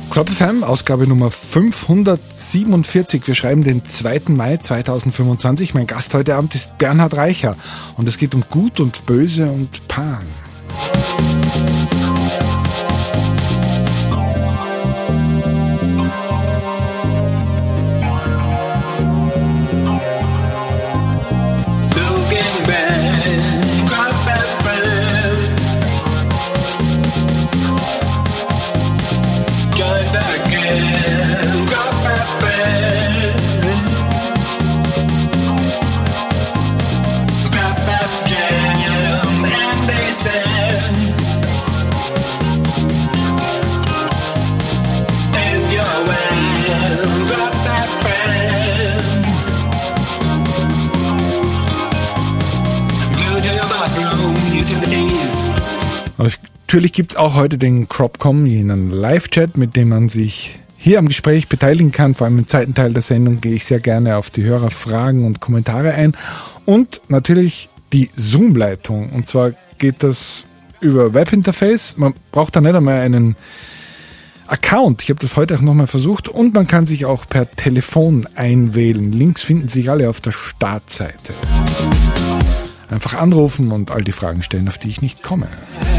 Crop FM, Ausgabe Nummer 547. Wir schreiben den 2. Mai 2025. Mein Gast heute Abend ist Bernhard Reicher. Und es geht um Gut und Böse und Pan. Natürlich gibt es auch heute den Cropcom, jenen Live-Chat, mit dem man sich hier am Gespräch beteiligen kann. Vor allem im zweiten Teil der Sendung gehe ich sehr gerne auf die Hörerfragen und Kommentare ein. Und natürlich die Zoom-Leitung. Und zwar geht das über Webinterface. Man braucht da nicht einmal einen Account. Ich habe das heute auch nochmal versucht. Und man kann sich auch per Telefon einwählen. Links finden sich alle auf der Startseite. Einfach anrufen und all die Fragen stellen, auf die ich nicht komme.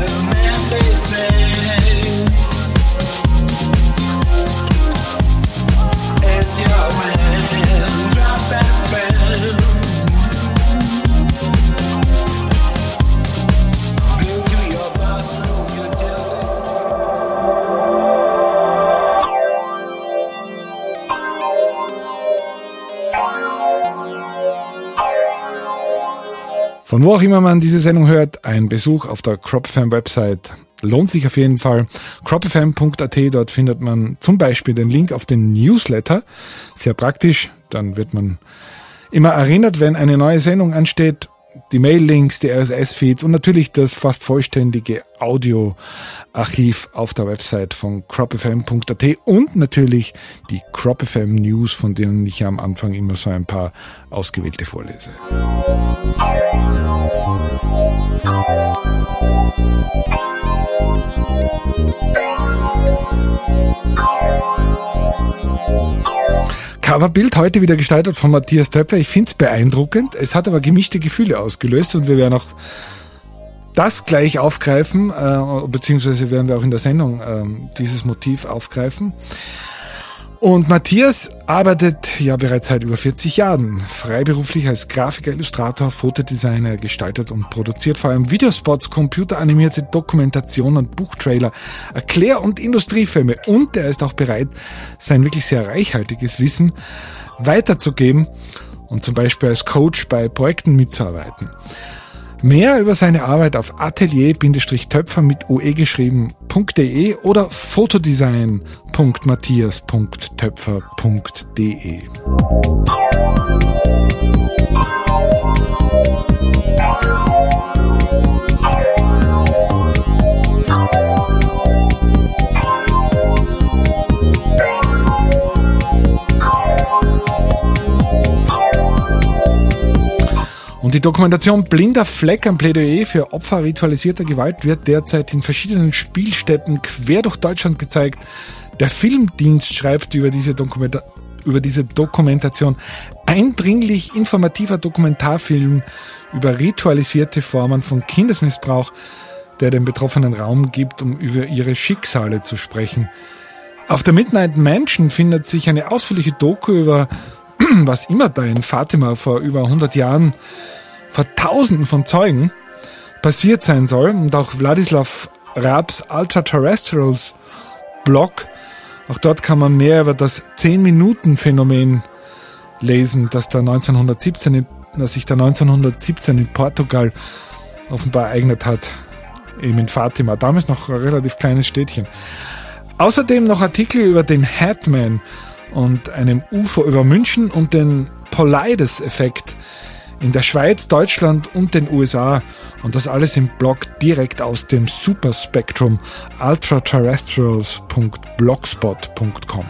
Von wo auch immer man diese Sendung hört, ein Besuch auf der CropFM-Website lohnt sich auf jeden Fall. cropfm.at, dort findet man zum Beispiel den Link auf den Newsletter. Sehr praktisch, dann wird man immer erinnert, wenn eine neue Sendung ansteht. Die Mail-Links, die RSS-Feeds und natürlich das fast vollständige Audioarchiv auf der Website von cropfm.at und natürlich die CropFM News, von denen ich am Anfang immer so ein paar ausgewählte vorlese. Coverbild heute wieder gestaltet von Matthias Töpfer. Ich finde es beeindruckend. Es hat aber gemischte Gefühle ausgelöst und wir werden auch das gleich aufgreifen, beziehungsweise werden wir auch in der Sendung dieses Motiv aufgreifen. Und Matthias arbeitet ja bereits seit über 40 Jahren freiberuflich als Grafiker, Illustrator, Fotodesigner, gestaltet und produziert vor allem Videospots, computeranimierte Dokumentation und Buchtrailer, Erklär- und Industriefilme. Und er ist auch bereit, sein wirklich sehr reichhaltiges Wissen weiterzugeben und zum Beispiel als Coach bei Projekten mitzuarbeiten. Mehr über seine Arbeit auf atelier-töpfer mit ue geschrieben.de oder fotodesign.matthias.töpfer.de. Und die Dokumentation Blinder Fleck, ein Plädoyer für Opfer ritualisierter Gewalt, wird derzeit in verschiedenen Spielstätten quer durch Deutschland gezeigt. Der Filmdienst schreibt über diese Dokumentation: eindringlich informativer Dokumentarfilm über ritualisierte Formen von Kindesmissbrauch, der den Betroffenen Raum gibt, um über ihre Schicksale zu sprechen. Auf der Midnight Mansion findet sich eine ausführliche Doku über was immer da in Fatima vor über 100 Jahren vor Tausenden von Zeugen passiert sein soll. Und auch Wladislav Rabs Ultra-Terrestrials Blog, auch dort kann man mehr über das 10-Minuten-Phänomen lesen, das sich da 1917 in Portugal offenbar ereignet hat, eben in Fatima. Damals noch ein relativ kleines Städtchen. Außerdem noch Artikel über den Hatman und einem UFO über München und den Paulides-Effekt in der Schweiz, Deutschland und den USA. Und das alles im Blog direkt aus dem Superspektrum ultraterrestrials.blogspot.com.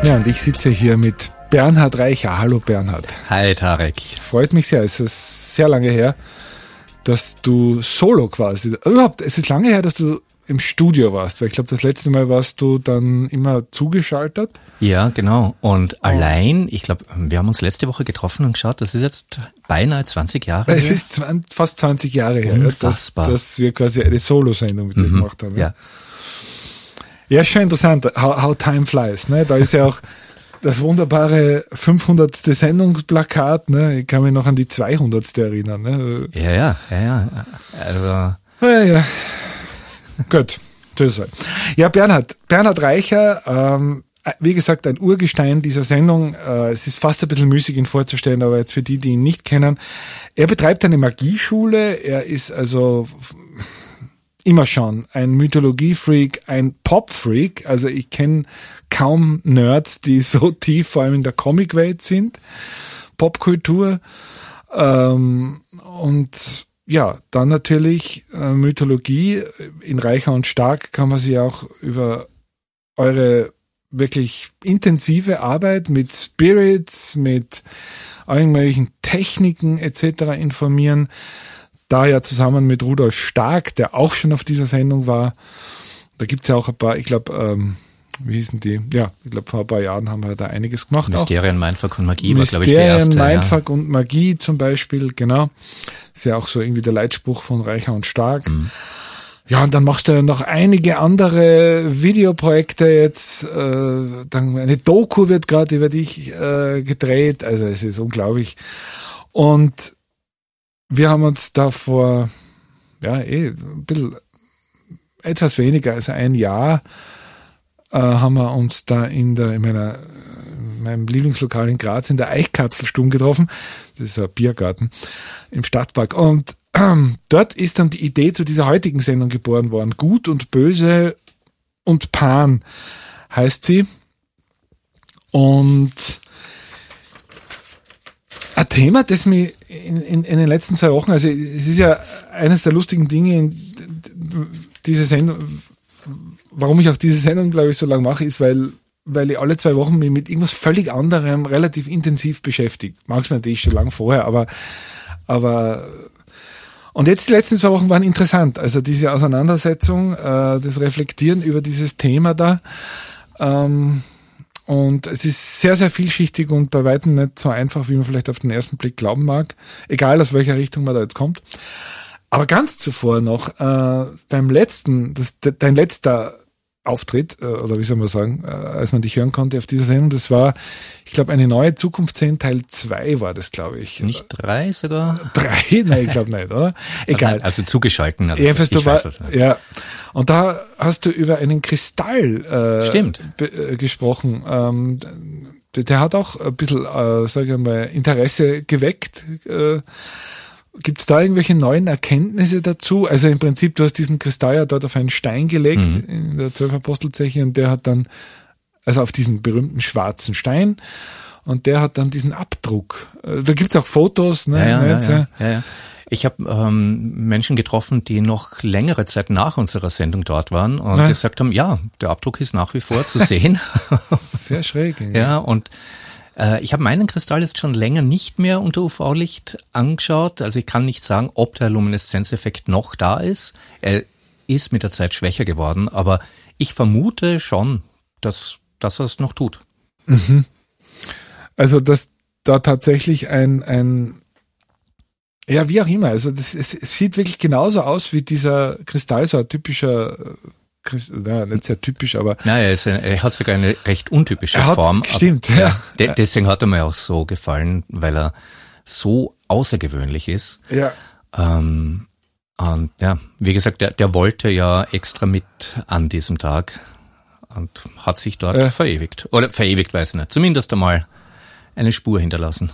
Ja, und ich sitze hier mit Bernhard Reicher. Hallo Bernhard. Hi Tarek. Freut mich sehr. Es ist sehr lange her, dass du solo quasi, überhaupt, es ist lange her, dass du im Studio warst, weil ich glaube, das letzte Mal warst du dann immer zugeschaltet. Ja, genau. Und allein, ich glaube, wir haben uns letzte Woche getroffen und geschaut, das ist jetzt beinahe 20 Jahre her. Es ist fast 20 Jahre her, dass wir quasi eine Solo-Sendung mit dir gemacht haben. Ja. Ja, schon interessant, how time flies. Ne? Da ist ja auch das wunderbare 500. Sendungsplakat. Ne? Ich kann mich noch an die 200. erinnern. Ne? Ja. Also. Ja. Gut, das ist halt. Ja, Bernhard Reicher, wie gesagt, ein Urgestein dieser Sendung. Es ist fast ein bisschen müßig, ihn vorzustellen, aber jetzt für die ihn nicht kennen. Er betreibt eine Magieschule. Er ist also immer schon ein Mythologie-Freak, ein Pop-Freak. Also ich kenne kaum Nerds, die so tief vor allem in der Comic-Welt sind. Popkultur. Und ja, dann natürlich Mythologie. In Reicher und Stark kann man sich auch über eure wirklich intensive Arbeit mit Spirits, mit irgendwelchen Techniken etc. informieren. Da ja zusammen mit Rudolf Stark, der auch schon auf dieser Sendung war. Da gibt's ja auch ein paar, ich glaube, wie hießen die? Ja, ich glaube, vor ein paar Jahren haben wir da einiges gemacht. Mysterien, Mindfuck und Magie war, glaube ich, die erste. Mysterien, Mindfuck und Magie zum Beispiel, genau. Ist ja auch so irgendwie der Leitspruch von Reicher und Stark. Mhm. Ja, und dann machst du ja noch einige andere Videoprojekte jetzt. Dann eine Doku wird gerade über dich gedreht. Also es ist unglaublich. Und wir haben uns da vor, ein bisschen, etwas weniger als ein Jahr, haben wir uns da in meinem Lieblingslokal in Graz in der Eichkatzelstube getroffen. Das ist ein Biergarten im Stadtpark. Und dort ist dann die Idee zu dieser heutigen Sendung geboren worden. Gut und Böse und Pan heißt sie. Und ein Thema, das mir in den letzten 2 Wochen, also es ist ja eines der lustigen Dinge in dieser Sendung, warum ich auch diese Sendung, glaube ich, so lange mache, ist, weil ich alle 2 Wochen mich mit irgendwas völlig anderem relativ intensiv beschäftige. Manchmal natürlich schon lange vorher, aber und jetzt die letzten 2 Wochen waren interessant. Also diese Auseinandersetzung, das Reflektieren über dieses Thema da, und es ist sehr, sehr vielschichtig und bei weitem nicht so einfach, wie man vielleicht auf den ersten Blick glauben mag. Egal, aus welcher Richtung man da jetzt kommt. Aber ganz zuvor noch, dein letzter Auftritt, oder wie soll man sagen, als man dich hören konnte auf dieser Sendung, das war, ich glaube, eine neue Zukunftsszene, Teil 2 war das, glaube ich. Nicht 3 sogar? 3? Nein, ich glaube nicht, oder? Egal. Also zugeschalten. Also ich weiß das. Ja. Und da hast du über einen Kristall gesprochen. Der hat auch ein bisschen, sage ich mal, Interesse geweckt. Gibt es da irgendwelche neuen Erkenntnisse dazu? Also im Prinzip, du hast diesen Kristall ja dort auf einen Stein gelegt in der 12 Apostelzeche und der hat dann, also auf diesen berühmten schwarzen Stein, und der hat dann diesen Abdruck. Da gibt's auch Fotos. Ne? Ja. Ich habe Menschen getroffen, die noch längere Zeit nach unserer Sendung dort waren und gesagt haben, ja, der Abdruck ist nach wie vor zu sehen. Sehr schräg. Ja, und ich habe meinen Kristall jetzt schon länger nicht mehr unter UV-Licht angeschaut. Also ich kann nicht sagen, ob der Lumineszenzeffekt noch da ist. Er ist mit der Zeit schwächer geworden, aber ich vermute schon, dass er es noch tut. Mhm. Also dass da tatsächlich ein ja, wie auch immer. Also es sieht wirklich genauso aus wie dieser Kristall, so ein typischer nicht sehr typisch, aber... Naja, er hat sogar eine recht untypische Form. Stimmt, ja. Deswegen hat er mir auch so gefallen, weil er so außergewöhnlich ist. Ja. Und ja, wie gesagt, der wollte ja extra mit an diesem Tag und hat sich dort verewigt. Oder verewigt, weiß ich nicht. Zumindest einmal eine Spur hinterlassen.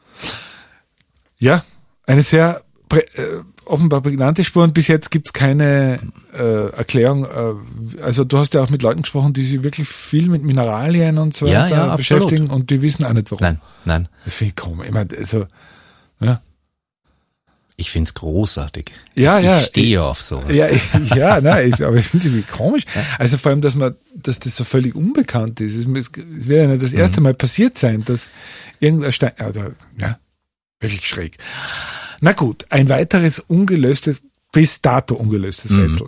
Ja, eine sehr offenbar prägnante Spur und bis jetzt gibt's keine Erklärung. Also du hast ja auch mit Leuten gesprochen, die sich wirklich viel mit Mineralien und so weiter beschäftigen und die wissen auch nicht warum. Nein. Das finde ich komisch. Ich meine, also, ja. Ich find's großartig. Ja, ich stehe auf sowas. Aber ich finde es irgendwie komisch. Also vor allem, dass das so völlig unbekannt ist. Es wird ja nicht das erste Mal passiert sein, dass irgendein Stein, wirklich schräg. Na gut, ein weiteres bis dato ungelöstes Rätsel.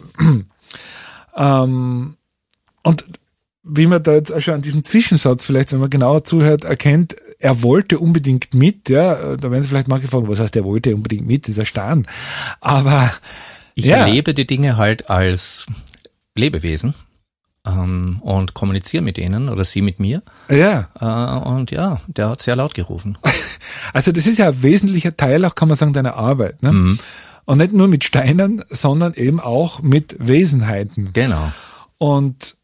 Und wie man da jetzt auch schon an diesem Zwischensatz vielleicht, wenn man genauer zuhört, erkennt, er wollte unbedingt mit, ja, da werden Sie vielleicht manche fragen, was heißt, er wollte unbedingt mit, dieser Stern. Aber ich erlebe die Dinge halt als Lebewesen und kommuniziere mit ihnen oder sie mit mir. Ja. Und ja, der hat sehr laut gerufen. Also das ist ja ein wesentlicher Teil auch, kann man sagen, deiner Arbeit. Ne? Mhm. Und nicht nur mit Steinen, sondern eben auch mit Wesenheiten. Genau. Und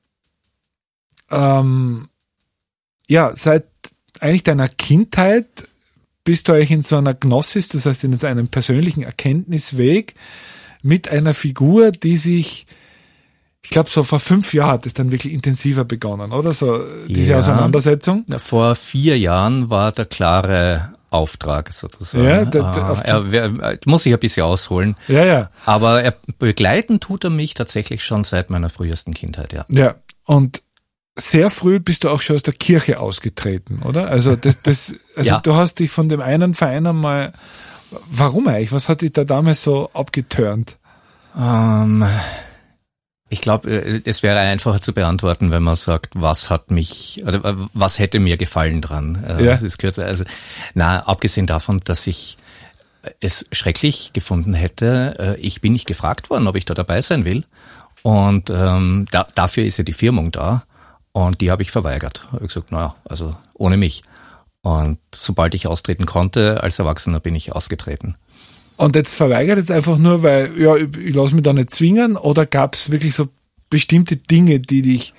seit eigentlich deiner Kindheit bist du eigentlich in so einer Gnosis, das heißt in so einem persönlichen Erkenntnisweg mit einer Figur, die sich, ich glaube so vor 5 Jahren hat es dann wirklich intensiver begonnen, oder? So diese Auseinandersetzung. Vor 4 Jahren war der klare Auftrag sozusagen. Ja, er muss sich ein bisschen ausholen. Ja. Aber begleiten tut er mich tatsächlich schon seit meiner frühesten Kindheit, ja. Ja, und sehr früh bist du auch schon aus der Kirche ausgetreten, oder? Also du hast dich von dem einen Verein einmal, warum eigentlich? Was hat dich da damals so abgetörnt? Ich glaube, es wäre einfacher zu beantworten, wenn man sagt, was hätte mir gefallen dran? Das ist kürzer. Also, abgesehen davon, dass ich es schrecklich gefunden hätte, ich bin nicht gefragt worden, ob ich da dabei sein will. Und dafür ist ja die Firmung da. Und die habe ich verweigert. Ich habe gesagt, also ohne mich. Und sobald ich austreten konnte, als Erwachsener bin ich ausgetreten. Und jetzt verweigert jetzt einfach nur, weil, ich lasse mich da nicht zwingen, oder gab es wirklich so bestimmte Dinge, die dich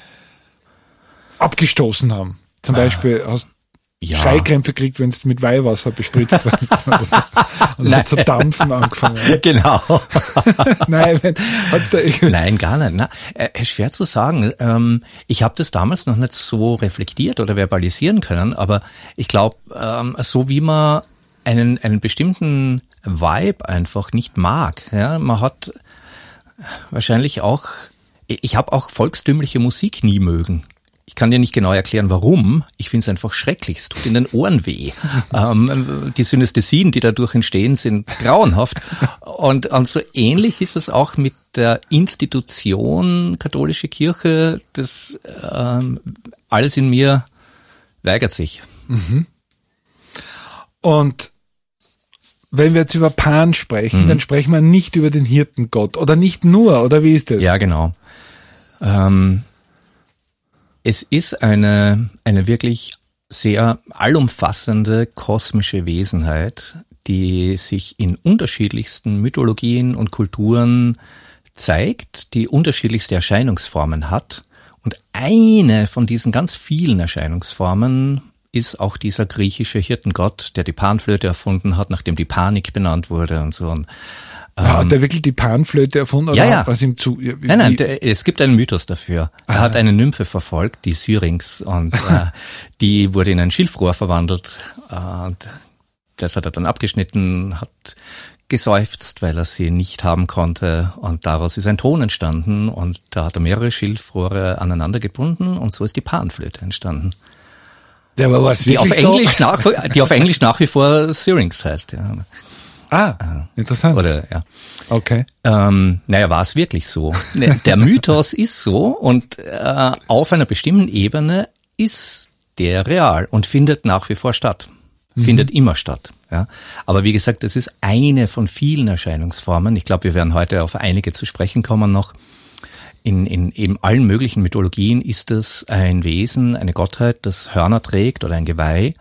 abgestoßen haben? Zum Beispiel hast Schreikrämpfe gekriegt, wenn es mit Weihwasser bespritzt wird. Und hat zu dampfen angefangen. Genau. Nein, Nein, gar nicht. Schwer zu sagen. Ich habe das damals noch nicht so reflektiert oder verbalisieren können, aber ich glaube, so wie man einen bestimmten Vibe einfach nicht mag. Ja, man hat wahrscheinlich auch, ich habe auch volkstümliche Musik nie mögen. Ich kann dir nicht genau erklären, warum. Ich finde es einfach schrecklich. Es tut in den Ohren weh. Die Synästhesien, die dadurch entstehen, sind grauenhaft. Und so ähnlich ist es auch mit der Institution katholische Kirche. Das alles in mir weigert sich. Mhm. Und wenn wir jetzt über Pan sprechen, dann sprechen wir nicht über den Hirtengott. Oder nicht nur, oder wie ist das? Ja, genau. Es ist eine wirklich sehr allumfassende kosmische Wesenheit, die sich in unterschiedlichsten Mythologien und Kulturen zeigt, die unterschiedlichste Erscheinungsformen hat. Und eine von diesen ganz vielen Erscheinungsformen ist auch dieser griechische Hirtengott, der die Panflöte erfunden hat, nachdem die Panik benannt wurde und so. Hat der wirklich die Panflöte erfunden? Oder ja. Was ihm Nein, es gibt einen Mythos dafür. Er hat eine Nymphe verfolgt, die Syrinx, und die wurde in ein Schilfrohr verwandelt. Und das hat er dann abgeschnitten, hat geseufzt, weil er sie nicht haben konnte, und daraus ist ein Ton entstanden, und da hat er mehrere Schilfrohre aneinander gebunden, und so ist die Panflöte entstanden. Ja, aber was die auf Englisch nach wie vor Syrinx heißt, ja. Interessant. Oder, ja. Okay. War es wirklich so? Der Mythos ist so, und auf einer bestimmten Ebene ist der real und findet nach wie vor statt. Findet immer statt. Ja. Aber wie gesagt, das ist eine von vielen Erscheinungsformen. Ich glaube, wir werden heute auf einige zu sprechen kommen noch. In eben allen möglichen Mythologien ist es ein Wesen, eine Gottheit, das Hörner trägt oder ein Geweih,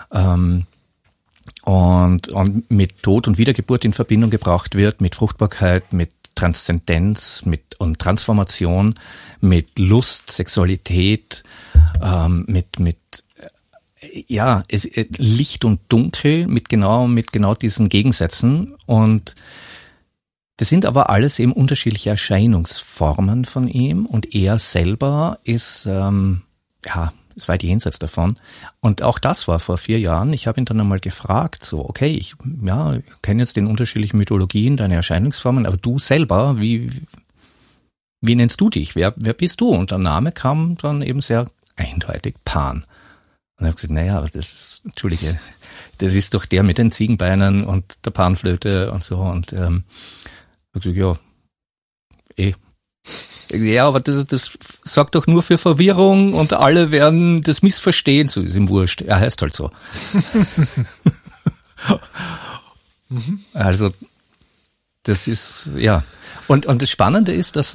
und mit Tod und Wiedergeburt in Verbindung gebracht wird, mit Fruchtbarkeit, mit Transzendenz, und Transformation, mit Lust, Sexualität, Licht und Dunkel, mit genau diesen Gegensätzen. Und das sind aber alles eben unterschiedliche Erscheinungsformen von ihm, und er selber ist ist weit jenseits davon. Und auch das war vor 4 Jahren. Ich habe ihn dann einmal gefragt, so, okay, ich kenne jetzt den unterschiedlichen Mythologien, deine Erscheinungsformen, aber du selber, wie nennst du dich? Wer bist du? Und der Name kam dann eben sehr eindeutig, Pan. Und ich habe gesagt, naja, aber das ist doch der mit den Ziegenbeinen und der Panflöte und so. Und ich habe gesagt, ja, aber das sorgt doch nur für Verwirrung und alle werden das missverstehen. So ist ihm wurscht. Er heißt halt so. Also, das ist, ja. Und das Spannende ist, dass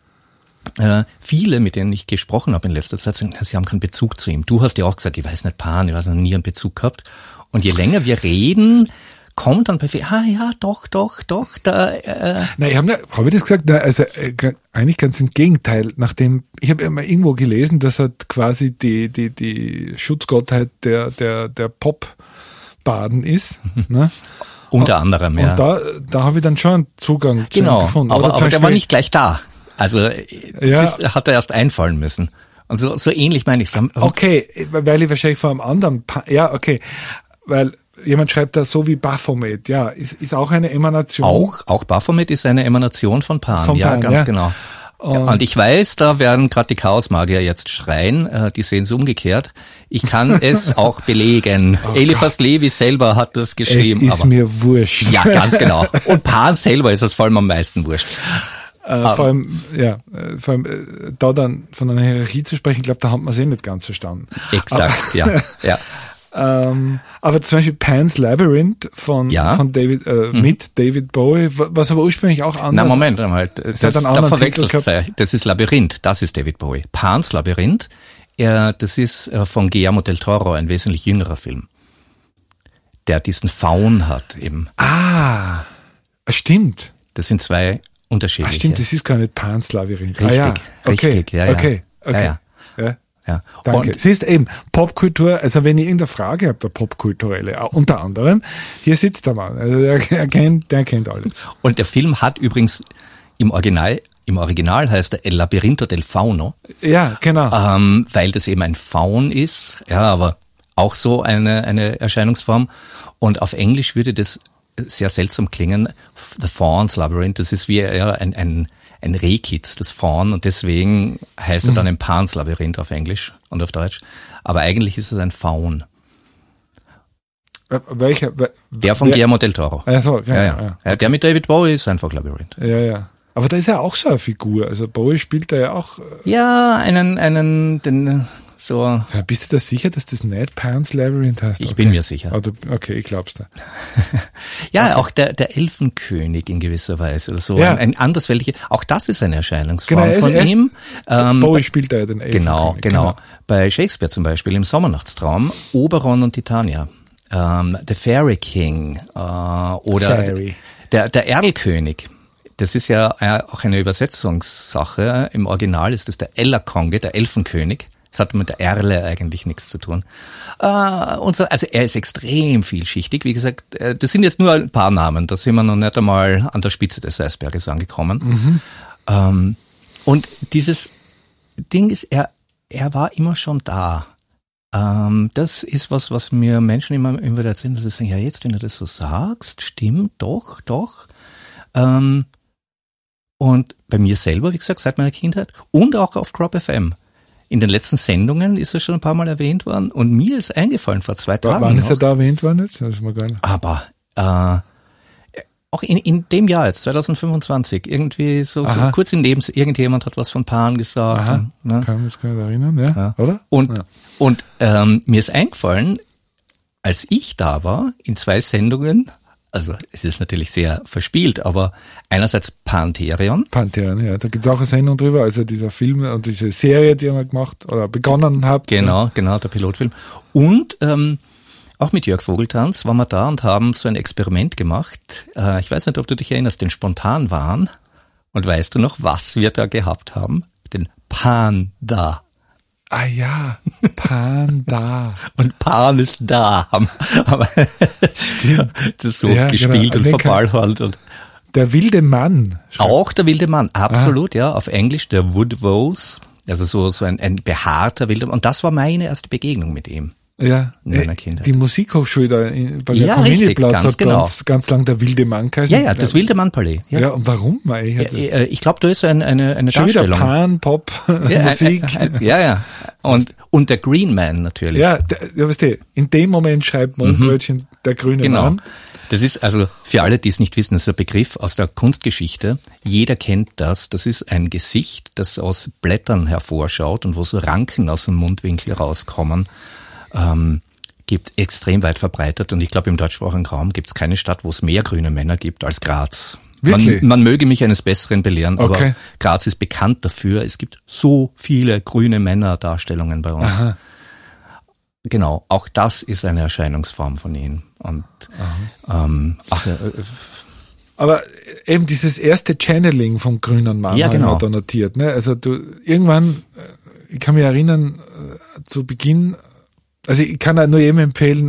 viele, mit denen ich gesprochen habe in letzter Zeit, sagen, sie haben keinen Bezug zu ihm. Du hast ja auch gesagt, ich weiß nicht, Pan, ich weiß noch nie einen Bezug gehabt. Und je länger wir reden, kommt dann bei viel, ja, doch, da. Nein, hab ich das gesagt? Nein, also eigentlich ganz im Gegenteil. Ich habe immer irgendwo gelesen, dass halt quasi die Schutzgottheit der Pop-Baden ist. Ne? Unter anderem, ja. Und da habe ich dann schon einen Zugang zu ihm gefunden. Aber der war nicht gleich da. Also hat er erst einfallen müssen. Und so ähnlich meine ich es. Okay, weil ich wahrscheinlich vor einem anderen, weil jemand schreibt da so wie Baphomet, ja, ist auch eine Emanation. Auch Baphomet ist eine Emanation von Pan, ganz genau. Und ich weiß, da werden gerade die Chaosmagier jetzt schreien, die sehen es umgekehrt. Ich kann es auch belegen. Eliphas Levi selber hat das geschrieben. Es ist mir wurscht. Ja, ganz genau. Und Pan selber ist es vor allem am meisten wurscht. Vor allem da dann von einer Hierarchie zu sprechen, ich glaube, da hat man es nicht ganz verstanden. Exakt, ja. Aber zum Beispiel Pan's Labyrinth von David, mit David Bowie, was aber ursprünglich auch anders. Na, Moment einmal, da verwechselt es. Das ist Labyrinth, das ist David Bowie. Pan's Labyrinth, das ist von Guillermo del Toro, ein wesentlich jüngerer Film, der diesen Faun hat eben. Stimmt. Das sind zwei unterschiedliche. Stimmt, das ist gar nicht Pan's Labyrinth. Richtig, ja. Okay. Ja, danke. Und siehst eben, Popkultur, also wenn ihr irgendeine Frage habt, der Popkulturelle, unter anderem, hier sitzt der Mann, also der kennt alles. Und der Film hat übrigens im Original heißt er El Labirinto del Fauno. Ja, genau. Weil das eben ein Faun ist, ja, aber auch so eine Erscheinungsform. Und auf Englisch würde das sehr seltsam klingen. The Faun's Labyrinth, das ist wie ein Rehkitz, das Faun, und deswegen heißt er dann ein Pan's Labyrinth auf Englisch und auf Deutsch. Aber eigentlich ist es ein Faun. Welcher? Der von Guillermo del Toro. Ja. Der mit David Bowie ist einfach Labyrinth. Ja. Aber da ist ja auch so eine Figur. Also Bowie spielt da ja auch. Ja, den so. Bist du da sicher, dass das nicht Pan's Labyrinth heißt? Ich bin mir sicher. Okay, ich glaub's da. Auch der Elfenkönig in gewisser Weise. Also ein andersweltlicher, auch das ist eine Erscheinungsform von ihm. Bowie spielt da ja den Elfenkönig. Genau. Bei Shakespeare zum Beispiel im Sommernachtstraum, Oberon und Titania, The Fairy King oder der Erlkönig. Das ist ja auch eine Übersetzungssache. Im Original ist das der Ella-Konge, der Elfenkönig. Das hat mit der Erle eigentlich nichts zu tun. Also er ist extrem vielschichtig. Wie gesagt, das sind jetzt nur ein paar Namen. Da sind wir noch nicht einmal an der Spitze des Eisberges angekommen. Und dieses Ding ist, er war immer schon da. Das ist was mir Menschen immer wieder erzählen, dass sie sagen, ja jetzt, wenn du das so sagst, stimmt, doch. Und bei mir selber, wie gesagt, seit meiner Kindheit und auch auf Crop FM. In den letzten Sendungen ist er schon ein paar Mal erwähnt worden und mir ist eingefallen vor 2 Tagen. Wann ist er da erwähnt worden jetzt? Das ist mir gar nicht. Aber auch in dem Jahr jetzt, 2025, irgendwie so kurz in Lebens, irgendjemand hat was von Pan gesagt. Ne? Kann mich gar nicht erinnern, ja. Oder? Und mir ist eingefallen, als ich da war, in 2 Sendungen, also es ist natürlich sehr verspielt, aber einerseits Pantherion, ja, da gibt es auch eine Sendung drüber, also dieser Film und diese Serie, die ihr mal gemacht oder begonnen habt. Genau, der Pilotfilm. Und auch mit Jörg Vogeltanz waren wir da und haben so ein Experiment gemacht. Ich weiß nicht, ob du dich erinnerst, den Spontanwahn. Und weißt du noch, was wir da gehabt haben? Den Panda. Ah ja, Panda. Und Pan ist da. Haben das so gespielt und verballhornt. Und der wilde Mann. Auch der wilde Mann, absolut, ja. Auf Englisch der Woodvose. Also so ein behaarter Wilder. Und das war meine erste Begegnung mit ihm. Ja, die Musikhochschule da bei der Comenieplatz hat genau. ganz lang der Wilde Mann geheißen. Ja, das Wilde Mann-Palais. Ja, und warum? Ich glaube, da ist eine schon Darstellung. Wieder Pan, Pop, Musik. Ja. Und der Green Man natürlich. Ja, weißt du, in dem Moment schreibt Mohnbrötchen der grüne Mann. Das ist also, für alle, die es nicht wissen, das ist ein Begriff aus der Kunstgeschichte. Jeder kennt das. Das ist ein Gesicht, das aus Blättern hervorschaut und wo so Ranken aus dem Mundwinkel rauskommen. Gibt extrem weit verbreitet und ich glaube, im deutschsprachigen Raum gibt es keine Stadt, wo es mehr grüne Männer gibt als Graz. Man möge mich eines Besseren belehren, aber Graz ist bekannt dafür. Es gibt so viele grüne Männer-Darstellungen bei uns. Aha. Genau, auch das ist eine Erscheinungsform von ihnen. Und aber eben dieses erste Channeling vom grünen Mann haben wir da notiert. Ne? Also irgendwann, ich kann mich erinnern, zu Beginn. Also ich kann auch nur jedem empfehlen,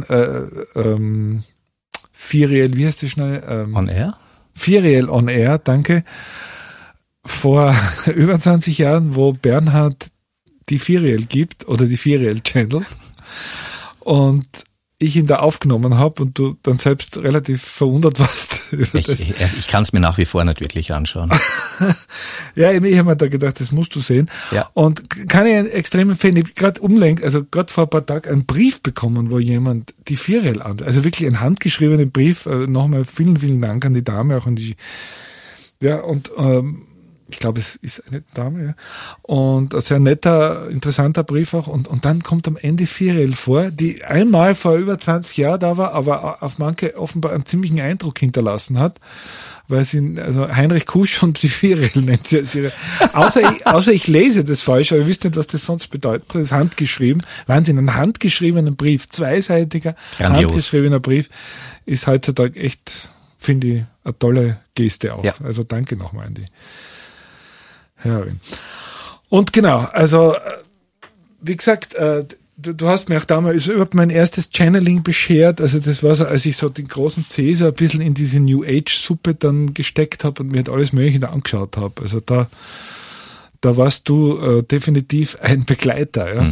Firiel, wie heißt das schnell? On Air? Firiel On Air, danke. Vor über 20 Jahren, wo Bernhard die Firiel gibt oder die Firiel Channel und ich ihn da aufgenommen habe und du dann selbst relativ verwundert warst. Ich kann es mir nach wie vor nicht wirklich anschauen. Ja, ich habe mir da gedacht, das musst du sehen. Ja. Und kann ich extrem empfehlen, ich habe gerade vor ein paar Tagen einen Brief bekommen, wo jemand die Firiel also wirklich einen handgeschriebenen Brief, nochmal vielen, vielen Dank an die Dame, auch an die, ja, und ich glaube, es ist eine Dame, ja. Und ein sehr netter, interessanter Brief auch. Und dann kommt am Ende Firiel vor, die einmal vor über 20 Jahren da war, aber auf manche offenbar einen ziemlichen Eindruck hinterlassen hat, weil sie, also Heinrich Kusch und die Firiel nennt sie ihre, außer ich lese das falsch, aber ihr wisst nicht, was das sonst bedeutet. Das ist handgeschrieben. Wahnsinn, ein handgeschriebener Brief, zweiseitiger, handgeschriebener Brief ist heutzutage echt, finde ich, eine tolle Geste auch. Ja. Also danke nochmal an die Hörerin. Und genau, also wie gesagt, du hast mir auch damals überhaupt mein erstes Channeling beschert, also das war so, als ich so den großen C so ein bisschen in diese New Age Suppe dann gesteckt habe und mir halt alles Mögliche da angeschaut habe. Also da warst du definitiv ein Begleiter. Ja.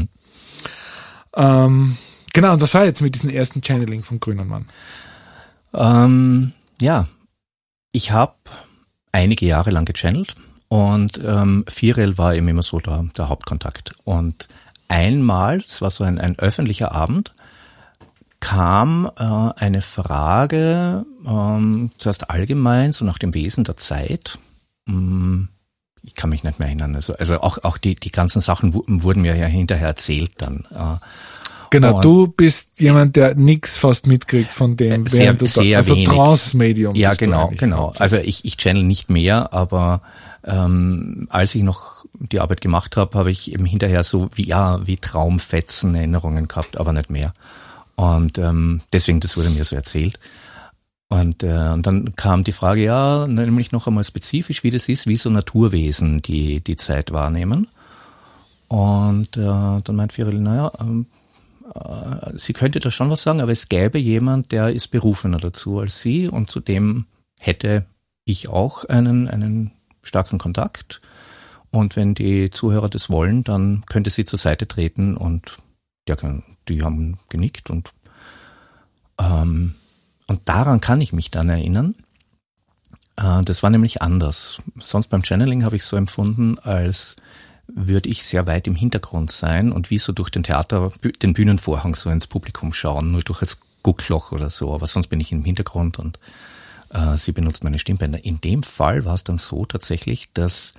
Genau, und was war jetzt mit diesem ersten Channeling vom grünen Mann? Ja, ich habe einige Jahre lang gechannelt. Und Firiel war eben immer so der Hauptkontakt. Und einmal, es war so ein öffentlicher Abend, kam eine Frage, zuerst allgemein, so nach dem Wesen der Zeit. Ich kann mich nicht mehr erinnern. Also auch die ganzen Sachen wurden mir ja hinterher erzählt dann. Genau, du bist jemand, der nichts fast mitkriegt von dem, während du sehr also wenig. Trance-Medium. Ja, genau. Also ich channel nicht mehr, aber als ich noch die Arbeit gemacht habe ich eben hinterher so wie Traumfetzen Erinnerungen gehabt, aber nicht mehr. Und deswegen, das wurde mir so erzählt. Und dann kam die Frage, nämlich noch einmal spezifisch, wie das ist, wie so Naturwesen die Zeit wahrnehmen. Und dann meint Firiel, sie könnte da schon was sagen, aber es gäbe jemand, der ist berufener dazu als sie und zudem hätte ich auch einen starken Kontakt und wenn die Zuhörer das wollen, dann könnte sie zur Seite treten und die haben genickt und daran kann ich mich dann erinnern. Das war nämlich anders. Sonst beim Channeling habe ich so empfunden, als würde ich sehr weit im Hintergrund sein und wie so durch den Bühnenvorhang so ins Publikum schauen, nur durch das Guckloch oder so, aber sonst bin ich im Hintergrund und sie benutzt meine Stimmbänder. In dem Fall war es dann so tatsächlich, dass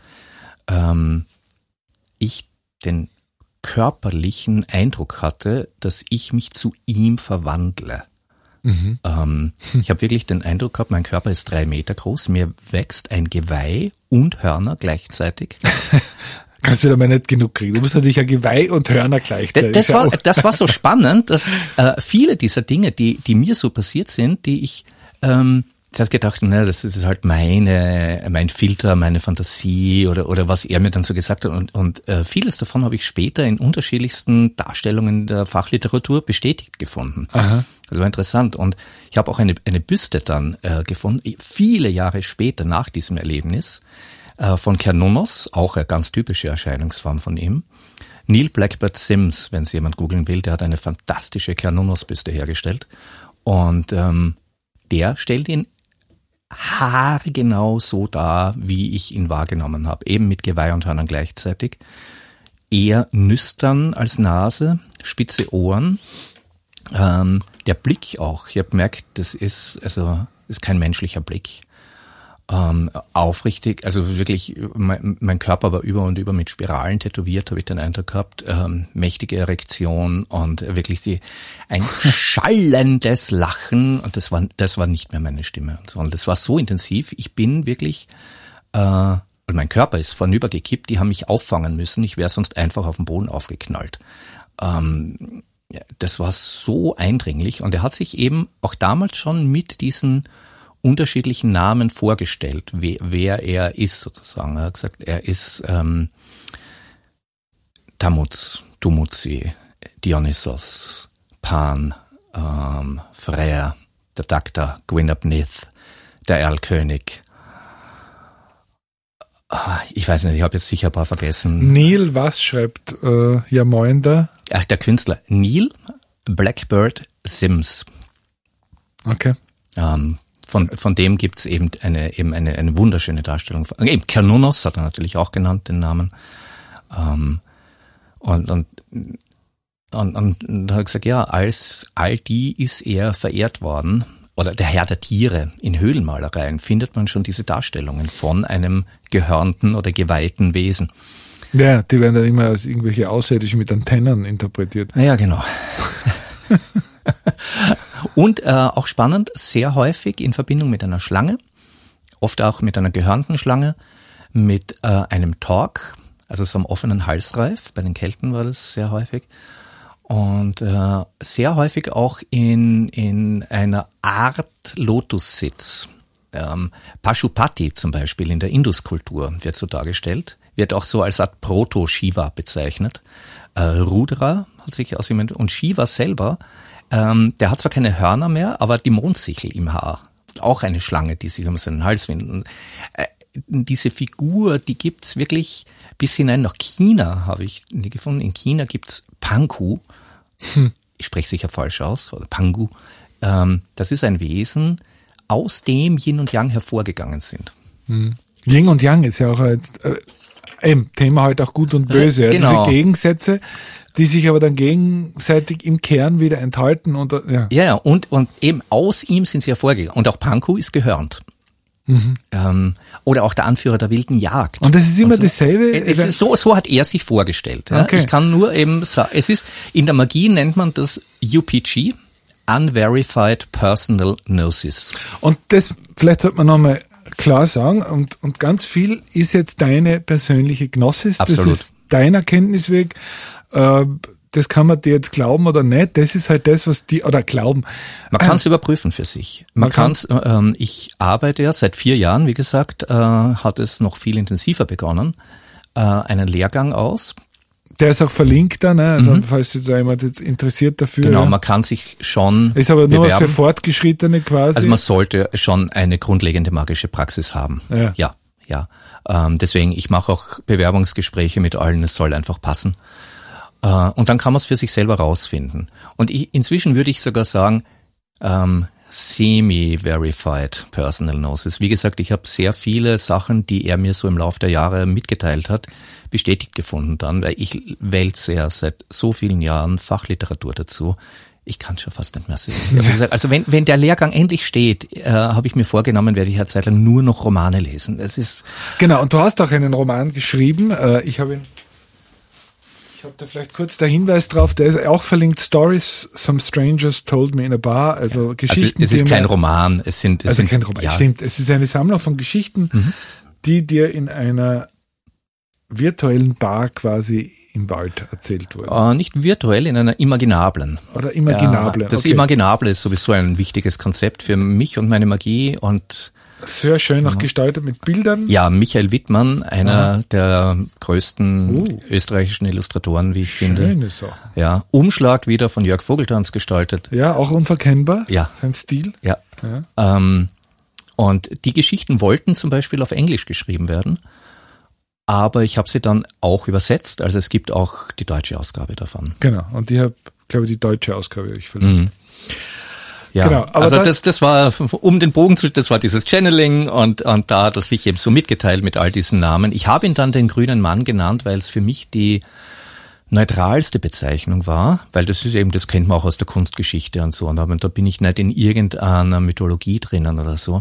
ich den körperlichen Eindruck hatte, dass ich mich zu ihm verwandle. Ich habe wirklich den Eindruck gehabt, mein Körper ist 3 Meter groß, mir wächst ein Geweih und Hörner gleichzeitig. Kannst du da mal nicht genug kriegen. Du musst natürlich ein Geweih und Hörner gleichzeitig. Das war so spannend, dass viele dieser Dinge, die mir so passiert sind, die ich zuerst gedacht, das ist halt mein Filter, meine Fantasie oder was er mir dann so gesagt hat. Und vieles davon habe ich später in unterschiedlichsten Darstellungen der Fachliteratur bestätigt gefunden. Aha. Das war interessant. Und ich habe auch eine Büste dann gefunden, viele Jahre später nach diesem Erlebnis, Von Cernunnos, auch eine ganz typische Erscheinungsform von ihm. Neil Blackbird Sims, wenn es jemand googeln will, der hat eine fantastische Cernunnos-Büste hergestellt. Und der stellt ihn haargenau so dar, wie ich ihn wahrgenommen habe. Eben mit Geweih und Hörnern gleichzeitig. Eher nüstern als Nase, spitze Ohren. Der Blick auch. Ich habe gemerkt, das ist kein menschlicher Blick. Aufrichtig, also wirklich, mein Körper war über und über mit Spiralen tätowiert, habe ich den Eindruck gehabt, mächtige Erektion und wirklich ein schallendes Lachen, und das war nicht mehr meine Stimme, sondern das war so intensiv, ich bin wirklich, und mein Körper ist vornübergekippt, die haben mich auffangen müssen, ich wäre sonst einfach auf den Boden aufgeknallt. Das war so eindringlich, und er hat sich eben auch damals schon mit diesen unterschiedlichen Namen vorgestellt, wer er ist sozusagen. Er hat gesagt, er ist Tammuz, Dumuzi, Dionysos, Pan, Freya, der Dagda, Gwynab-Nith, der Erlkönig. Ich weiß nicht, ich habe jetzt sicher ein paar vergessen. Neil, was schreibt Moin da? Ach, der Künstler. Neil Blackbird Sims. Okay. Von dem gibt's eben eine wunderschöne Darstellung. Eben Cernunnos hat er natürlich auch genannt, den Namen. Und da hat er gesagt, ja, als all die ist er verehrt worden. Oder der Herr der Tiere. In Höhlenmalereien findet man schon diese Darstellungen von einem gehörnten oder geweihten Wesen. Ja, die werden dann immer als irgendwelche Außerirdischen mit Antennen interpretiert. Ja, genau. Und auch spannend, sehr häufig in Verbindung mit einer Schlange, oft auch mit einer gehörnten Schlange, mit einem Torque, also so einem offenen Halsreif, bei den Kelten war das sehr häufig, und sehr häufig auch in einer Art Lotussitz. Pashupati zum Beispiel in der Induskultur wird so dargestellt, wird auch so als Art Proto-Shiva bezeichnet. Rudra hat sich aus ihm, und Shiva selber, der hat zwar keine Hörner mehr, aber die Mondsichel im Haar. Auch eine Schlange, die sich um seinen Hals windet. Diese Figur, die gibt's wirklich bis hinein nach China, habe ich die gefunden. In China gibt's Pangu. Ich spreche sicher falsch aus, oder Pangu. Das ist ein Wesen, aus dem Yin und Yang hervorgegangen sind. Yin und Yang ist ja auch ein Thema halt auch gut und böse. Genau. Diese Gegensätze, die sich aber dann gegenseitig im Kern wieder enthalten. Und eben aus ihm sind sie hervorgegangen. Und auch Pangu ist gehörnt. Oder auch der Anführer der wilden Jagd. Und das ist immer dasselbe? Es ist so hat er sich vorgestellt. Ja? Okay. Ich kann nur eben sagen, in der Magie nennt man das UPG, Unverified Personal Gnosis. Und das, vielleicht sollte man nochmal klar sagen, und ganz viel ist jetzt deine persönliche Gnosis. Absolut. Das ist dein Erkenntnisweg. Das kann man dir jetzt glauben oder nicht. Das ist halt das, was oder glauben. Man kann es überprüfen für sich. Ich arbeite ja seit 4 Jahren, wie gesagt, hat es noch viel intensiver begonnen, einen Lehrgang aus. Der ist auch verlinkt da, ne? Also falls sich da jemand jetzt interessiert dafür. Genau, man kann sich schon ist aber nur bewerben. Für Fortgeschrittene quasi. Also man sollte schon eine grundlegende magische Praxis haben. Ja. Deswegen, ich mache auch Bewerbungsgespräche mit allen, es soll einfach passen. Und dann kann man es für sich selber rausfinden. Und inzwischen würde ich sogar sagen, semi-verified Personal Gnosis. Wie gesagt, ich habe sehr viele Sachen, die er mir so im Laufe der Jahre mitgeteilt hat, bestätigt gefunden dann, weil ich wälze ja seit so vielen Jahren Fachliteratur dazu. Ich kann schon fast nicht mehr sehen. Also wenn der Lehrgang endlich steht, habe ich mir vorgenommen, werde ich eine Zeit lang nur noch Romane lesen. Das ist genau, und du hast auch einen Roman geschrieben. Ich habe da vielleicht kurz der Hinweis drauf, der ist auch verlinkt, Stories Some Strangers Told Me in a Bar, also Geschichten. Also es ist kein Roman, es sind kein Roman, ja. Stimmt, es ist eine Sammlung von Geschichten, die dir in einer virtuellen Bar quasi im Wald erzählt wurden. Nicht virtuell, in einer imaginablen. Oder imaginablen. Das Imaginable ist sowieso ein wichtiges Konzept für mich und meine Magie, und sehr schön auch gestaltet mit Bildern. Ja, Michael Wittmann, einer der größten österreichischen Illustratoren, wie ich finde. Schöne Sache. Ja, Umschlag wieder von Jörg Vogeltanz gestaltet. Ja, auch unverkennbar. Ja. Sein Stil. Ja. Und die Geschichten wollten zum Beispiel auf Englisch geschrieben werden. Aber ich habe sie dann auch übersetzt, also es gibt auch die deutsche Ausgabe davon. Genau, und ich habe, glaube ich, die deutsche Ausgabe euch verlinkt. Ja, genau, aber also das war, um den Bogen zu, das war dieses Channeling und da hat er sich eben so mitgeteilt mit all diesen Namen. Ich habe ihn dann den grünen Mann genannt, weil es für mich die neutralste Bezeichnung war, weil das ist eben, das kennt man auch aus der Kunstgeschichte und so, und da bin ich nicht in irgendeiner Mythologie drinnen oder so.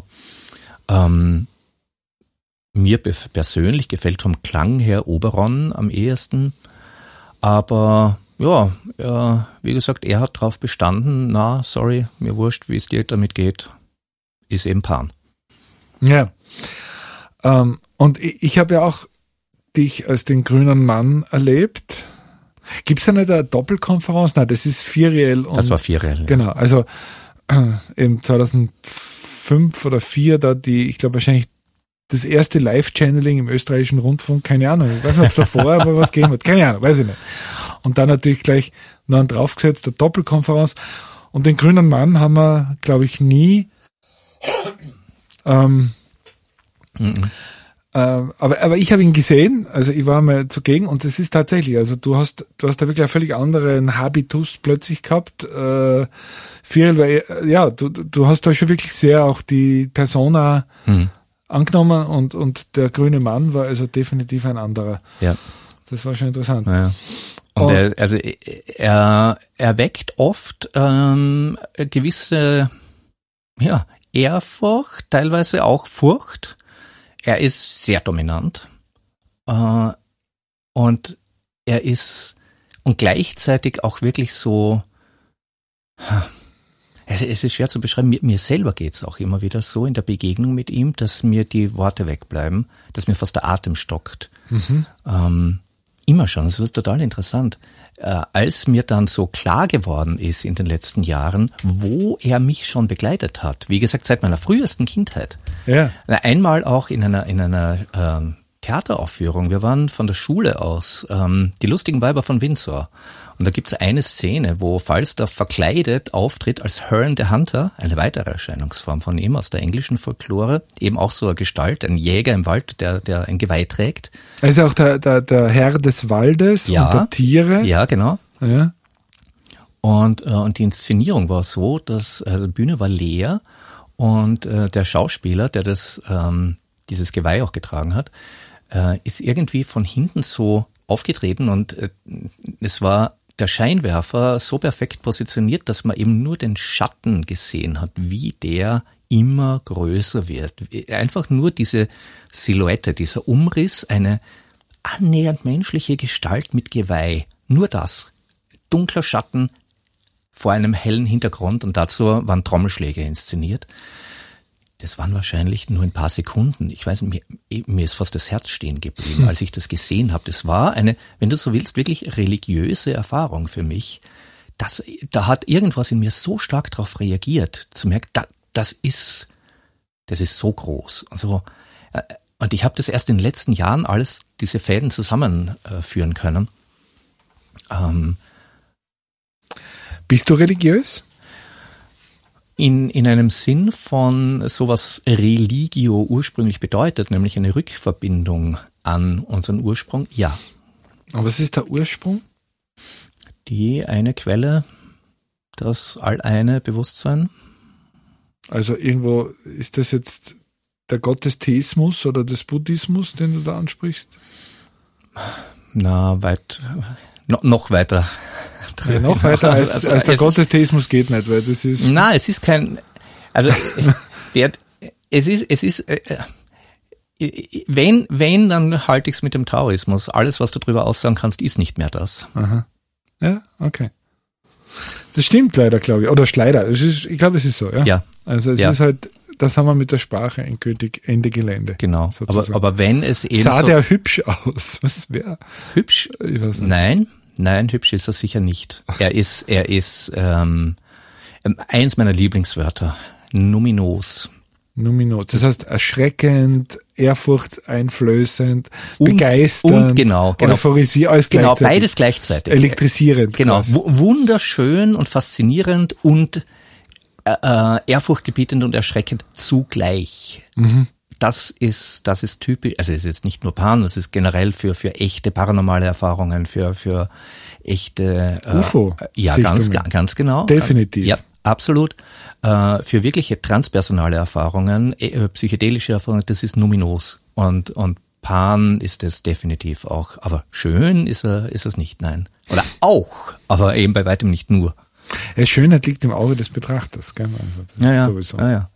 Mir persönlich gefällt vom Klang her Oberon am ehesten, aber ja, wie gesagt, er hat drauf bestanden, mir wurscht, wie es dir damit geht, ist eben Pan. Ja, und ich habe ja auch dich als den grünen Mann erlebt. Gibt's da nicht eine Doppelkonferenz? Nein, das ist Firiel. Das war Firiel. Genau, also eben 2005 oder 2004 da ich glaube wahrscheinlich das erste Live-Channeling im österreichischen Rundfunk, keine Ahnung, ich weiß nicht, ob es davor aber was gegeben hat, keine Ahnung, weiß ich nicht. Und dann natürlich gleich noch einen draufgesetzt, der Doppelkonferenz. Und den grünen Mann haben wir, glaube ich, nie aber ich habe ihn gesehen, also ich war mal zugegen und es ist tatsächlich, also du hast da wirklich einen völlig anderen Habitus plötzlich gehabt. Firiel, weil, ja, du hast da schon wirklich sehr auch die Persona angenommen und der grüne Mann war also definitiv ein anderer. Ja. Das war schon interessant. Ja. Und er weckt oft gewisse Ehrfurcht, teilweise auch Furcht. Er ist sehr dominant und er ist und gleichzeitig auch wirklich so, es ist schwer zu beschreiben, mir selber geht's auch immer wieder so in der Begegnung mit ihm, dass mir die Worte wegbleiben, dass mir fast der Atem stockt. Immer schon, das wird total interessant. Als mir dann so klar geworden ist in den letzten Jahren, wo er mich schon begleitet hat, wie gesagt, seit meiner frühesten Kindheit. Ja. Einmal auch in einer Theateraufführung, wir waren von der Schule aus, die lustigen Weiber von Windsor. Und da gibt's eine Szene, wo Falstaff verkleidet auftritt als Herne the Hunter, eine weitere Erscheinungsform von ihm aus der englischen Folklore, eben auch so eine Gestalt, ein Jäger im Wald, der ein Geweih trägt. Also auch der Herr des Waldes und der Tiere. Ja, genau. Ja. Und die Inszenierung war so, dass die Bühne war leer und der Schauspieler, der dieses Geweih auch getragen hat, ist irgendwie von hinten so aufgetreten und es war der Scheinwerfer so perfekt positioniert, dass man eben nur den Schatten gesehen hat, wie der immer größer wird. Einfach nur diese Silhouette, dieser Umriss, eine annähernd menschliche Gestalt mit Geweih. Nur das. Dunkler Schatten vor einem hellen Hintergrund und dazu waren Trommelschläge inszeniert. Das waren wahrscheinlich nur ein paar Sekunden. Ich weiß, mir ist fast das Herz stehen geblieben, als ich das gesehen habe. Das war eine, wenn du so willst, wirklich religiöse Erfahrung für mich. Da hat irgendwas in mir so stark darauf reagiert, zu merken, das ist so groß. Und ich habe das erst in den letzten Jahren alles, diese Fäden zusammenführen können. Bist du religiös? In einem Sinn von sowas Religio ursprünglich bedeutet, nämlich eine Rückverbindung an unseren Ursprung, ja. Und was ist der Ursprung? Die eine Quelle, das alleine Bewusstsein. Also irgendwo, ist das jetzt der Gott des Theismus oder des Buddhismus, den du da ansprichst? Na, noch weiter. Ja, noch weiter als der Gott des Theismus geht nicht, weil das ist... Nein, es ist kein... Also, wenn, dann halte ich es mit dem Taoismus. Alles, was du darüber aussagen kannst, ist nicht mehr das. Aha. Ja, okay. Das stimmt leider, glaube ich. Oder leider. Ich glaube, es ist so, ja. Ja. Also es ist halt, das haben wir mit der Sprache endgültig Ende Gelände. Genau. Aber wenn es eben sah der hübsch aus? Was wäre? Hübsch? Ich weiß nicht. Nein, hübsch ist er sicher nicht. Er ist eins meiner Lieblingswörter. Numinos. Numinos. Das heißt erschreckend, ehrfurchteinflößend, begeisternd, und genau. Euphorisier, alles gleichzeitig. Genau, beides gleichzeitig. Elektrisierend. Genau, wunderschön und faszinierend und ehrfurchtgebietend und erschreckend zugleich. das ist typisch, also es ist jetzt nicht nur Pan, das ist generell für echte paranormale Erfahrungen, für echte UFO. Ja, ganz genau. Definitiv. Ja, absolut. Für wirkliche transpersonale Erfahrungen, psychedelische Erfahrungen, das ist numinos. Und Pan ist es definitiv auch. Aber schön ist es nicht, nein. Oder auch, aber eben bei weitem nicht nur. Ja, Schönheit liegt im Auge des Betrachters, gell? Also das ist sowieso. Ja.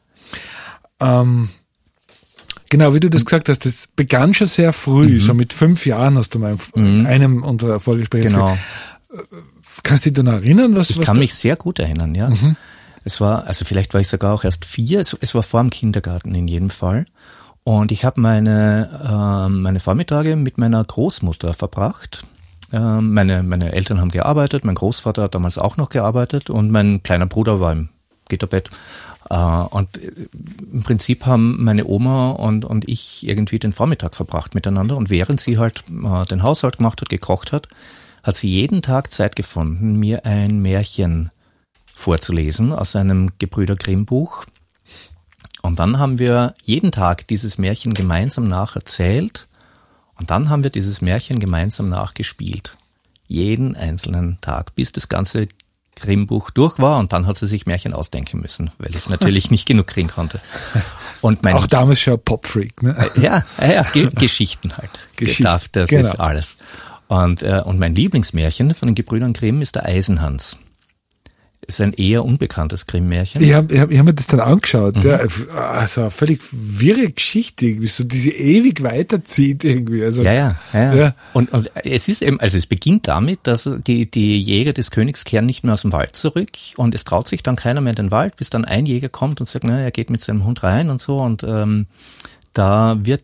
Genau, wie du das gesagt hast, das begann schon sehr früh, so mit 5 Jahren hast du mal in einem unserer Vorgespräche gesagt. Kannst du dich noch erinnern? Ich kann mich sehr gut erinnern, ja. Es war, also vielleicht war ich sogar auch erst 4, es war vor dem Kindergarten in jedem Fall. Und ich habe meine Vormittage mit meiner Großmutter verbracht. Meine Eltern haben gearbeitet, mein Großvater hat damals auch noch gearbeitet und mein kleiner Bruder war im Gitterbett. Und im Prinzip haben meine Oma und ich irgendwie den Vormittag verbracht miteinander. Und während sie halt den Haushalt gemacht hat, gekocht hat, hat sie jeden Tag Zeit gefunden, mir ein Märchen vorzulesen aus einem Gebrüder Grimm Buch. Und dann haben wir jeden Tag dieses Märchen gemeinsam nacherzählt und dann haben wir dieses Märchen gemeinsam nachgespielt. Jeden einzelnen Tag, bis das ganze Grimm-Buch durch war und dann hat sie sich Märchen ausdenken müssen, weil ich natürlich nicht genug kriegen konnte. Und auch damals schon Popfreak, ne? Ja, Geschichten halt. Das genau. Ist alles. Und mein Lieblingsmärchen von den Gebrüdern Grimm ist der Eisenhans. Ist ein eher unbekanntes Grimm-Märchen. Ich hab mir das dann angeschaut. Ja, also eine völlig wirre Geschichte, wie so diese ewig weiterzieht irgendwie. Also, ja. Und es ist eben, also es beginnt damit, dass die Jäger des Königs kehren nicht mehr aus dem Wald zurück und es traut sich dann keiner mehr in den Wald, bis dann ein Jäger kommt und sagt, er geht mit seinem Hund rein und so und da wird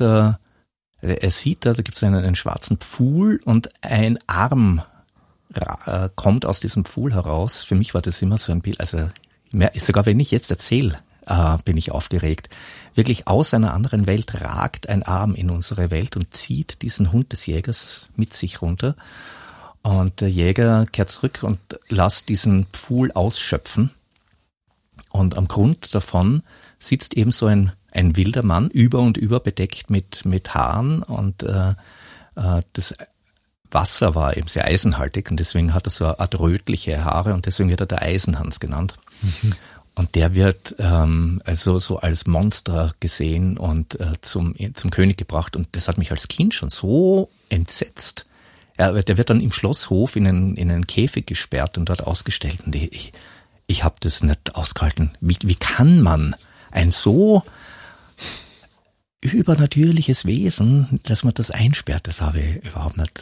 er sieht, da gibt es einen schwarzen Pfuhl und ein Arm kommt aus diesem Pfuhl heraus. Für mich war das immer so ein Bild, also sogar wenn ich jetzt erzähle, bin ich aufgeregt. Wirklich aus einer anderen Welt ragt ein Arm in unsere Welt und zieht diesen Hund des Jägers mit sich runter. Und der Jäger kehrt zurück und lässt diesen Pfuhl ausschöpfen. Und am Grund davon sitzt eben so ein wilder Mann, über und über bedeckt mit Haaren und das Wasser war eben sehr eisenhaltig und deswegen hat er so eine Art rötliche Haare und deswegen wird er der Eisenhans genannt. Und der wird also so als Monster gesehen und zum König gebracht und das hat mich als Kind schon so entsetzt. Der wird dann im Schlosshof in einen Käfig gesperrt und dort ausgestellt und ich habe das nicht ausgehalten. Wie kann man ein so übernatürliches Wesen, dass man das einsperrt, das habe ich überhaupt nicht.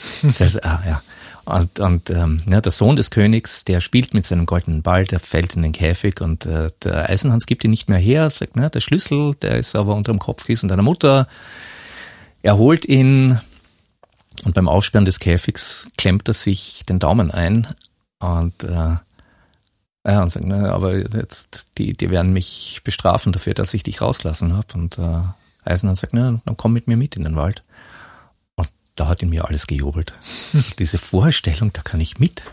Und der Sohn des Königs, der spielt mit seinem goldenen Ball, der fällt in den Käfig und der Eisenhans gibt ihn nicht mehr her, sagt, der Schlüssel, der ist aber unter dem Kopfkissen deiner Mutter. Er holt ihn und beim Aufsperren des Käfigs klemmt er sich den Daumen ein und sagt, aber jetzt die werden mich bestrafen dafür, dass ich dich rauslassen habe und Eisenhans sagt, dann komm mit mir mit in den Wald. Und da hat in mir alles gejubelt. Diese Vorstellung, da kann ich mit.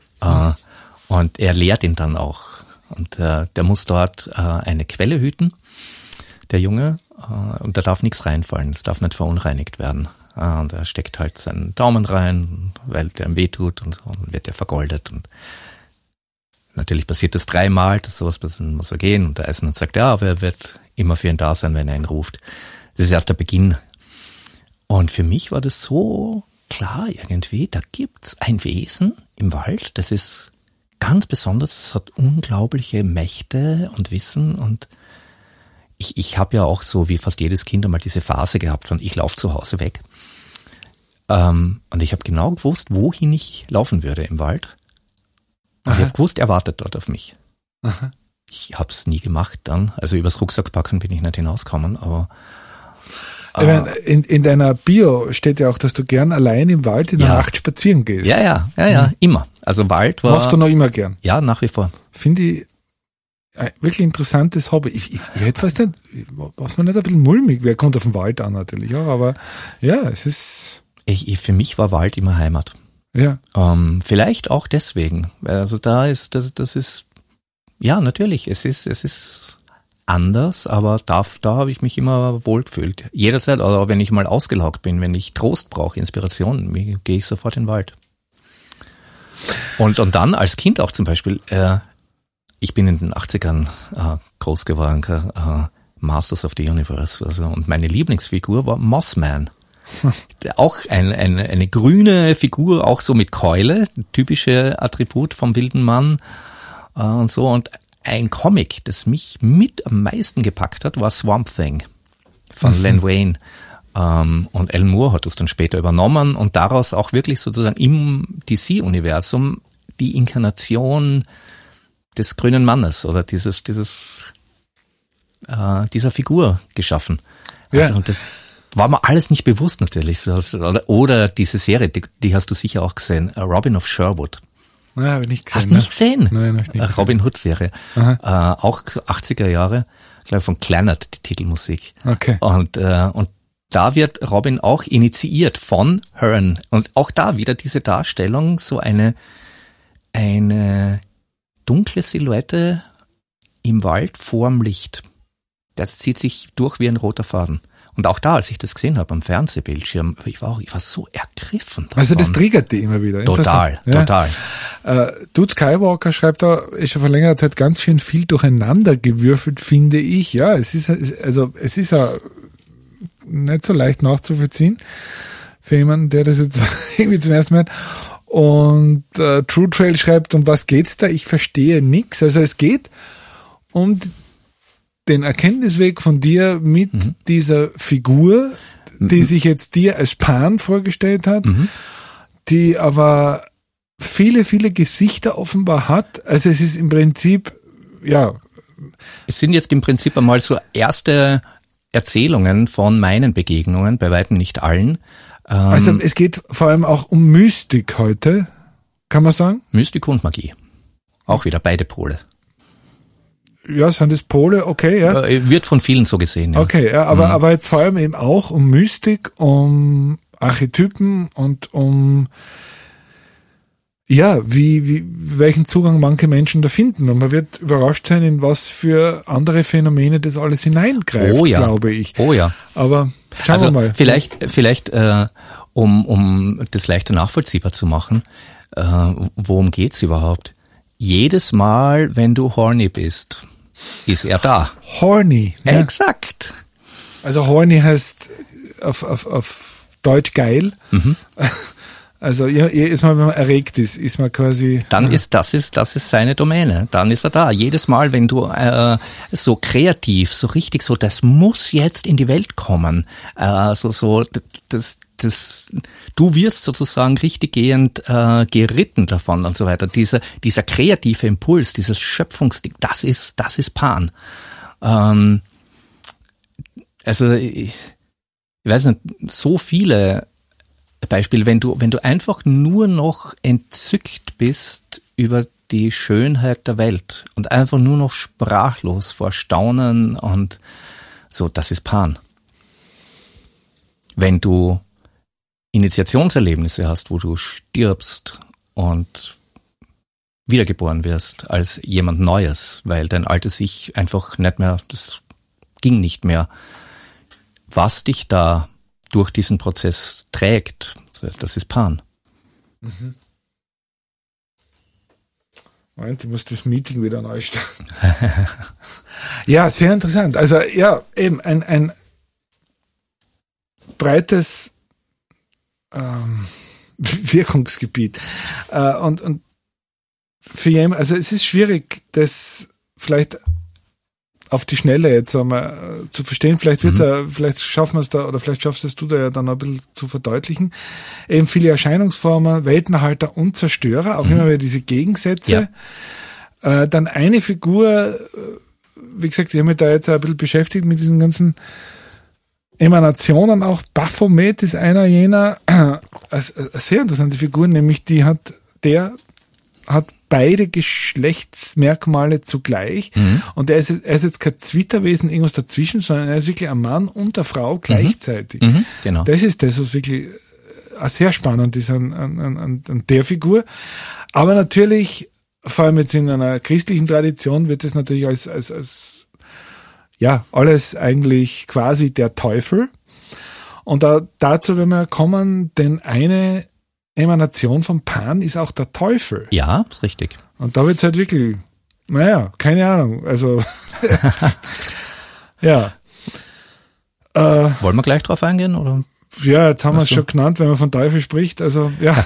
Und er lehrt ihn dann auch. Und der muss dort eine Quelle hüten, der Junge. Und da darf nichts reinfallen, es darf nicht verunreinigt werden. Und er steckt halt seinen Daumen rein, weil der ihm wehtut und so, und wird er vergoldet. Und natürlich passiert das 3-mal, dass sowas passieren muss er gehen. Und der Eisenhans sagt, aber er wird immer für ihn da sein, wenn er ihn ruft. Das ist erst der Beginn. Und für mich war das so klar irgendwie, da gibt's ein Wesen im Wald, das ist ganz besonders, es hat unglaubliche Mächte und Wissen und ich habe ja auch so wie fast jedes Kind einmal diese Phase gehabt von ich laufe zu Hause weg. Und ich habe genau gewusst, wohin ich laufen würde im Wald. Und ich habe gewusst, er wartet dort auf mich. Aha. Ich habe es nie gemacht dann. Also übers Rucksackpacken bin ich nicht hinausgekommen, aber in deiner Bio steht ja auch, dass du gern allein im Wald in der Nacht spazieren gehst. Ja, immer. Also Wald war... Machst du noch immer gern? Ja, nach wie vor. Finde ich ein wirklich interessantes Hobby. Ich hätte fast nicht, was man nicht ein bisschen mulmig, wer kommt auf den Wald an natürlich auch, aber ja, es ist... Für mich war Wald immer Heimat. Ja. Vielleicht auch deswegen. Also das ist, ja, natürlich, es ist anders, aber da habe ich mich immer wohl gefühlt. Jederzeit, oder wenn ich mal ausgelaugt bin, wenn ich Trost brauche, Inspiration, gehe ich sofort in den Wald. Und dann als Kind auch zum Beispiel, ich bin in den 80ern groß geworden, Masters of the Universe, also, und meine Lieblingsfigur war Mossman. Auch eine grüne Figur, auch so mit Keule, typische Attribut vom wilden Mann und so. Und ein Comic, das mich mit am meisten gepackt hat, war Swamp Thing von Len Wein. Und Alan Moore hat das dann später übernommen und daraus auch wirklich sozusagen im DC-Universum die Inkarnation des grünen Mannes oder dieser Figur geschaffen. Ja. Also, und das war mir alles nicht bewusst natürlich. Oder diese Serie, die hast du sicher auch gesehen, Robin of Sherwood. Ja, habe ich nicht gesehen. Hast du nicht gesehen? Nein, habe ich nicht gesehen. Robin Hood-Serie. Auch 80er Jahre, glaube von Clannad, die Titelmusik. Okay. Und da wird Robin auch initiiert von Hearn. Und auch da wieder diese Darstellung, so eine dunkle Silhouette im Wald vorm Licht. Das zieht sich durch wie ein roter Faden. Und auch da, als ich das gesehen habe am Fernsehbildschirm, ich war so ergriffen davon. Also das triggert die immer wieder. Total. Dude Skywalker schreibt da, ist schon vor längerer Zeit ganz schön viel durcheinander gewürfelt, finde ich. Ja, es ist ja nicht so leicht nachzuvollziehen für jemanden, der das jetzt irgendwie zum ersten Mal hat. Und True Trail schreibt, um was geht's da? Ich verstehe nichts. Also es geht um den Erkenntnisweg von dir mit dieser Figur, die sich jetzt dir als Pan vorgestellt hat, die aber viele, viele Gesichter offenbar hat. Also es ist im Prinzip, ja. Es sind jetzt im Prinzip einmal so erste Erzählungen von meinen Begegnungen, bei weitem nicht allen. Also es geht vor allem auch um Mystik heute, kann man sagen? Mystik und Magie. Auch wieder beide Pole. Ja, sind das Pole, okay, ja. Wird von vielen so gesehen, ja. Okay, ja, aber jetzt vor allem eben auch um Mystik, um Archetypen und um, ja, welchen Zugang manche Menschen da finden. Und man wird überrascht sein, in was für andere Phänomene das alles hineingreift, glaube ich. Oh ja. Aber schauen wir mal. Vielleicht um das leichter nachvollziehbar zu machen, worum geht's überhaupt? Jedes Mal, wenn du horny bist, ist er da. Horny. Ja. Exakt. Also horny heißt auf Deutsch geil. Also jedes Mal, wenn man erregt ist man quasi. Dann ist das ist seine Domäne. Dann ist er da. Jedes Mal, wenn du so kreativ, so richtig so, das muss jetzt in die Welt kommen. Du wirst sozusagen richtiggehend geritten davon und so weiter. Dieser kreative Impuls, dieses Schöpfungsding, das ist Pan. Also ich weiß nicht, so viele Beispiele, wenn du einfach nur noch entzückt bist über die Schönheit der Welt und einfach nur noch sprachlos vor Staunen und so, das ist Pan. Wenn du Initiationserlebnisse hast, wo du stirbst und wiedergeboren wirst als jemand Neues, weil dein altes Ich einfach nicht mehr, das ging nicht mehr. Was dich da durch diesen Prozess trägt, das ist Pan. Moment, ich muss das Meeting wieder neu starten. Ja, sehr interessant. Also ja, eben ein breites Wirkungsgebiet. Und für jemanden, also es ist schwierig, das vielleicht auf die Schnelle jetzt einmal zu verstehen. Vielleicht vielleicht schaffen wir es da, oder vielleicht schaffst es du da ja dann ein bisschen zu verdeutlichen. Eben viele Erscheinungsformen, Weltenerhalter und Zerstörer, auch immer wieder diese Gegensätze. Ja. Dann eine Figur, wie gesagt, ich habe mich da jetzt ein bisschen beschäftigt mit diesen ganzen Emanationen auch. Baphomet ist einer jener, eine sehr interessante Figur, nämlich der hat beide Geschlechtsmerkmale zugleich. Und er ist jetzt kein Zwitterwesen, irgendwas dazwischen, sondern er ist wirklich ein Mann und eine Frau gleichzeitig. Genau. Das ist das, was wirklich sehr spannend ist an der Figur. Aber natürlich, vor allem jetzt in einer christlichen Tradition, wird das natürlich als ja, alles eigentlich quasi der Teufel. Und dazu, wenn wir kommen, denn eine Emanation von Pan ist auch der Teufel. Ja, richtig. Und da wird es halt wirklich, naja, keine Ahnung, also ja. Wollen wir gleich drauf eingehen, oder? Ja, jetzt haben wir es schon genannt, wenn man von Teufel spricht, also ja.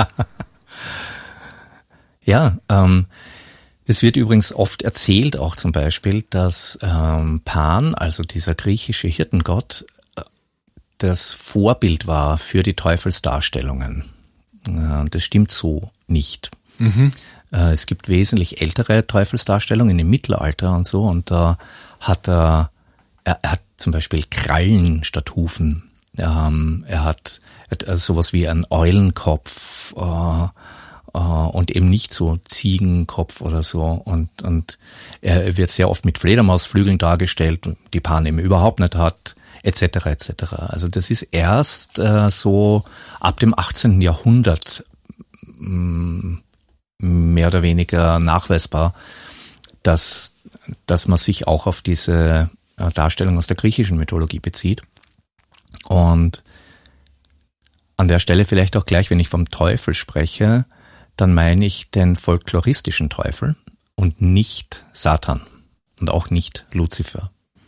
Ja, das wird übrigens oft erzählt, auch zum Beispiel, dass Pan, also dieser griechische Hirtengott, das Vorbild war für die Teufelsdarstellungen. Das stimmt so nicht. Es gibt wesentlich ältere Teufelsdarstellungen im Mittelalter und so, und da hat er hat zum Beispiel Krallen statt Hufen. Er hat sowas wie einen Eulenkopf und eben nicht so Ziegenkopf oder so. Und er wird sehr oft mit Fledermausflügeln dargestellt, die Pan eben überhaupt nicht hat, etc. etc. Also das ist erst so ab dem 18. Jahrhundert mehr oder weniger nachweisbar, dass man sich auch auf diese Darstellung aus der griechischen Mythologie bezieht. Und an der Stelle vielleicht auch gleich, wenn ich vom Teufel spreche, dann meine ich den folkloristischen Teufel und nicht Satan und auch nicht Luzifer.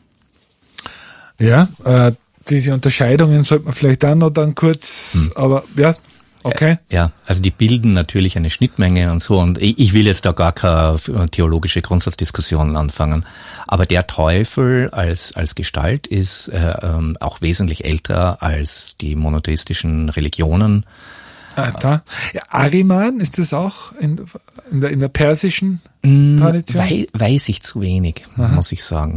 Ja, diese Unterscheidungen sollte man vielleicht auch noch dann kurz, aber ja, okay. Ja, also die bilden natürlich eine Schnittmenge und so, und ich will jetzt da gar keine theologische Grundsatzdiskussion anfangen, aber der Teufel als Gestalt ist auch wesentlich älter als die monotheistischen Religionen. Ja, Ahriman, ist das auch in der persischen Tradition? Weiß ich zu wenig, muss ich sagen.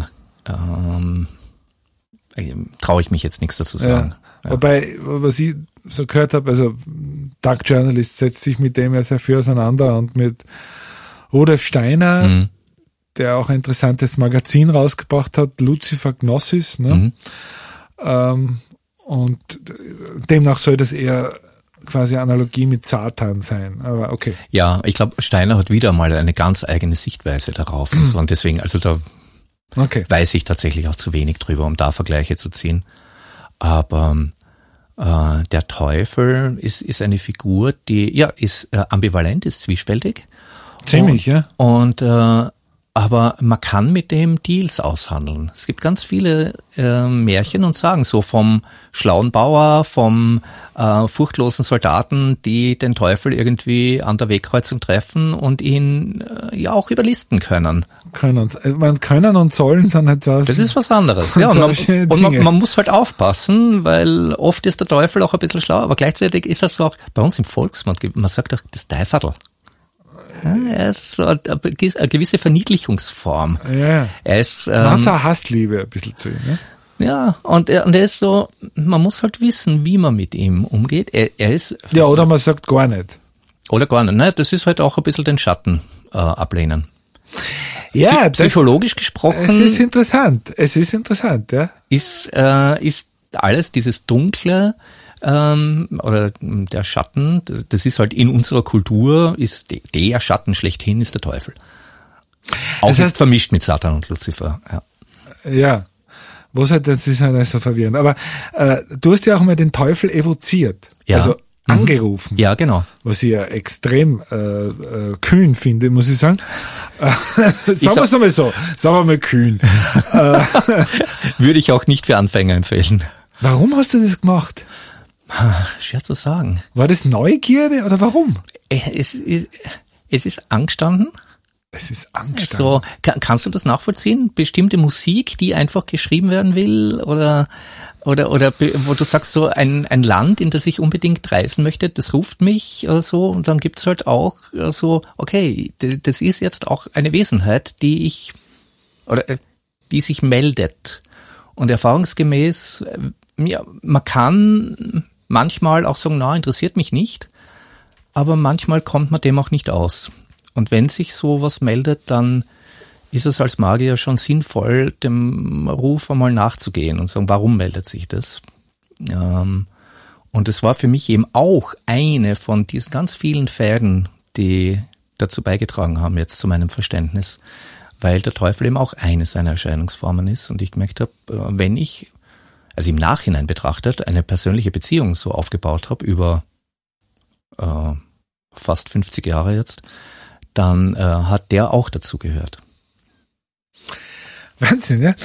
Traue ich mich jetzt nichts dazu sagen. Ja. Wobei, was ich so gehört habe, also Dark Journalist setzt sich mit dem ja sehr viel auseinander, und mit Rudolf Steiner, der auch ein interessantes Magazin rausgebracht hat, Lucifer Gnosis, ne? Und demnach soll das eher quasi Analogie mit Satan sein, aber okay. Ja, ich glaube, Steiner hat wieder mal eine ganz eigene Sichtweise darauf und so, und deswegen, also da weiß ich tatsächlich auch zu wenig drüber, um da Vergleiche zu ziehen. Aber der Teufel ist eine Figur, die ist ambivalent, ist zwiespältig. Ziemlich, ja. Und aber man kann mit dem Deals aushandeln. Es gibt ganz viele Märchen und Sagen, so vom schlauen Bauer, vom furchtlosen Soldaten, die den Teufel irgendwie an der Wegkreuzung treffen und ihn ja auch überlisten können. Können und sollen sind halt so. Das ist was anderes. Ja, und man muss halt aufpassen, weil oft ist der Teufel auch ein bisschen schlau, aber gleichzeitig ist das so auch bei uns im Volksmund, man sagt auch das Teufel. Ja, er ist so eine gewisse Verniedlichungsform. Ja. Er ist, man hat auch Hassliebe ein bisschen zu ihm, ne? Ja, und er ist so, man muss halt wissen, wie man mit ihm umgeht. Er ist. Ja, oder man sagt gar nicht. Oder gar nicht. Nein, das ist halt auch ein bisschen den Schatten ablehnen. Ja, psychologisch gesprochen. Es ist interessant, ja. Ist alles dieses Dunkle, oder der Schatten, das ist halt in unserer Kultur, ist der Schatten schlechthin ist der Teufel. Auch das heißt, jetzt vermischt mit Satan und Luzifer. Ja, das ist halt so verwirrend. Aber du hast ja auch mal den Teufel evoziert, also angerufen. Ja, genau. Was ich ja extrem kühn finde, muss ich sagen. Sagen wir mal kühn. Würde ich auch nicht für Anfänger empfehlen. Warum hast du das gemacht? Schwer zu sagen. War das Neugierde oder warum? Es ist angestanden. Es ist angestanden. So, kannst du das nachvollziehen? Bestimmte Musik, die einfach geschrieben werden will, oder wo du sagst, so ein Land, in das ich unbedingt reisen möchte, das ruft mich oder so, und dann gibt's halt auch so, okay, das ist jetzt auch eine Wesenheit, die sich meldet. Und erfahrungsgemäß, ja, man kann manchmal auch sagen, interessiert mich nicht, aber manchmal kommt man dem auch nicht aus. Und wenn sich sowas meldet, dann ist es als Magier schon sinnvoll, dem Ruf einmal nachzugehen und sagen, warum meldet sich das? Und es war für mich eben auch eine von diesen ganz vielen Fäden, die dazu beigetragen haben, jetzt zu meinem Verständnis. weil der Teufel eben auch eine seiner Erscheinungsformen ist und ich gemerkt habe, wenn ich, also im Nachhinein betrachtet, eine persönliche Beziehung so aufgebaut habe über fast 50 Jahre jetzt, dann hat der auch dazu gehört. Wahnsinn, ja.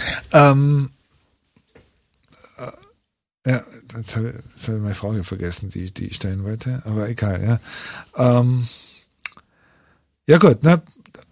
Ja, jetzt habe ich meine Frage vergessen, die ich stellen wollte, aber egal, ja. Ja gut, ne?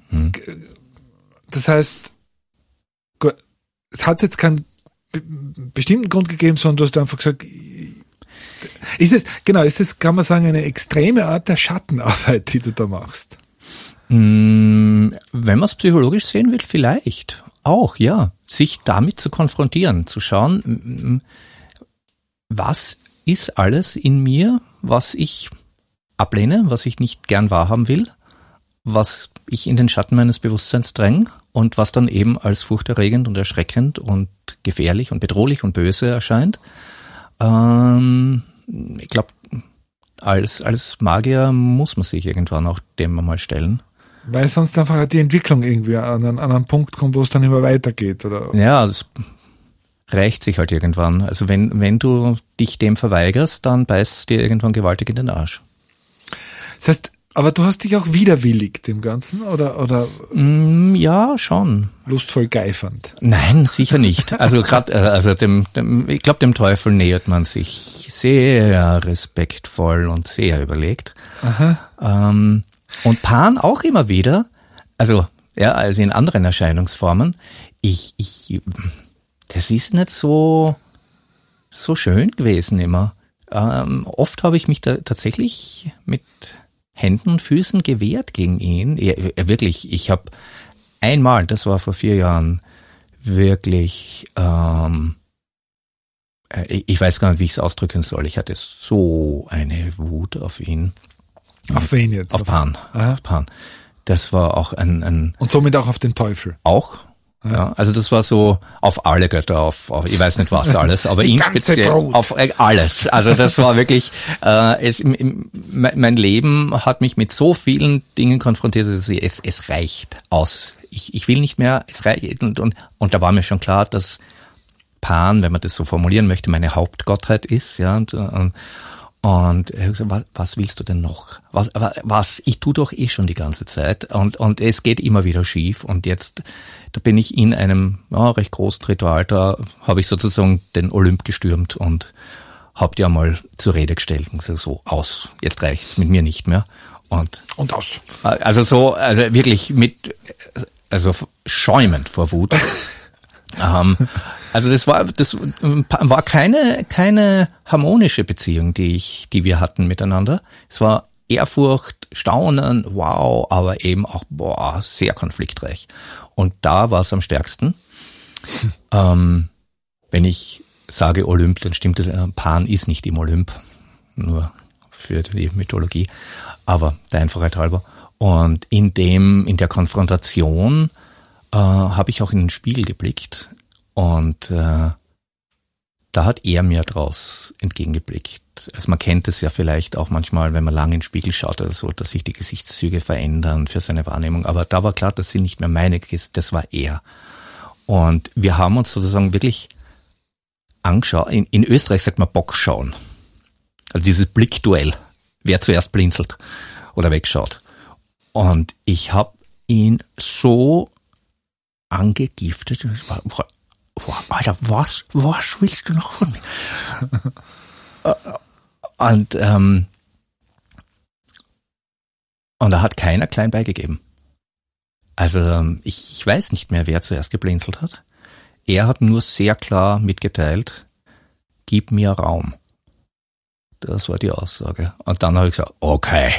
Das heißt, gut, es hat jetzt keinen bestimmten Grund gegeben, sondern du hast einfach gesagt, ist es, kann man sagen, eine extreme Art der Schattenarbeit, die du da machst? Wenn man es psychologisch sehen will, vielleicht auch, ja. Sich damit zu konfrontieren, zu schauen, was ist alles in mir, was ich ablehne, was ich nicht gern wahrhaben will, was ich in den Schatten meines Bewusstseins dränge und was dann eben als furchterregend und erschreckend und gefährlich und bedrohlich und böse erscheint. Ich glaube, als Magier muss man sich irgendwann auch dem mal stellen. Weil sonst einfach die Entwicklung irgendwie an einen Punkt kommt, wo es dann immer weitergeht, oder? Ja, das rächt sich halt irgendwann. Also wenn du dich dem verweigerst, dann beißt es dir irgendwann gewaltig in den Arsch. Das heißt, aber du hast dich auch widerwillig dem Ganzen, oder? Ja, schon. Lustvoll geifernd? Nein, sicher nicht. Also gerade, ich glaube, dem Teufel nähert man sich sehr respektvoll und sehr überlegt. Aha. Und Pan auch immer wieder, also in anderen Erscheinungsformen. Das ist nicht so schön gewesen immer. Oft habe ich mich da tatsächlich mit Händen und Füßen gewehrt gegen ihn. Wirklich, ich habe einmal, das war vor 4 Jahren, wirklich, ich weiß gar nicht, wie ich es ausdrücken soll. Ich hatte so eine Wut auf ihn. Auf wen jetzt? Auf Pan. Auf Pan. Das war auch ein und somit auch auf den Teufel. Auch. Ja, also das war so auf alle Götter, auf ich weiß nicht was alles, aber ihn speziell auf alles. Also das war wirklich, mein Leben hat mich mit so vielen Dingen konfrontiert, also es reicht aus. Ich will nicht mehr, es reicht. Und da war mir schon klar, dass Pan, wenn man das so formulieren möchte, meine Hauptgottheit ist, ja, und er hat gesagt, was willst du denn noch? Was? Ich tue doch schon die ganze Zeit und es geht immer wieder schief und jetzt, da bin ich in einem recht großen Ritual, da habe ich sozusagen den Olymp gestürmt und habe die einmal zur Rede gestellt und gesagt, so aus, jetzt reicht's mit mir nicht mehr und aus. Also wirklich also schäumend vor Wut. Also das war keine harmonische Beziehung, die wir hatten miteinander. Es war Ehrfurcht, Staunen, wow, aber eben auch sehr konfliktreich. Und da war es am stärksten. Wenn ich sage Olymp, dann stimmt es. Pan ist nicht im Olymp, nur für die Mythologie, aber der Einfachheit halber. Und in der Konfrontation habe ich auch in den Spiegel geblickt. Und da hat er mir draus entgegengeblickt. Also man kennt es ja vielleicht auch manchmal, wenn man lange in den Spiegel schaut oder so, dass sich die Gesichtszüge verändern für seine Wahrnehmung. Aber da war klar, das sind nicht mehr meine Gesichter, das war er. Und wir haben uns sozusagen wirklich angeschaut. In Österreich sagt man Bockschauen. Also dieses Blickduell. Wer zuerst blinzelt oder wegschaut. Und ich habe ihn so angegiftet. Alter, was willst du noch von mir? Und da hat keiner klein beigegeben. Also ich weiß nicht mehr, wer zuerst geblinzelt hat. Er hat nur sehr klar mitgeteilt, gib mir Raum. Das war die Aussage. Und dann habe ich gesagt, okay.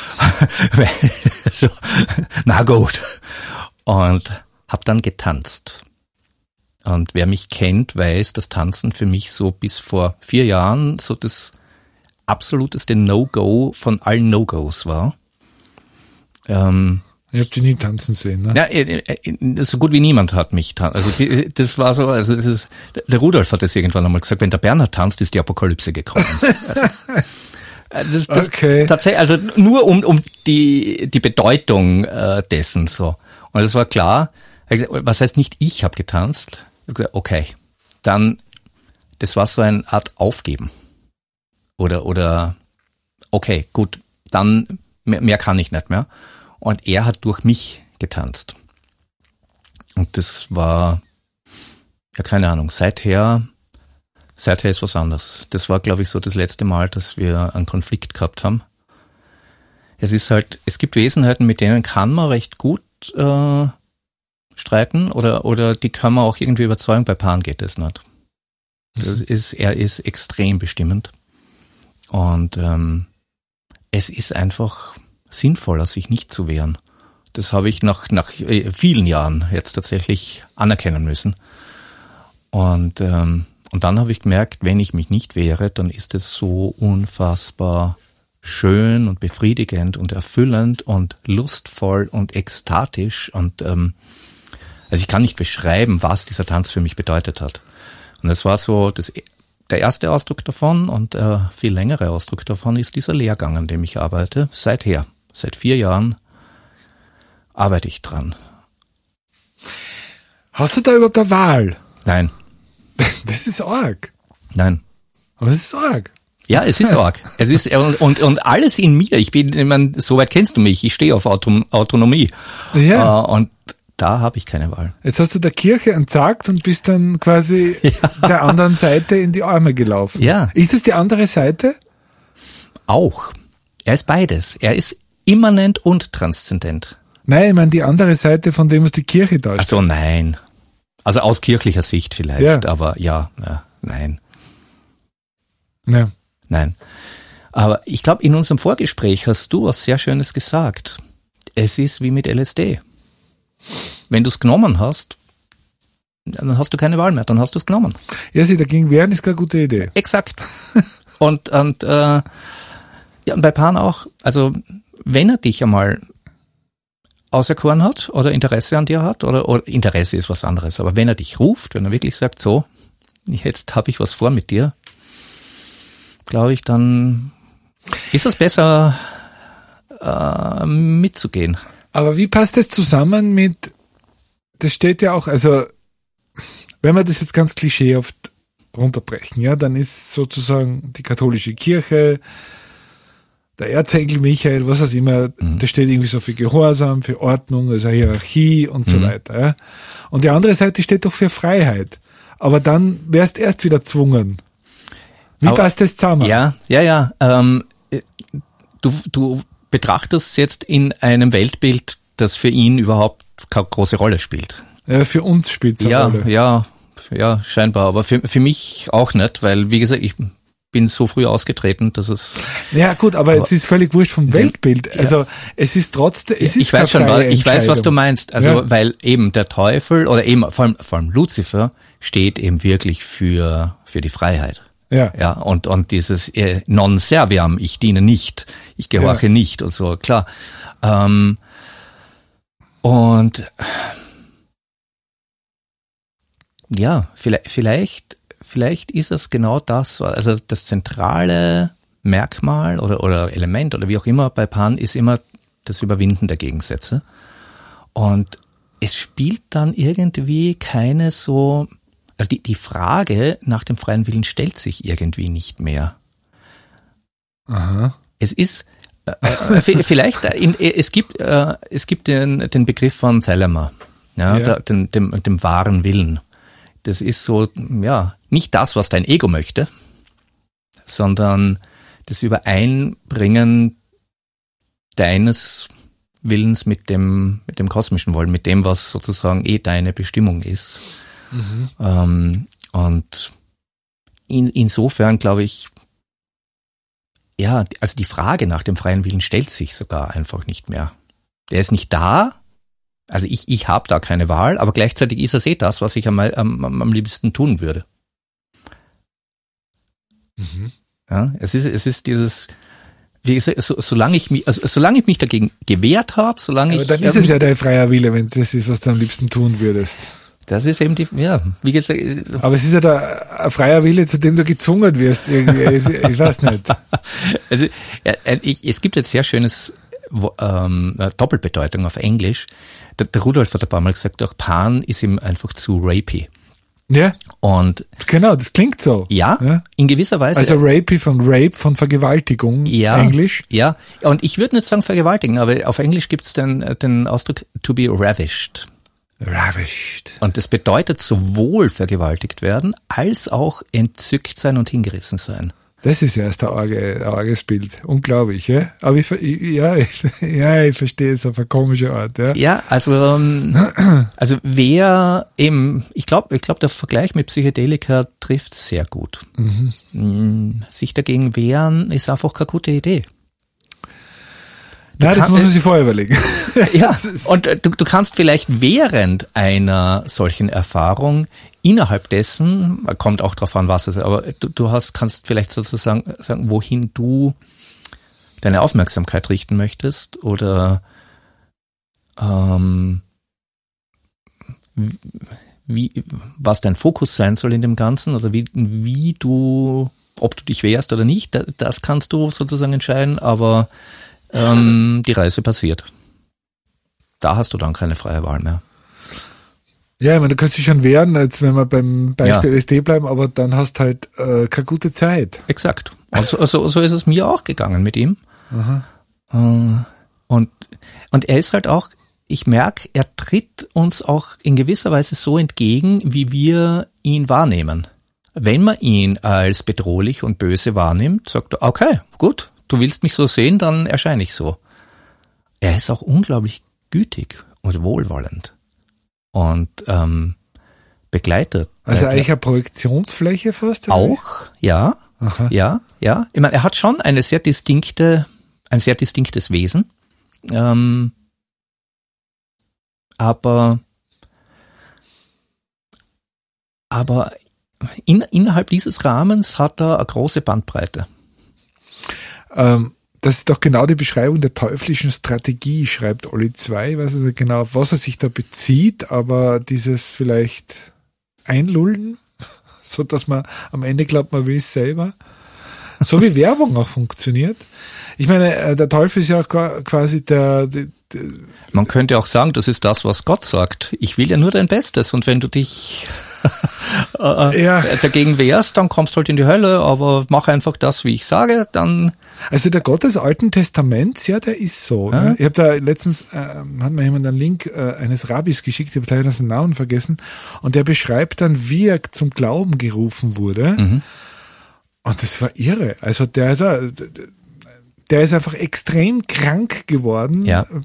So, na gut. Und habe dann getanzt. Und wer mich kennt, weiß, dass Tanzen für mich so bis vor 4 Jahren so das absoluteste No-Go von allen No-Gos war. Ich habe die nie tanzen sehen, ne? Ja, so gut wie niemand hat mich tanzen. Also das war so, also das ist, der Rudolf hat das irgendwann einmal gesagt, wenn der Bernhard tanzt, ist die Apokalypse gekommen. Das okay. Tatsächlich, also nur um die Bedeutung dessen so. Und es war klar, Was heißt nicht, ich habe getanzt? Ich habe gesagt, okay, dann, das war so eine Art Aufgeben. Oder okay, gut, dann mehr kann ich nicht mehr. Und er hat durch mich getanzt. Und das war, ja keine Ahnung, seither ist was anderes. Das war, glaube ich, so das letzte Mal, dass wir einen Konflikt gehabt haben. Es gibt Wesenheiten, mit denen kann man recht gut streiten oder die kann man auch irgendwie überzeugen. Bei Pan geht das nicht. Er ist extrem bestimmend. Und es ist einfach sinnvoller, sich nicht zu wehren. Das habe ich nach vielen Jahren jetzt tatsächlich anerkennen müssen. Und dann habe ich gemerkt, wenn ich mich nicht wehre, dann ist es so unfassbar schön und befriedigend und erfüllend und lustvoll und ekstatisch. Und also ich kann nicht beschreiben, was dieser Tanz für mich bedeutet hat. Und es war so, der erste Ausdruck davon und viel längere Ausdruck davon ist dieser Lehrgang, an dem ich arbeite. Seit 4 Jahren arbeite ich dran. Hast du da überhaupt eine Wahl? Nein. Das ist arg. Nein. Aber es ist arg. Ja, es ist arg. Es ist und alles in mir. Ich meine, so weit kennst du mich. Ich stehe auf Autonomie. Ja. Und da habe ich keine Wahl. Jetzt hast du der Kirche entsagt und bist dann quasi der anderen Seite in die Arme gelaufen. Ja. Ist das die andere Seite? Auch. Er ist beides. Er ist immanent und transzendent. Nein, ich meine die andere Seite, von dem was die Kirche darstellt. Ach so, nein. Also aus kirchlicher Sicht vielleicht, aber nein. Ja. Nein. Aber ich glaube, in unserem Vorgespräch hast du was sehr Schönes gesagt. Es ist wie mit LSD. Wenn du es genommen hast, dann hast du keine Wahl mehr, dann hast du es genommen. Ja, dagegen wehren ist keine gute Idee. Exakt. Und bei Pan auch, also wenn er dich einmal auserkoren hat oder Interesse an dir hat, oder Interesse ist was anderes, aber wenn er dich ruft, wenn er wirklich sagt, so, jetzt habe ich was vor mit dir, glaube ich, dann ist es besser, mitzugehen. Aber wie passt das zusammen mit, das steht ja auch, also wenn wir das jetzt ganz klischeehaft runterbrechen, ja, dann ist sozusagen die katholische Kirche, der Erzengel Michael, was auch immer, das steht irgendwie so für Gehorsam, für Ordnung, also Hierarchie und so weiter. Ja. Und die andere Seite steht doch für Freiheit. Aber dann wärst erst wieder gezwungen. Wie passt das zusammen? Ja. Du betrachtest jetzt in einem Weltbild, das für ihn überhaupt keine große Rolle spielt. Ja, für uns spielt es eine Rolle. Ja, scheinbar. Aber für mich auch nicht, weil, wie gesagt, ich bin so früh ausgetreten, dass es... Ja gut, aber jetzt ist völlig wurscht vom Weltbild. Also es ist trotzdem... Ich weiß was du meinst. Also weil eben der Teufel oder eben vor allem Luzifer steht eben wirklich für die Freiheit. Ja, und dieses non serviam, ich diene nicht, ich gehorche nicht und so, klar. Und ja, vielleicht ist es genau das, also das zentrale Merkmal oder Element oder wie auch immer bei Pan ist immer das Überwinden der Gegensätze. Und es spielt dann irgendwie keine so, also die Frage nach dem freien Willen stellt sich irgendwie nicht mehr. Aha. Es ist vielleicht es gibt den Begriff von Thalamer, dem wahren Willen. Das ist so, ja, nicht das, was dein Ego möchte, sondern das Übereinbringen deines Willens mit dem kosmischen Wollen, mit dem, was sozusagen deine Bestimmung ist. Und insofern glaube ich, ja, also die Frage nach dem freien Willen stellt sich sogar einfach nicht mehr. Der ist nicht da. Also ich habe da keine Wahl, aber gleichzeitig ist es das, was ich am liebsten tun würde. Ja, es ist dieses, wie gesagt, solange ich mich dagegen gewehrt habe, aber dann ist es ja dein freier Wille, wenn das ist, was du am liebsten tun würdest. Das ist eben wie gesagt. Aber es ist ja ein freier Wille, zu dem du gezwungen wirst, irgendwie. Ich weiß nicht. Also, es gibt ein sehr schönes Doppelbedeutung auf Englisch. Der Rudolf hat ein paar Mal gesagt, auch Pan ist ihm einfach zu rapey. Ja. Und genau, das klingt so. Ja, in gewisser Weise. Also rapey von Rape, von Vergewaltigung, Englisch. Ja, und ich würde nicht sagen vergewaltigen, aber auf Englisch gibt es den Ausdruck to be ravished. Ravished. Und das bedeutet sowohl vergewaltigt werden, als auch entzückt sein und hingerissen sein. Das ist ja erst ein arges Bild. Unglaublich, ja? Aber ich verstehe es auf eine komische Art, ja? Ja, also wer eben, ich glaube, der Vergleich mit Psychedelika trifft sehr gut. Sich dagegen wehren ist einfach keine gute Idee. Nein, das muss man sich vorher überlegen. Ja, und du kannst vielleicht während einer solchen Erfahrung innerhalb dessen, kommt auch drauf an, was es ist, aber kannst vielleicht sozusagen sagen, wohin du deine Aufmerksamkeit richten möchtest oder was dein Fokus sein soll in dem Ganzen oder ob du dich wehrst oder nicht, das kannst du sozusagen entscheiden, aber die Reise passiert. Da hast du dann keine freie Wahl mehr. Ja, ich meine, du kannst dich schon wehren, als wenn wir beim Beispiel LSD bleiben, aber dann hast halt keine gute Zeit. Exakt. Also, so ist es mir auch gegangen mit ihm. Aha. Und er ist halt auch, ich merke, er tritt uns auch in gewisser Weise so entgegen, wie wir ihn wahrnehmen. Wenn man ihn als bedrohlich und böse wahrnimmt, sagt er, okay, gut, du willst mich so sehen, dann erscheine ich so. Er ist auch unglaublich gütig und wohlwollend und begleitet. Also eigentlich eine Projektionsfläche fast? Auch, ja. Aha. Ja. Ich meine, er hat schon ein sehr distinktes Wesen, aber innerhalb dieses Rahmens hat er eine große Bandbreite. Das ist doch genau die Beschreibung der teuflischen Strategie, schreibt Olli 2. Ich weiß nicht genau, auf was er sich da bezieht, aber dieses vielleicht Einlullen, so dass man am Ende glaubt, man will es selber. So wie Werbung auch funktioniert. Ich meine, der Teufel ist ja auch quasi man könnte auch sagen, das ist das, was Gott sagt. Ich will ja nur dein Bestes und wenn du dich dagegen wehrst, dann kommst du halt in die Hölle, aber mach einfach das, wie ich sage, dann... Also der Gott des Alten Testaments, ja, der ist so. Ja. Ich habe da letztens, hat mir jemand einen Link eines Rabbis geschickt, ich habe leider seinen Namen vergessen, und der beschreibt dann, wie er zum Glauben gerufen wurde. Mhm. Und das war irre. Also der ist einfach extrem krank geworden,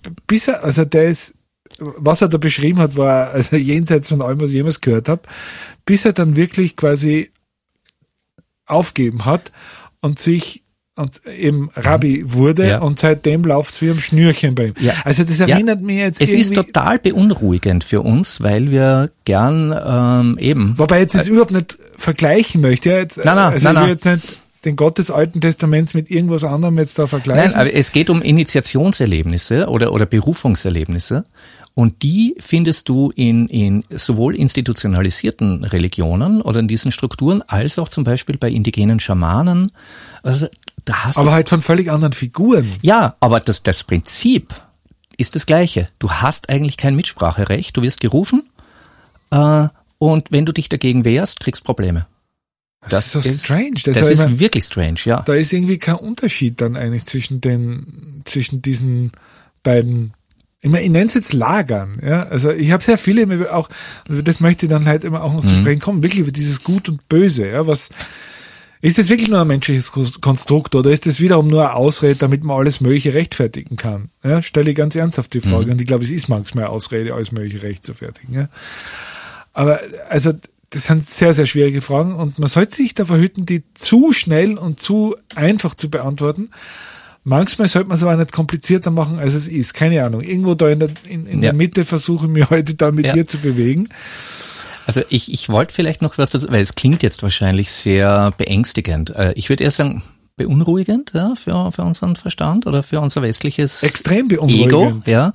was er da beschrieben hat, war also jenseits von allem, was ich jemals gehört habe, bis er dann wirklich quasi aufgeben hat und eben Rabbi wurde und seitdem läuft es wie am Schnürchen bei ihm. Ja. Also das erinnert mich jetzt irgendwie... Es ist total beunruhigend für uns, weil wir gern eben... Wobei ich jetzt überhaupt nicht vergleichen möchte. Ja, jetzt, ich will jetzt nicht den Gott des Alten Testaments mit irgendwas anderem jetzt da vergleichen. Nein, aber es geht um Initiationserlebnisse oder Berufungserlebnisse und die findest du in sowohl institutionalisierten Religionen oder in diesen Strukturen als auch zum Beispiel bei indigenen Schamanen. Also, aber halt von völlig anderen Figuren. Ja, aber das Prinzip ist das gleiche. Du hast eigentlich kein Mitspracherecht, du wirst gerufen und wenn du dich dagegen wehrst, kriegst Probleme. Das ist so strange. Das ist wirklich strange, ja. Da ist irgendwie kein Unterschied dann eigentlich zwischen diesen beiden, ich nenne es jetzt Lagern, ja. Also ich habe sehr viele auch, das möchte ich dann halt immer auch noch zu sprechen kommen, wirklich über dieses Gut und Böse, ja. Ist das wirklich nur ein menschliches Konstrukt oder ist das wiederum nur eine Ausrede, damit man alles Mögliche rechtfertigen kann? Ja, stelle ich ganz ernsthaft die Frage und ich glaube, es ist manchmal eine Ausrede, alles Mögliche rechtfertigen, ja. Aber also das sind sehr, sehr schwierige Fragen und man sollte sich da verhüten, die zu schnell und zu einfach zu beantworten. Manchmal sollte man es aber nicht komplizierter machen, als es ist. Keine Ahnung. Irgendwo da in der Mitte versuche ich mich heute da mit dir zu bewegen. Also ich wollte vielleicht noch was dazu, weil es klingt jetzt wahrscheinlich sehr beängstigend. Ich würde eher sagen, beunruhigend, ja, für unseren Verstand oder für unser westliches extrem beunruhigend. Ego, ja.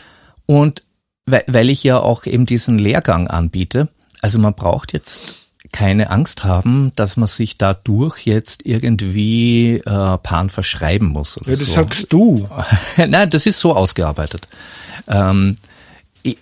Und weil ich ja auch eben diesen Lehrgang anbiete, also man braucht jetzt keine Angst haben, dass man sich dadurch jetzt irgendwie Pan verschreiben muss. Oder ja, das so. sagst du. Nein, das ist so ausgearbeitet. Ich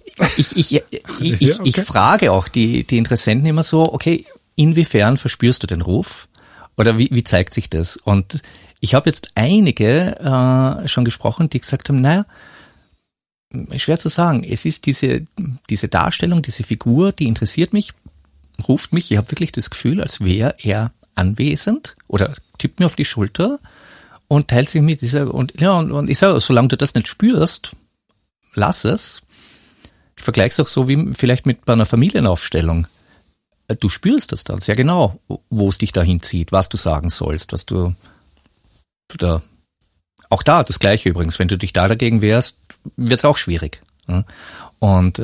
frage auch die Interessenten immer so, okay, inwiefern verspürst du den Ruf? Oder wie zeigt sich das? Und ich habe jetzt einige schon gesprochen, die gesagt haben, naja, schwer zu sagen. Es ist diese Darstellung, diese Figur, die interessiert mich, ruft mich. Ich habe wirklich das Gefühl, als wäre er anwesend oder tippt mir auf die Schulter und teilt sich mit dieser und ich sage, solange du das nicht spürst, lass es. Ich vergleiche es auch so wie vielleicht mit bei einer Familienaufstellung. Du spürst das dann sehr genau, wo es dich dahin zieht, was du sagen sollst, was du da. Auch da das Gleiche übrigens. Wenn du dich da dagegen wehrst, wird es auch schwierig. Und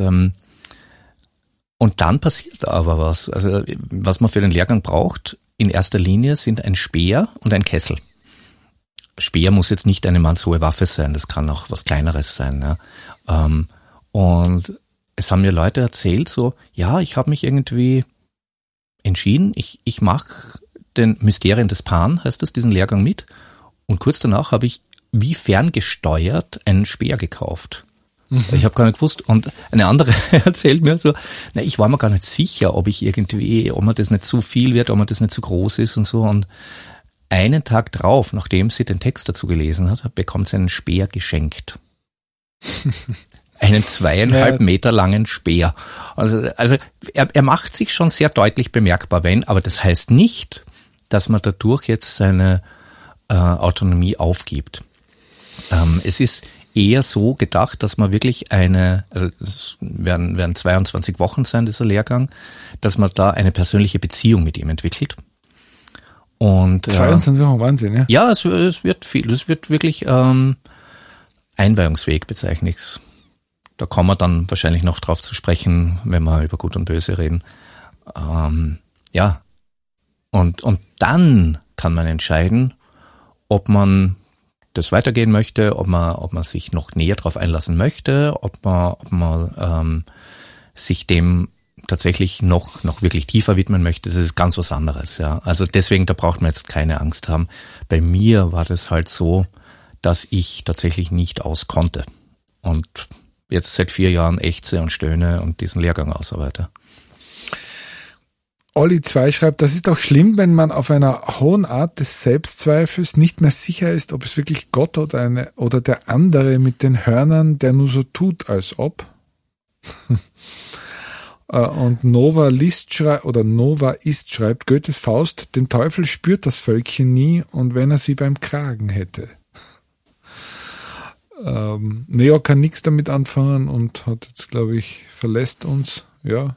dann passiert aber was. Also was man für den Lehrgang braucht, in erster Linie sind ein Speer und ein Kessel. Speer muss jetzt nicht eine mannshohe Waffe sein, das kann auch was Kleineres sein. Ja. Und es haben mir Leute erzählt, so, ja, ich habe mich irgendwie entschieden, ich mache den Mysterien des Pan, heißt das, diesen Lehrgang mit. Und kurz danach habe ich wie ferngesteuert einen Speer gekauft. Ich habe gar nicht gewusst. Und eine andere erzählt mir so, na, ich war mir gar nicht sicher, ob mir das nicht zu viel wird, ob mir das nicht zu groß ist und so. Und einen Tag drauf, nachdem sie den Text dazu gelesen hat, bekommt sie einen Speer geschenkt. Einen 2,5 Meter langen Speer. Also er macht sich schon sehr deutlich bemerkbar, aber das heißt nicht, dass man dadurch jetzt seine Autonomie aufgibt. Es ist eher so gedacht, dass man wirklich es werden 22 Wochen sein, dieser Lehrgang, dass man da eine persönliche Beziehung mit ihm entwickelt. Und 22 Wochen, Wahnsinn, ja? Ja, es wird viel. Es wird wirklich Einweihungsweg, bezeichne ich's. Da kommen wir dann wahrscheinlich noch drauf zu sprechen, wenn wir über Gut und Böse reden. Ja. Und dann kann man entscheiden, ob man das weitergehen möchte, ob man sich noch näher drauf einlassen möchte, ob man sich dem tatsächlich noch wirklich tiefer widmen möchte. Das ist ganz was anderes, ja. Also deswegen, da braucht man jetzt keine Angst haben. Bei mir war das halt so, dass ich tatsächlich nicht aus konnte. Und jetzt seit 4 Jahren ächze und stöhne und diesen Lehrgang ausarbeite. Olli 2 schreibt, das ist auch schlimm, wenn man auf einer hohen Art des Selbstzweifels nicht mehr sicher ist, ob es wirklich Gott oder der andere mit den Hörnern, der nur so tut, als ob. Und Nova Ist schreibt, Goethes Faust, den Teufel spürt das Völkchen nie und wenn er sie beim Kragen hätte. Neo kann nichts damit anfangen und hat jetzt, glaube ich, verlässt uns, ja.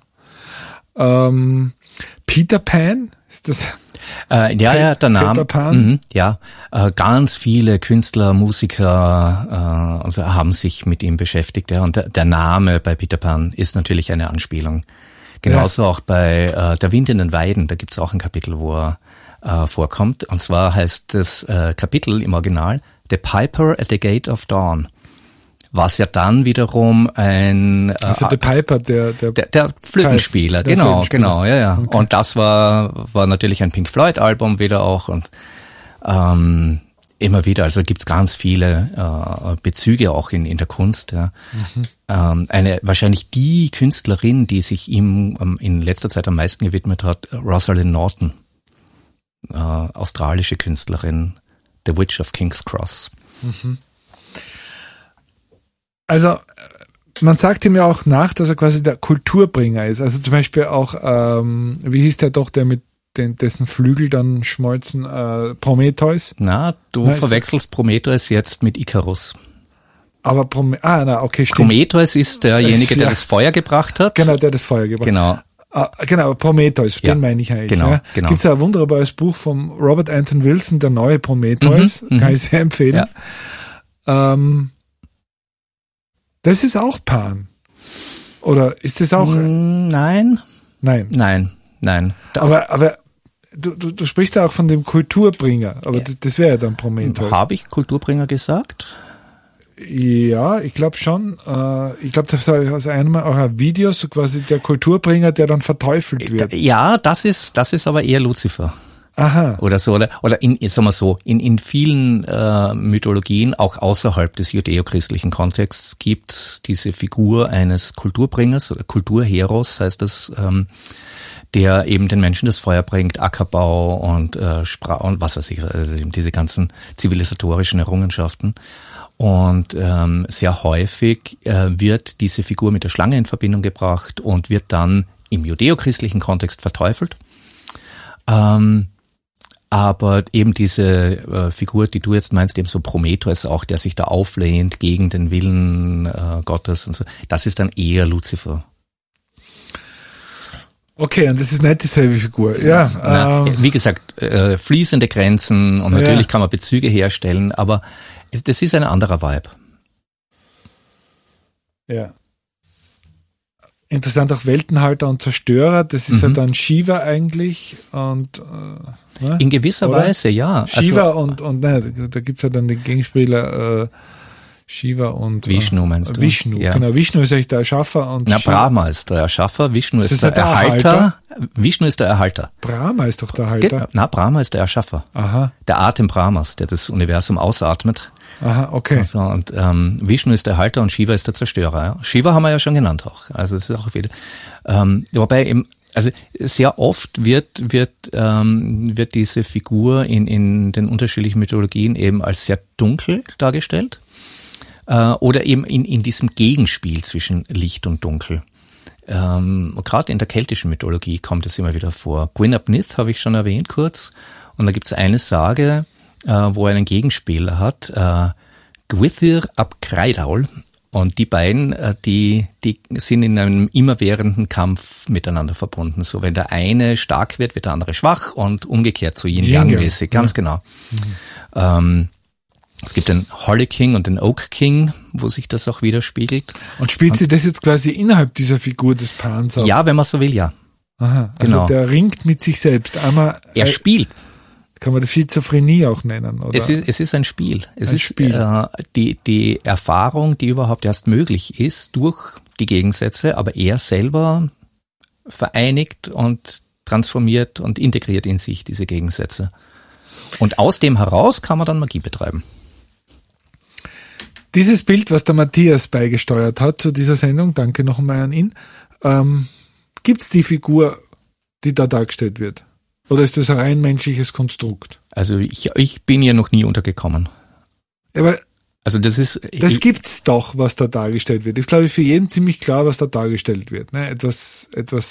Peter Pan, ist das? Der Name. Peter Pan? Ganz viele Künstler, Musiker haben sich mit ihm beschäftigt. Ja, und der Name bei Peter Pan ist natürlich eine Anspielung. Genauso auch bei Der Wind in den Weiden, da gibt's auch ein Kapitel, wo er vorkommt. Und zwar heißt das Kapitel im Original The Piper at the Gate of Dawn. Was ja dann wiederum also der Piper, der Flötenspieler, genau, ja. Okay. Und das war natürlich ein Pink Floyd Album wieder auch und immer wieder, also gibt's ganz viele Bezüge auch in der Kunst, ja. Wahrscheinlich die Künstlerin, die sich ihm in letzter Zeit am meisten gewidmet hat, Rosalind Norton, australische Künstlerin, The Witch of King's Cross. Also man sagt ihm ja auch nach, dass er quasi der Kulturbringer ist. Also zum Beispiel auch, wie hieß der doch, der mit dessen Flügel dann schmolzen, Prometheus? Na, du verwechselst Prometheus jetzt mit Icarus. Aber okay, stimmt. Prometheus ist derjenige, der das Feuer gebracht hat. Genau, der das Feuer gebracht hat. Genau, Prometheus, den meine ich eigentlich. Genau, ja. genau. Gibt's ja ein wunderbares Buch von Robert Anton Wilson, der neue Prometheus, kann ich sehr empfehlen. Ja. Das ist auch Pan. Oder ist das auch? Nein. Aber du sprichst ja auch von dem Kulturbringer, aber das wäre ja dann Prometheus. Habe ich Kulturbringer gesagt? Ja, ich glaube schon. Ich glaube, das war aus einem auch ein Video, so quasi der Kulturbringer, der dann verteufelt wird. Ja, das ist aber eher Luzifer. Aha. Oder so, oder sagen wir so, in vielen Mythologien, auch außerhalb des judäo-christlichen Kontexts, gibt diese Figur eines Kulturbringers oder Kulturheros, heißt das, der eben den Menschen das Feuer bringt, Ackerbau und und was weiß ich, also eben diese ganzen zivilisatorischen Errungenschaften. Und sehr häufig wird diese Figur mit der Schlange in Verbindung gebracht und wird dann im judäo-christlichen Kontext verteufelt. Aber eben diese Figur, die du jetzt meinst, eben so Prometheus auch, der sich da auflehnt gegen den Willen Gottes und so, das ist dann eher Luzifer. Okay, und das ist nicht dieselbe Figur. Ja. Wie gesagt, fließende Grenzen und natürlich kann man Bezüge herstellen, aber das ist ein anderer Vibe. Ja. Interessant auch Weltenhalter und Zerstörer, das ist ja dann Shiva eigentlich und ne? In gewisser Weise, ja. Shiva und ne, da gibt's ja dann den Gegenspieler Shiva und Vishnu meinst du? Vishnu, ja. Genau. Vishnu ist eigentlich der Erschaffer und Brahma ist der Erschaffer, Vishnu ist der Erhalter. Vishnu ist der Erhalter. Brahma ist doch der Erhalter. Brahma ist der Erschaffer. Aha. Der Atem Brahmas, der das Universum ausatmet. Aha, okay. Also, und Vishnu ist der Erhalter und Shiva ist der Zerstörer. Ja. Shiva haben wir ja schon genannt auch. Also es ist auch wieder. Wobei eben, also sehr oft wird diese Figur in den unterschiedlichen Mythologien eben als sehr dunkel dargestellt. Oder eben in diesem Gegenspiel zwischen Licht und Dunkel. Gerade in der keltischen Mythologie kommt es immer wieder vor. Gwyn ap Nudd habe ich schon erwähnt kurz. Und da gibt es eine Sage, wo er einen Gegenspieler hat, Gwythyr ap Creidawl. Und die beiden, die sind in einem immerwährenden Kampf miteinander verbunden. So, wenn der eine stark wird, wird der andere schwach und umgekehrt so Yin-Yang-mäßig, ganz genau. Es gibt den Holly King und den Oak King, wo sich das auch widerspiegelt. Und spielt sie das jetzt quasi innerhalb dieser Figur des Pans ab? Ja, wenn man so will, ja. Aha, also genau. Der ringt mit sich selbst. Er spielt. Kann man das Schizophrenie auch nennen? Oder? Es ist ein Spiel. Es ist Spiel. Die Erfahrung, die überhaupt erst möglich ist durch die Gegensätze, aber er selber vereinigt und transformiert und integriert in sich diese Gegensätze. Und aus dem heraus kann man dann Magie betreiben. Dieses Bild, was der Matthias beigesteuert hat zu dieser Sendung, danke noch einmal an ihn, gibt's die Figur, die da dargestellt wird? Oder ist das ein rein menschliches Konstrukt? Also ich bin ja noch nie untergekommen. Aber also das gibt's doch, was da dargestellt wird. Ist, glaube ich, für jeden ziemlich klar, was da dargestellt wird. Ne? Etwas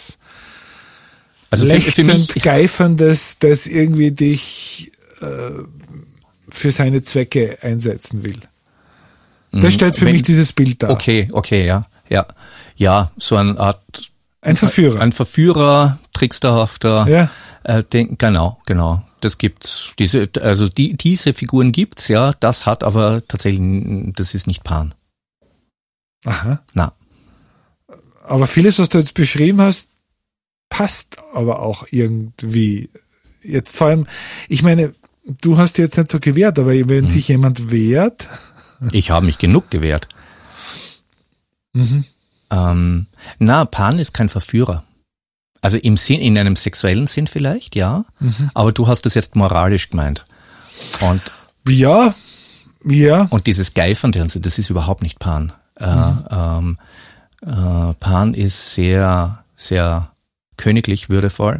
also lechzend Geiferndes, das irgendwie dich für seine Zwecke einsetzen will. Das stellt für mich dieses Bild dar. Okay, ja. Ja, so eine Art Ein Verführer. Ein Verführer, tricksterhafter. Ja. Genau. Das gibt's. Diese Figuren gibt's, ja. Das hat aber tatsächlich, das ist nicht Pan. Aha. Na. Aber vieles, was du jetzt beschrieben hast, passt aber auch irgendwie. Jetzt vor allem, ich meine, du hast jetzt nicht so gewehrt, aber wenn sich jemand wehrt. Ich habe mich genug gewehrt. Pan ist kein Verführer. Also in einem sexuellen Sinn vielleicht, ja. Aber du hast das jetzt moralisch gemeint. Und ja. Und dieses Geifernde, das ist überhaupt nicht Pan. Pan ist sehr, sehr königlich würdevoll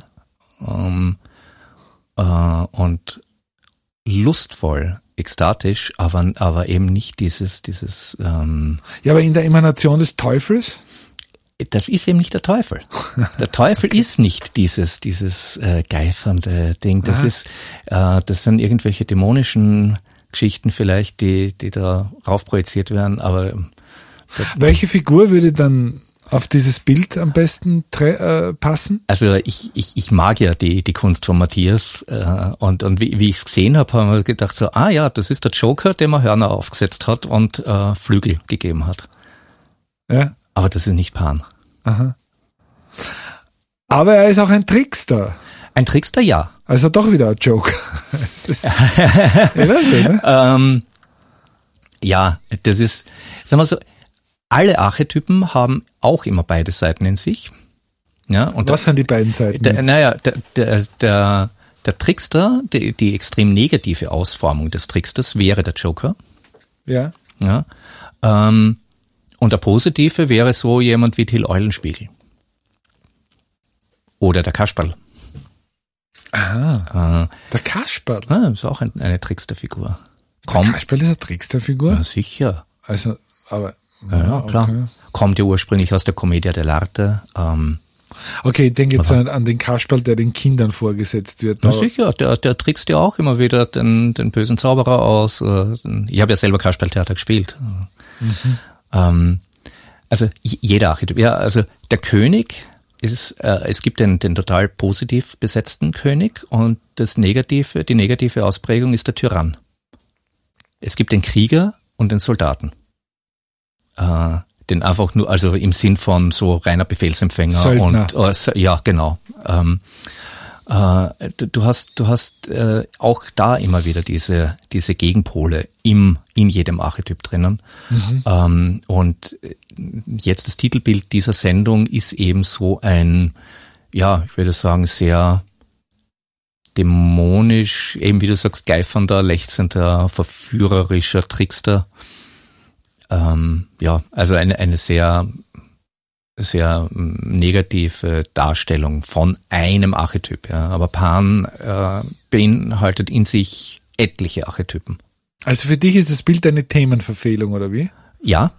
und lustvoll, ekstatisch, aber eben nicht dieses. Ja, aber in der Emanation des Teufels? Das ist eben nicht der Teufel. Der Teufel ist nicht dieses geifernde Ding. Das sind irgendwelche dämonischen Geschichten vielleicht, die da raufprojiziert werden, aber. Welche Figur würde dann auf dieses Bild am besten passen? Also ich mag ja die Kunst von Matthias und wie ich es gesehen habe, haben wir gedacht so, das ist der Joker, dem er Hörner aufgesetzt hat und Flügel gegeben hat. Ja. Aber das ist nicht Pan. Aha. Aber er ist auch ein Trickster. Ein Trickster, ja. Also doch wieder ein Joker. Ich weiß nicht, ne? Ja, das ist, sagen wir so, alle Archetypen haben auch immer beide Seiten in sich. Ja, und was sind die beiden Seiten? Der Trickster, die extrem negative Ausformung des Tricksters wäre der Joker. Ja. Ja. Und der positive wäre so jemand wie Till Eulenspiegel. Oder der Kasperl. Aha. Der Kasperl? Ist auch eine Tricksterfigur. Der Kasperl ist eine Tricksterfigur? Ja, sicher. Also, aber... Ja, klar. Okay. Kommt ja ursprünglich aus der Commedia dell'arte. Okay, ich denke jetzt an den Kasperl, der den Kindern vorgesetzt wird. Na sicher, der trickst ja auch immer wieder den bösen Zauberer aus. Ich habe ja selber Kasperltheater gespielt. Also jeder Archetyp. Ja, also der König ist, es gibt den total positiv besetzten König und die negative Ausprägung ist der Tyrann. Es gibt den Krieger und den Soldaten. Den einfach nur, also im Sinn von so reiner Befehlsempfänger. Söldner. Und ja, genau. Du hast auch da immer wieder diese Gegenpole in jedem Archetyp drinnen. Und jetzt das Titelbild dieser Sendung ist eben so ein, ja, ich würde sagen, sehr dämonisch, eben wie du sagst, geifernder, lechzender, verführerischer Trickster. Ja, also eine sehr, sehr negative Darstellung von einem Archetyp. Ja. Aber Pan beinhaltet in sich etliche Archetypen. Also für dich ist das Bild eine Themenverfehlung, oder wie? Ja.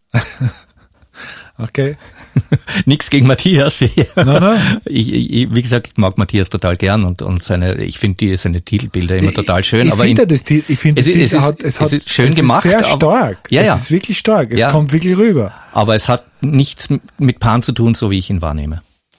Okay. Nix gegen Matthias. Nein. Wie gesagt, ich mag Matthias total gern und ich finde seine Titelbilder immer total schön. Ich finde das ist schön gemacht. Es ist sehr stark. Ja. Es ist wirklich stark. Es kommt wirklich rüber. Aber es hat nichts mit Pan zu tun, so wie ich ihn wahrnehme.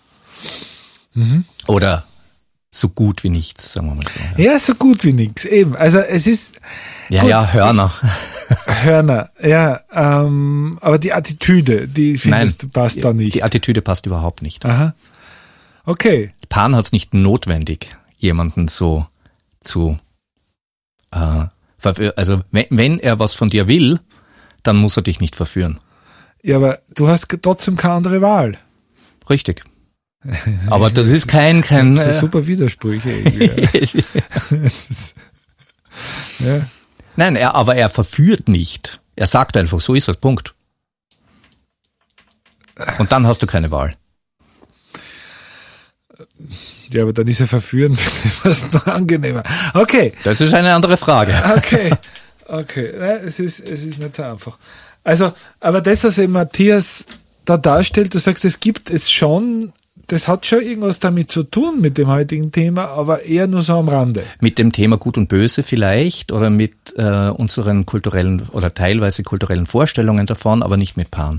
Oder so gut wie nichts, sagen wir mal so. Ja, so gut wie nichts, eben. Also es ist... Hörner. Hörner, ja. Aber die Attitüde, die findest du passt da nicht. Die Attitüde passt überhaupt nicht. Aha. Okay. Pan hat es nicht notwendig, jemanden so zu... also wenn er was von dir will, dann muss er dich nicht verführen. Ja, aber du hast trotzdem keine andere Wahl. Richtig. Aber das ist kein das ist super Widersprüche. Ja. Nein, aber er verführt nicht. Er sagt einfach, so ist das, Punkt. Und dann hast du keine Wahl. Ja, aber dann ist er verführend fast noch angenehmer. Okay. Das ist eine andere Frage. Okay. Ja, es ist nicht so einfach. Also, aber das, was eben Matthias da darstellt, du sagst, es gibt es schon, das hat schon irgendwas damit zu tun mit dem heutigen Thema, aber eher nur so am Rande. Mit dem Thema Gut und Böse vielleicht oder mit unseren kulturellen oder teilweise kulturellen Vorstellungen davon, aber nicht mit Pan.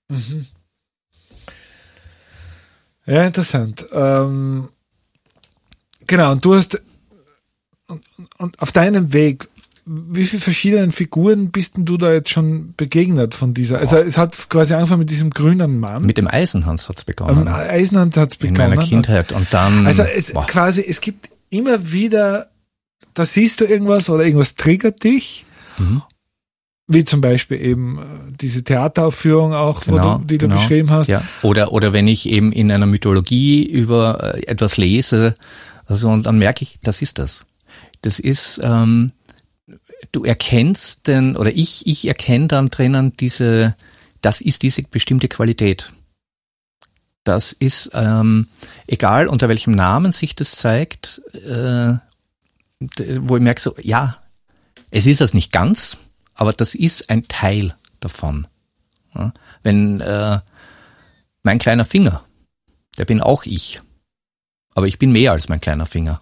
Ja, interessant. Genau, und du hast und auf deinem Weg, wie viele verschiedenen Figuren bist denn du da jetzt schon begegnet von dieser? Also es hat quasi angefangen mit diesem grünen Mann. Mit dem Eisenhans hat's begonnen. Eisenhans hat's begonnen. In meiner Kindheit und dann... Also es gibt immer wieder, da siehst du irgendwas oder irgendwas triggert dich, wie zum Beispiel eben diese Theateraufführung auch, die du beschrieben hast. Ja. Oder wenn ich eben in einer Mythologie über etwas lese, also und dann merke ich, das ist das. Das ist... du erkennst ich erkenne dann drinnen das ist diese bestimmte Qualität. Das ist, egal unter welchem Namen sich das zeigt, wo ich merke so, ja, es ist das nicht ganz, aber das ist ein Teil davon. Ja, wenn mein kleiner Finger, der bin auch ich, aber ich bin mehr als mein kleiner Finger.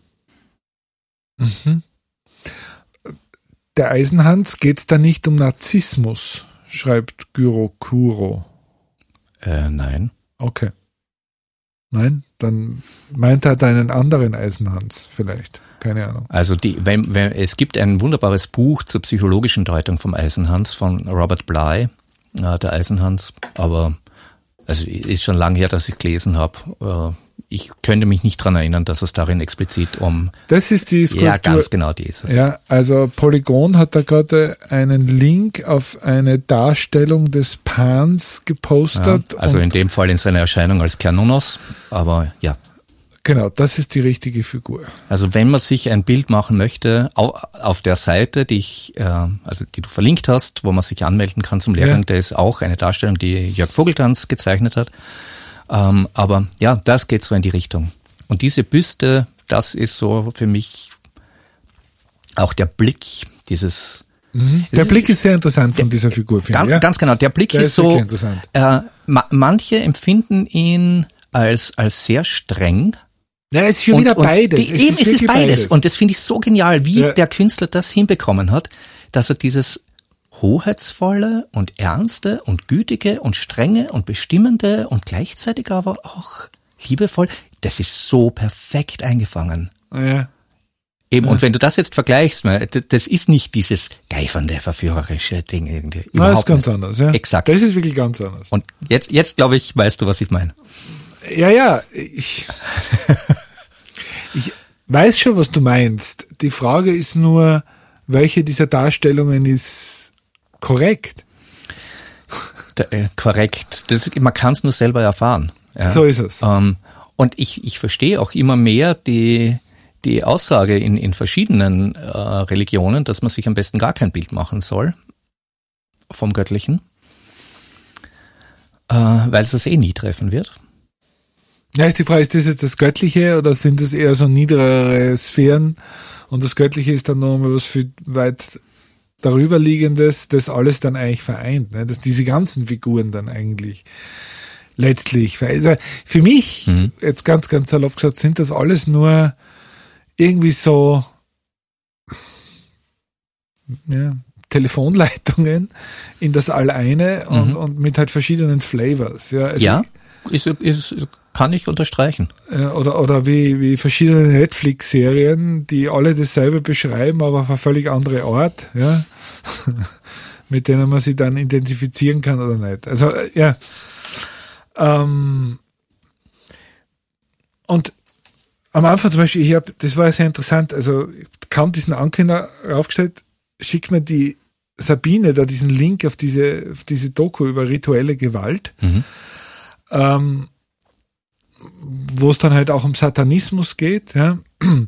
Der Eisenhans geht's da nicht um Narzissmus, schreibt Gyro Kuro. Nein. Okay. Nein? Dann meint er einen anderen Eisenhans vielleicht. Keine Ahnung. Also es gibt ein wunderbares Buch zur psychologischen Deutung vom Eisenhans von Robert Bly, der Eisenhans, aber also ist schon lange her, dass ich gelesen habe. ich könnte mich nicht dran erinnern, dass es darin explizit um... Das ist die Skulptur. Ja, ganz genau, die ist es. Ja, also Polygon hat da gerade einen Link auf eine Darstellung des Pans gepostet. Ja, also in dem Fall in seiner Erscheinung als Cernunnos, aber ja. Genau, das ist die richtige Figur. Also wenn man sich ein Bild machen möchte, auf der Seite, die du verlinkt hast, wo man sich anmelden kann zum Lehrgang, da ist auch eine Darstellung, die Jörg Vogeltanz gezeichnet hat. Aber ja, das geht so in die Richtung. Und diese Büste, das ist so für mich auch der Blick, dieses... Der Blick ist sehr interessant von dieser Figur, finde ich. Ganz genau, der Blick ist so... Manche empfinden ihn als sehr streng. Ja, es ist schon wieder beides. Es ist beides. Und das finde ich so genial, wie der Künstler das hinbekommen hat, dass er dieses hoheitsvolle und ernste und gütige und strenge und bestimmende und gleichzeitig aber auch liebevoll, das ist so perfekt eingefangen. Ja. Eben, und wenn du das jetzt vergleichst, das ist nicht dieses geifernde, verführerische Ding irgendwie. Nein, das ist ganz anders, ja. Exakt. Das ist wirklich ganz anders. Und jetzt glaube ich, weißt du, was ich meine. Ja, ich weiß schon, was du meinst. Die Frage ist nur, welche dieser Darstellungen ist korrekt? Korrekt. Man kann es nur selber erfahren. Ja. So ist es. Und ich verstehe auch immer mehr die Aussage in verschiedenen Religionen, dass man sich am besten gar kein Bild machen soll vom Göttlichen, weil es das nie treffen wird. Ja, ist die Frage, ist das jetzt das Göttliche oder sind das eher so niedrigere Sphären und das Göttliche ist dann noch mal was viel weit darüberliegendes, das alles dann eigentlich vereint, ne? Dass diese ganzen Figuren dann eigentlich letztlich, also für mich, jetzt ganz, ganz salopp gesagt, sind das alles nur irgendwie so Telefonleitungen in das All-Eine und mit halt verschiedenen Flavors. Ja, also kann ich unterstreichen. Oder wie verschiedene Netflix-Serien, die alle dasselbe beschreiben, aber auf eine völlig andere Art, ja, mit denen man sich dann identifizieren kann oder nicht. Also, ja. Und am Anfang zum Beispiel, das war sehr interessant, also kaum diesen Ankündiger aufgestellt, schickt mir die Sabine da diesen Link auf diese Doku über rituelle Gewalt, wo es dann halt auch um Satanismus geht. Ja.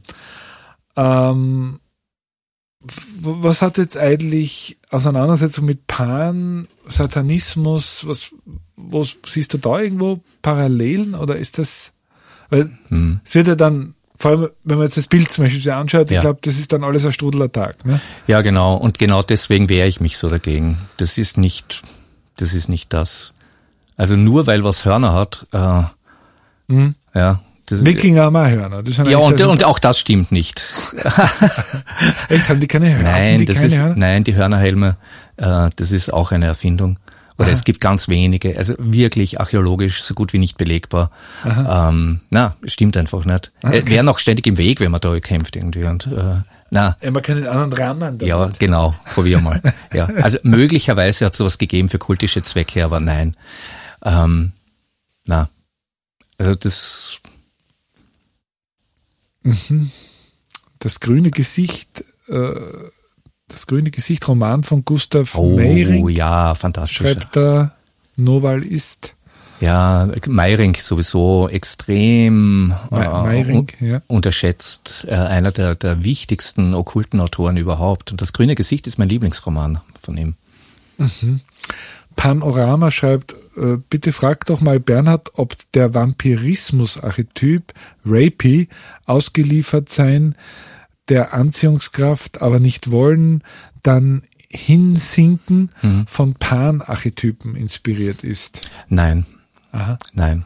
Was hat jetzt eigentlich Auseinandersetzung mit Pan, Satanismus, wo siehst du da irgendwo Parallelen oder ist das, weil es wird ja dann, vor allem wenn man jetzt das Bild zum Beispiel sich anschaut, ich glaube, das ist dann alles ein Strudeler Tag. Ne? Ja, genau, und genau deswegen wehre ich mich so dagegen. Das ist nicht das. Also nur weil was Hörner hat, ja. Wikinger haben auch Hörner. Und auch das stimmt nicht. Echt, haben die keine Hörner? Nein, die Hörnerhelme, das ist auch eine Erfindung. Oder es gibt ganz wenige, also wirklich archäologisch so gut wie nicht belegbar. Stimmt einfach nicht. Okay. Wäre noch ständig im Weg, wenn man da kämpft irgendwie. Und, man kann den anderen rammen. Ja, genau, probier mal. Ja, also möglicherweise hat es sowas gegeben für kultische Zwecke, aber nein. Also das... Das grüne Gesicht Roman von Gustav Meyrinck. Oh ja, fantastisch. Schreibt da, Noval ist. Ja, Meyrinck sowieso extrem Meyrinck, unterschätzt. Einer der wichtigsten okkulten Autoren überhaupt. Und das grüne Gesicht ist mein Lieblingsroman von ihm. Panorama schreibt, bitte frag doch mal Bernhard, ob der Vampirismus-Archetyp Rapey ausgeliefert sein, der Anziehungskraft, aber nicht wollen, dann hinsinken von Pan-Archetypen inspiriert ist. Nein. Aha. Nein.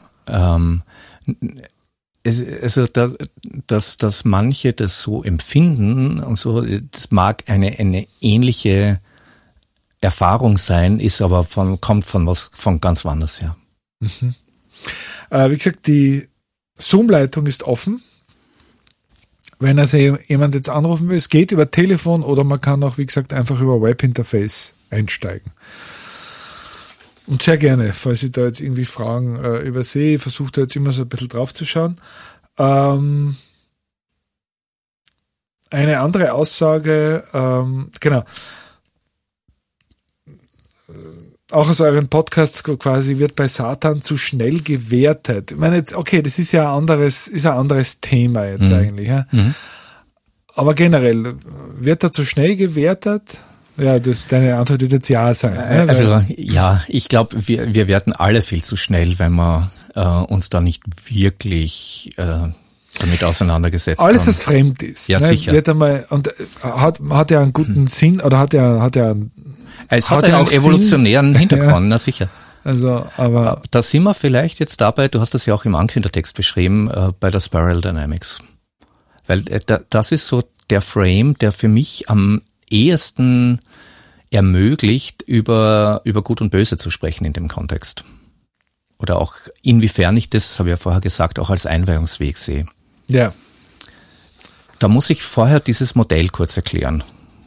Also, dass manche das so empfinden und so, das mag eine ähnliche Erfahrung sein, ist aber kommt von ganz woanders her. Wie gesagt, die Zoom-Leitung ist offen. Wenn also jemand jetzt anrufen will, es geht über Telefon oder man kann auch, wie gesagt, einfach über Webinterface einsteigen. Und sehr gerne, falls ich da jetzt irgendwie Fragen übersehe. Ich versuche da jetzt immer so ein bisschen drauf zu schauen. Eine andere Aussage, genau. Auch aus euren Podcasts quasi wird bei Satan zu schnell gewertet. Ich meine jetzt, okay, das ist ja ein anderes Thema jetzt eigentlich. Ja? Aber generell, wird er zu schnell gewertet? Ja, deine Antwort wird jetzt ja sein. Also ja, ich glaube, wir werden alle viel zu schnell, wenn wir uns da nicht wirklich damit auseinandergesetzt haben. Alles, was fremd ist. Ja, sicher. Wird einmal, und hat ja einen guten Sinn, oder hat ja es hat einen evolutionären Hintergrund, na sicher. Also, aber da sind wir vielleicht jetzt dabei, du hast das ja auch im Ankündigtext beschrieben, bei der Spiral Dynamics. Weil das ist so der Frame, der für mich am ehesten ermöglicht, über Gut und Böse zu sprechen in dem Kontext. Oder auch inwiefern ich das, habe ich ja vorher gesagt, auch als Einweihungsweg sehe. Ja. Da muss ich vorher dieses Modell kurz erklären.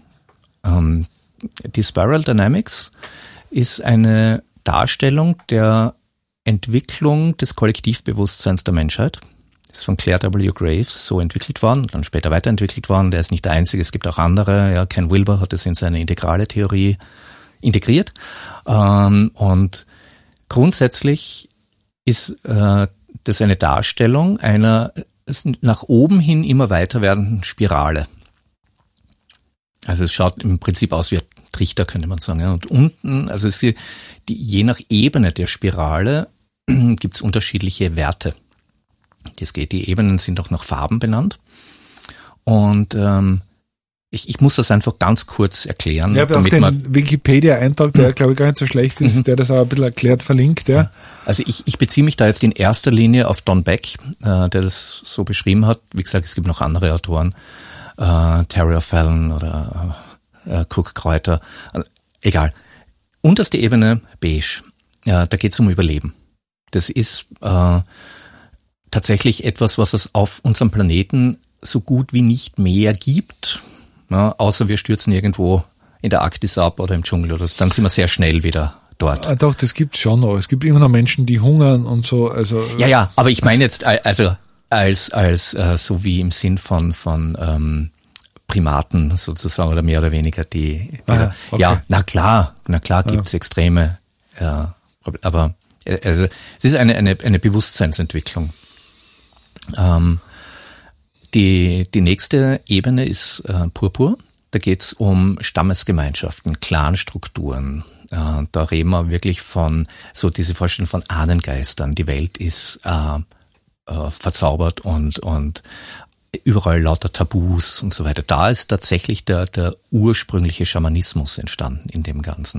Die Spiral Dynamics ist eine Darstellung der Entwicklung des Kollektivbewusstseins der Menschheit. Ist von Claire W. Graves so entwickelt worden, dann später weiterentwickelt worden. Der ist nicht der einzige, es gibt auch andere. Ja, Ken Wilber hat das in seine integrale Theorie integriert. Und grundsätzlich ist das eine Darstellung einer nach oben hin immer weiter werdenden Spirale. Also es schaut im Prinzip aus wie ein Trichter, könnte man sagen. Ja. Und unten, also je nach Ebene der Spirale gibt es unterschiedliche Werte. Die Ebenen sind auch nach Farben benannt. Und ich muss das einfach ganz kurz erklären. Ja, aber auch den Wikipedia-Eintrag, der glaube ich gar nicht so schlecht ist, der das auch ein bisschen erklärt, verlinkt. Ja. Also ich beziehe mich da jetzt in erster Linie auf Don Beck, der das so beschrieben hat. Wie gesagt, es gibt noch andere Autoren, Terry O'Fallon oder Cook Kräuter. Egal. Unterste Ebene, beige. Ja, da geht es um Überleben. Das ist tatsächlich etwas, was es auf unserem Planeten so gut wie nicht mehr gibt, ja, außer wir stürzen irgendwo in der Arktis ab oder im Dschungel oder so, dann sind wir sehr schnell wieder dort. Doch, das gibt's schon noch. Es gibt immer noch Menschen, die hungern und so. Also ja, aber ich meine jetzt also als so wie im Sinn von Primaten sozusagen oder mehr oder weniger die okay. Ja, na klar gibt's Extreme, ja, aber also es ist eine Bewusstseinsentwicklung. Die nächste Ebene ist Purpur. Da geht's um Stammesgemeinschaften, Clanstrukturen. Da reden wir wirklich von so diese Vorstellung von Ahnengeistern. Die Welt ist verzaubert und überall lauter Tabus und so weiter. Da ist tatsächlich der ursprüngliche Schamanismus entstanden in dem Ganzen.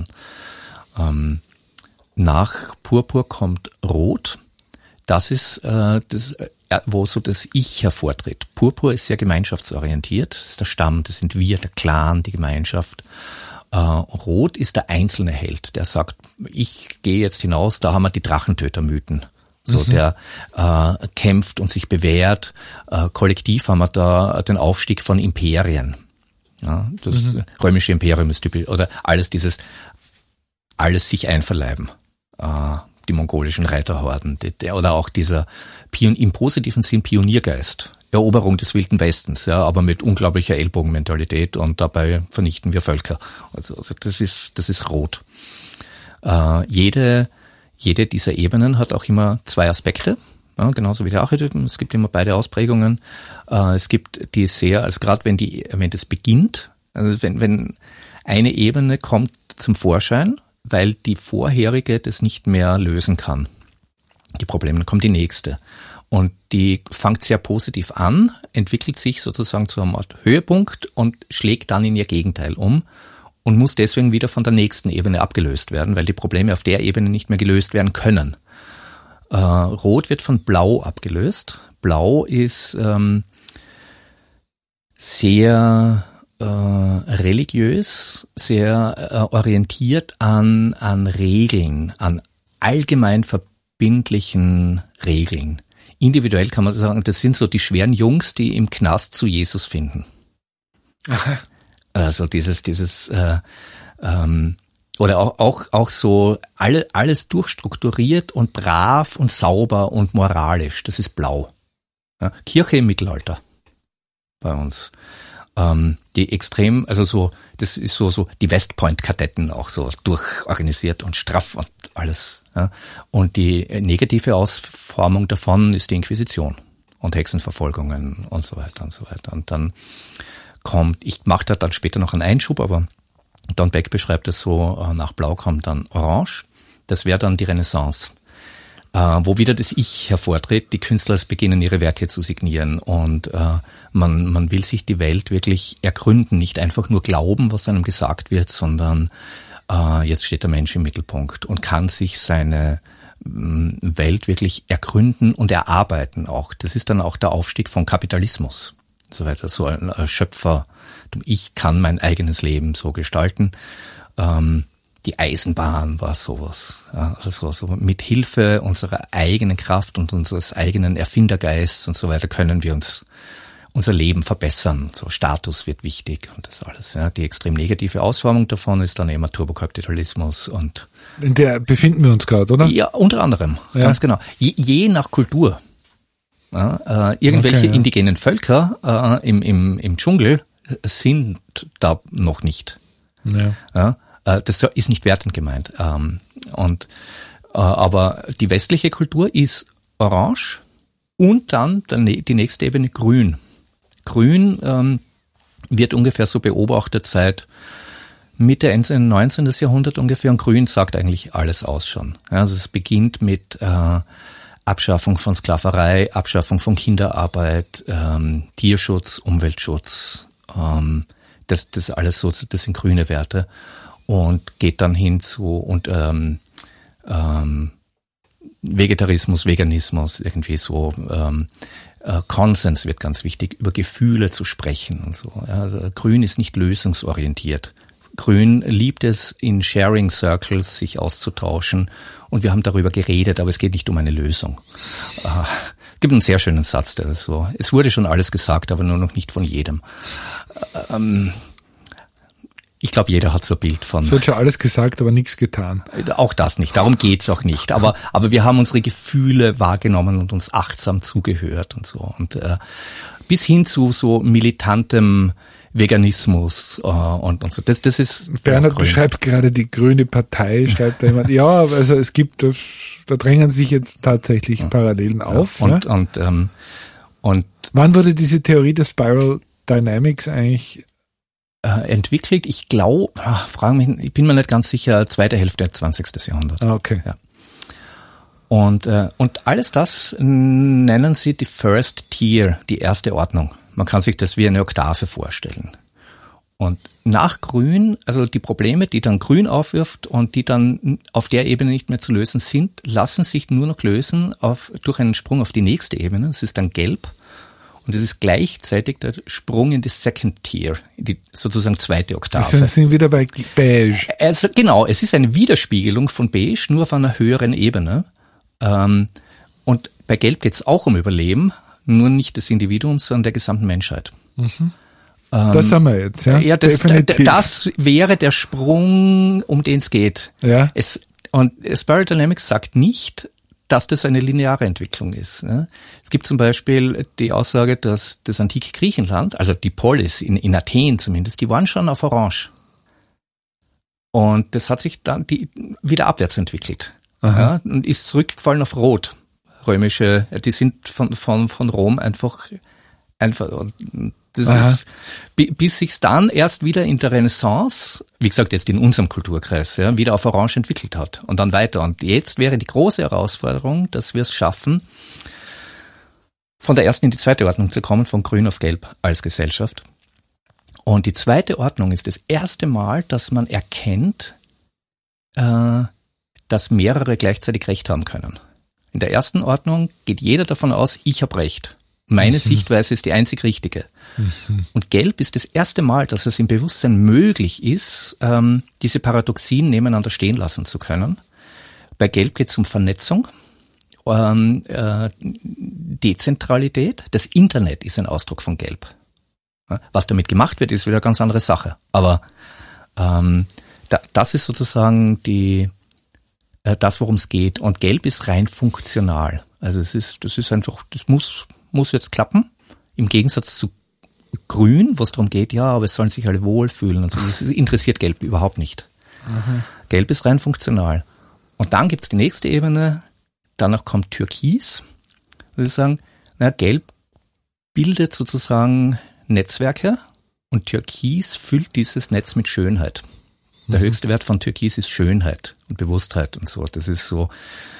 Nach Purpur kommt Rot. Das ist wo so das Ich hervortritt. Purpur ist sehr gemeinschaftsorientiert. Das ist der Stamm, das sind wir, der Clan, die Gemeinschaft. Rot ist der einzelne Held, der sagt, ich gehe jetzt hinaus, da haben wir die Drachentötermythen. So, der kämpft und sich bewährt. Kollektiv haben wir da den Aufstieg von Imperien. Ja, das römische Imperium ist typisch, oder alles sich einverleiben. Die mongolischen Reiterhorden, oder auch dieser im positiven Sinn Pioniergeist, Eroberung des Wilden Westens, ja, aber mit unglaublicher Ellbogenmentalität und dabei vernichten wir Völker. Also das ist Rot. Jede dieser Ebenen hat auch immer zwei Aspekte, ja, genauso wie die Archetypen. Es gibt immer beide Ausprägungen. Es gibt die also gerade wenn das beginnt, also wenn eine Ebene kommt zum Vorschein, weil die vorherige das nicht mehr lösen kann. Die Probleme, dann kommt die nächste. Und die fängt sehr positiv an, entwickelt sich sozusagen zu einem Art Höhepunkt und schlägt dann in ihr Gegenteil um und muss deswegen wieder von der nächsten Ebene abgelöst werden, weil die Probleme auf der Ebene nicht mehr gelöst werden können. Rot wird von Blau abgelöst. Blau ist sehr religiös, sehr orientiert an Regeln, an allgemein verbindlichen Regeln. Individuell kann man sagen, das sind so die schweren Jungs, die im Knast zu Jesus finden. Also dieses Oder auch so alles durchstrukturiert und brav und sauber und moralisch. Das ist blau. Ja, Kirche im Mittelalter bei uns. Die extrem, also so, das ist so die West Point-Kadetten auch so durchorganisiert und straff und alles. Ja. Und die negative Ausformung davon ist die Inquisition und Hexenverfolgungen und so weiter und so weiter. Und dann ich mache da dann später noch einen Einschub, aber Don Beck beschreibt es so, nach Blau kommt dann Orange. Das wäre dann die Renaissance, wo wieder das Ich hervortritt. Die Künstler beginnen ihre Werke zu signieren und man will sich die Welt wirklich ergründen, nicht einfach nur glauben, was einem gesagt wird, sondern jetzt steht der Mensch im Mittelpunkt und kann sich seine Welt wirklich ergründen und erarbeiten auch. Das ist dann auch der Aufstieg von Kapitalismus. So weiter, so ein Schöpfer. Ich kann mein eigenes Leben so gestalten. Die Eisenbahn war sowas. Also so mit Hilfe unserer eigenen Kraft und unseres eigenen Erfindergeists und so weiter können wir unser Leben verbessern. So Status wird wichtig und das alles. Ja. Die extrem negative Ausformung davon ist dann immer Turbokapitalismus und in der befinden wir uns gerade, oder? Ja, unter anderem, ganz genau. Je nach Kultur. Ja, irgendwelche indigenen Völker im Dschungel sind da noch nicht. Ja, das ist nicht wertend gemeint. Aber die westliche Kultur ist orange und dann die nächste Ebene grün. Grün wird ungefähr so beobachtet seit Mitte, Ende 19. Jahrhundert ungefähr und grün sagt eigentlich alles aus schon. Ja, also es beginnt mit Abschaffung von Sklaverei, Abschaffung von Kinderarbeit, Tierschutz, Umweltschutz, das alles so, das sind grüne Werte und geht dann hin zu Vegetarismus, Veganismus, irgendwie so Konsens wird ganz wichtig, über Gefühle zu sprechen und so. Ja, also Grün ist nicht lösungsorientiert. Grün liebt es, in Sharing Circles sich auszutauschen und wir haben darüber geredet, aber es geht nicht um eine Lösung. Es gibt einen sehr schönen Satz, der ist so, es wurde schon alles gesagt, aber nur noch nicht von jedem. Ich glaube, jeder hat so ein Bild von... Es wird schon alles gesagt, aber nichts getan. Auch das nicht, darum geht's auch nicht. Aber wir haben unsere Gefühle wahrgenommen und uns achtsam zugehört und so. Und bis hin zu so militantem Veganismus und so. Das ist Bernhard beschreibt gerade die Grüne Partei, schreibt da jemand. Ja, also es gibt, da drängen sich jetzt tatsächlich Parallelen auf. Und wann wurde diese Theorie der Spiral Dynamics eigentlich entwickelt? Ich glaube, ich bin mir nicht ganz sicher, zweite Hälfte des 20. Jahrhunderts. Okay. Ja. Und alles das nennen sie die First Tier, die erste Ordnung. Man kann sich das wie eine Oktave vorstellen. Und nach Grün, also die Probleme, die dann Grün aufwirft und die dann auf der Ebene nicht mehr zu lösen sind, lassen sich nur noch lösen durch einen Sprung auf die nächste Ebene. Das ist dann Gelb. Und das ist gleichzeitig der Sprung in die Second Tier, in die sozusagen zweite Oktave. Also wir sind wieder bei Beige. Also genau, es ist eine Widerspiegelung von Beige, nur auf einer höheren Ebene. Und bei Gelb geht es auch um Überleben, nur nicht des Individuums, sondern der gesamten Menschheit. Mhm. Das haben wir jetzt, ja. Ja, das wäre der Sprung, um den es geht. Ja. Und Spiral Dynamics sagt nicht, dass das eine lineare Entwicklung ist. Es gibt zum Beispiel die Aussage, dass das antike Griechenland, also die Polis in Athen zumindest, die waren schon auf Orange. Und das hat sich dann wieder abwärts entwickelt. Ja, und ist zurückgefallen auf Rot. Die sind von Rom einfach, das ist, bis sich's dann erst wieder in der Renaissance, wie gesagt jetzt in unserem Kulturkreis, ja, wieder auf Orange entwickelt hat und dann weiter. Und jetzt wäre die große Herausforderung, dass wir es schaffen, von der ersten in die zweite Ordnung zu kommen, von Grün auf Gelb als Gesellschaft. Und die zweite Ordnung ist das erste Mal, dass man erkennt, dass mehrere gleichzeitig Recht haben können. In der ersten Ordnung geht jeder davon aus, ich habe Recht. Meine Sichtweise ist die einzig richtige. Und Gelb ist das erste Mal, dass es im Bewusstsein möglich ist, diese Paradoxien nebeneinander stehen lassen zu können. Bei Gelb geht es um Vernetzung, Dezentralität. Das Internet ist ein Ausdruck von Gelb. Was damit gemacht wird, ist wieder eine ganz andere Sache. Aber das ist sozusagen das, worum es geht. Und Gelb ist rein funktional. Also das ist einfach, das muss jetzt klappen. Im Gegensatz zu Grün, wo es darum geht, ja, aber es sollen sich alle wohlfühlen und so. Das interessiert Gelb überhaupt nicht. Aha. Gelb ist rein funktional. Und dann gibt's die nächste Ebene. Danach kommt Türkis. Das ist sagen, Gelb bildet sozusagen Netzwerke und Türkis füllt dieses Netz mit Schönheit. Der höchste Wert von Türkis ist Schönheit und Bewusstheit und so. Das ist so,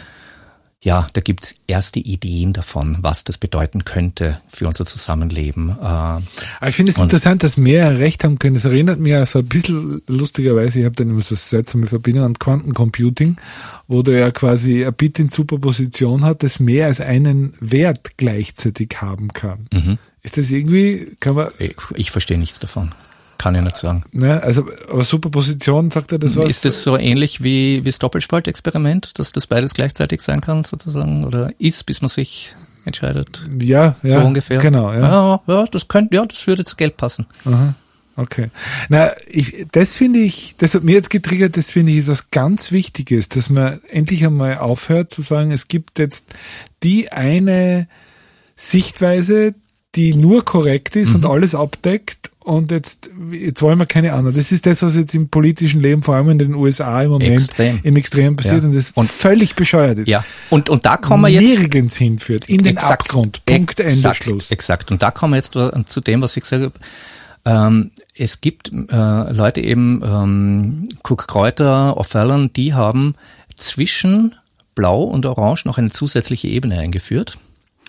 ja, da gibt's erste Ideen davon, was das bedeuten könnte für unser Zusammenleben. Ich finde es interessant, dass mehr Recht haben können. Das erinnert mich ja so ein bisschen lustigerweise, ich habe dann immer so seltsame Verbindung an Quantencomputing, wo du ja quasi ein Bit in Superposition hat, das mehr als einen Wert gleichzeitig haben kann. Mhm. Ist das irgendwie, kann man... Ich verstehe nichts davon. Kann ich nicht sagen. Ne, also, aber Superposition, sagt er das was? Ist das so ähnlich wie das Doppelspaltexperiment, dass das beides gleichzeitig sein kann, sozusagen? Oder ist, bis man sich entscheidet? Ja, so ungefähr. Genau, ja. Ja, das würde zu Gelb passen. Aha, okay. Das hat mir jetzt getriggert, das finde ich ist was ganz Wichtiges, dass man endlich einmal aufhört zu sagen, es gibt jetzt die eine Sichtweise, die nur korrekt ist und alles abdeckt und jetzt wollen wir keine andere. Das ist das, was jetzt im politischen Leben, vor allem in den USA im Moment im Extrem passiert und das völlig bescheuert ist. Ja. Und da kommen wir jetzt nirgends hinführt, in den Abgrund. Punkt, Ende, Schluss. Exakt. Und da kommen wir jetzt zu dem, was ich gesagt habe. Es gibt Leute eben, Cook Kräuter, O'Fallon, die haben zwischen Blau und Orange noch eine zusätzliche Ebene eingeführt.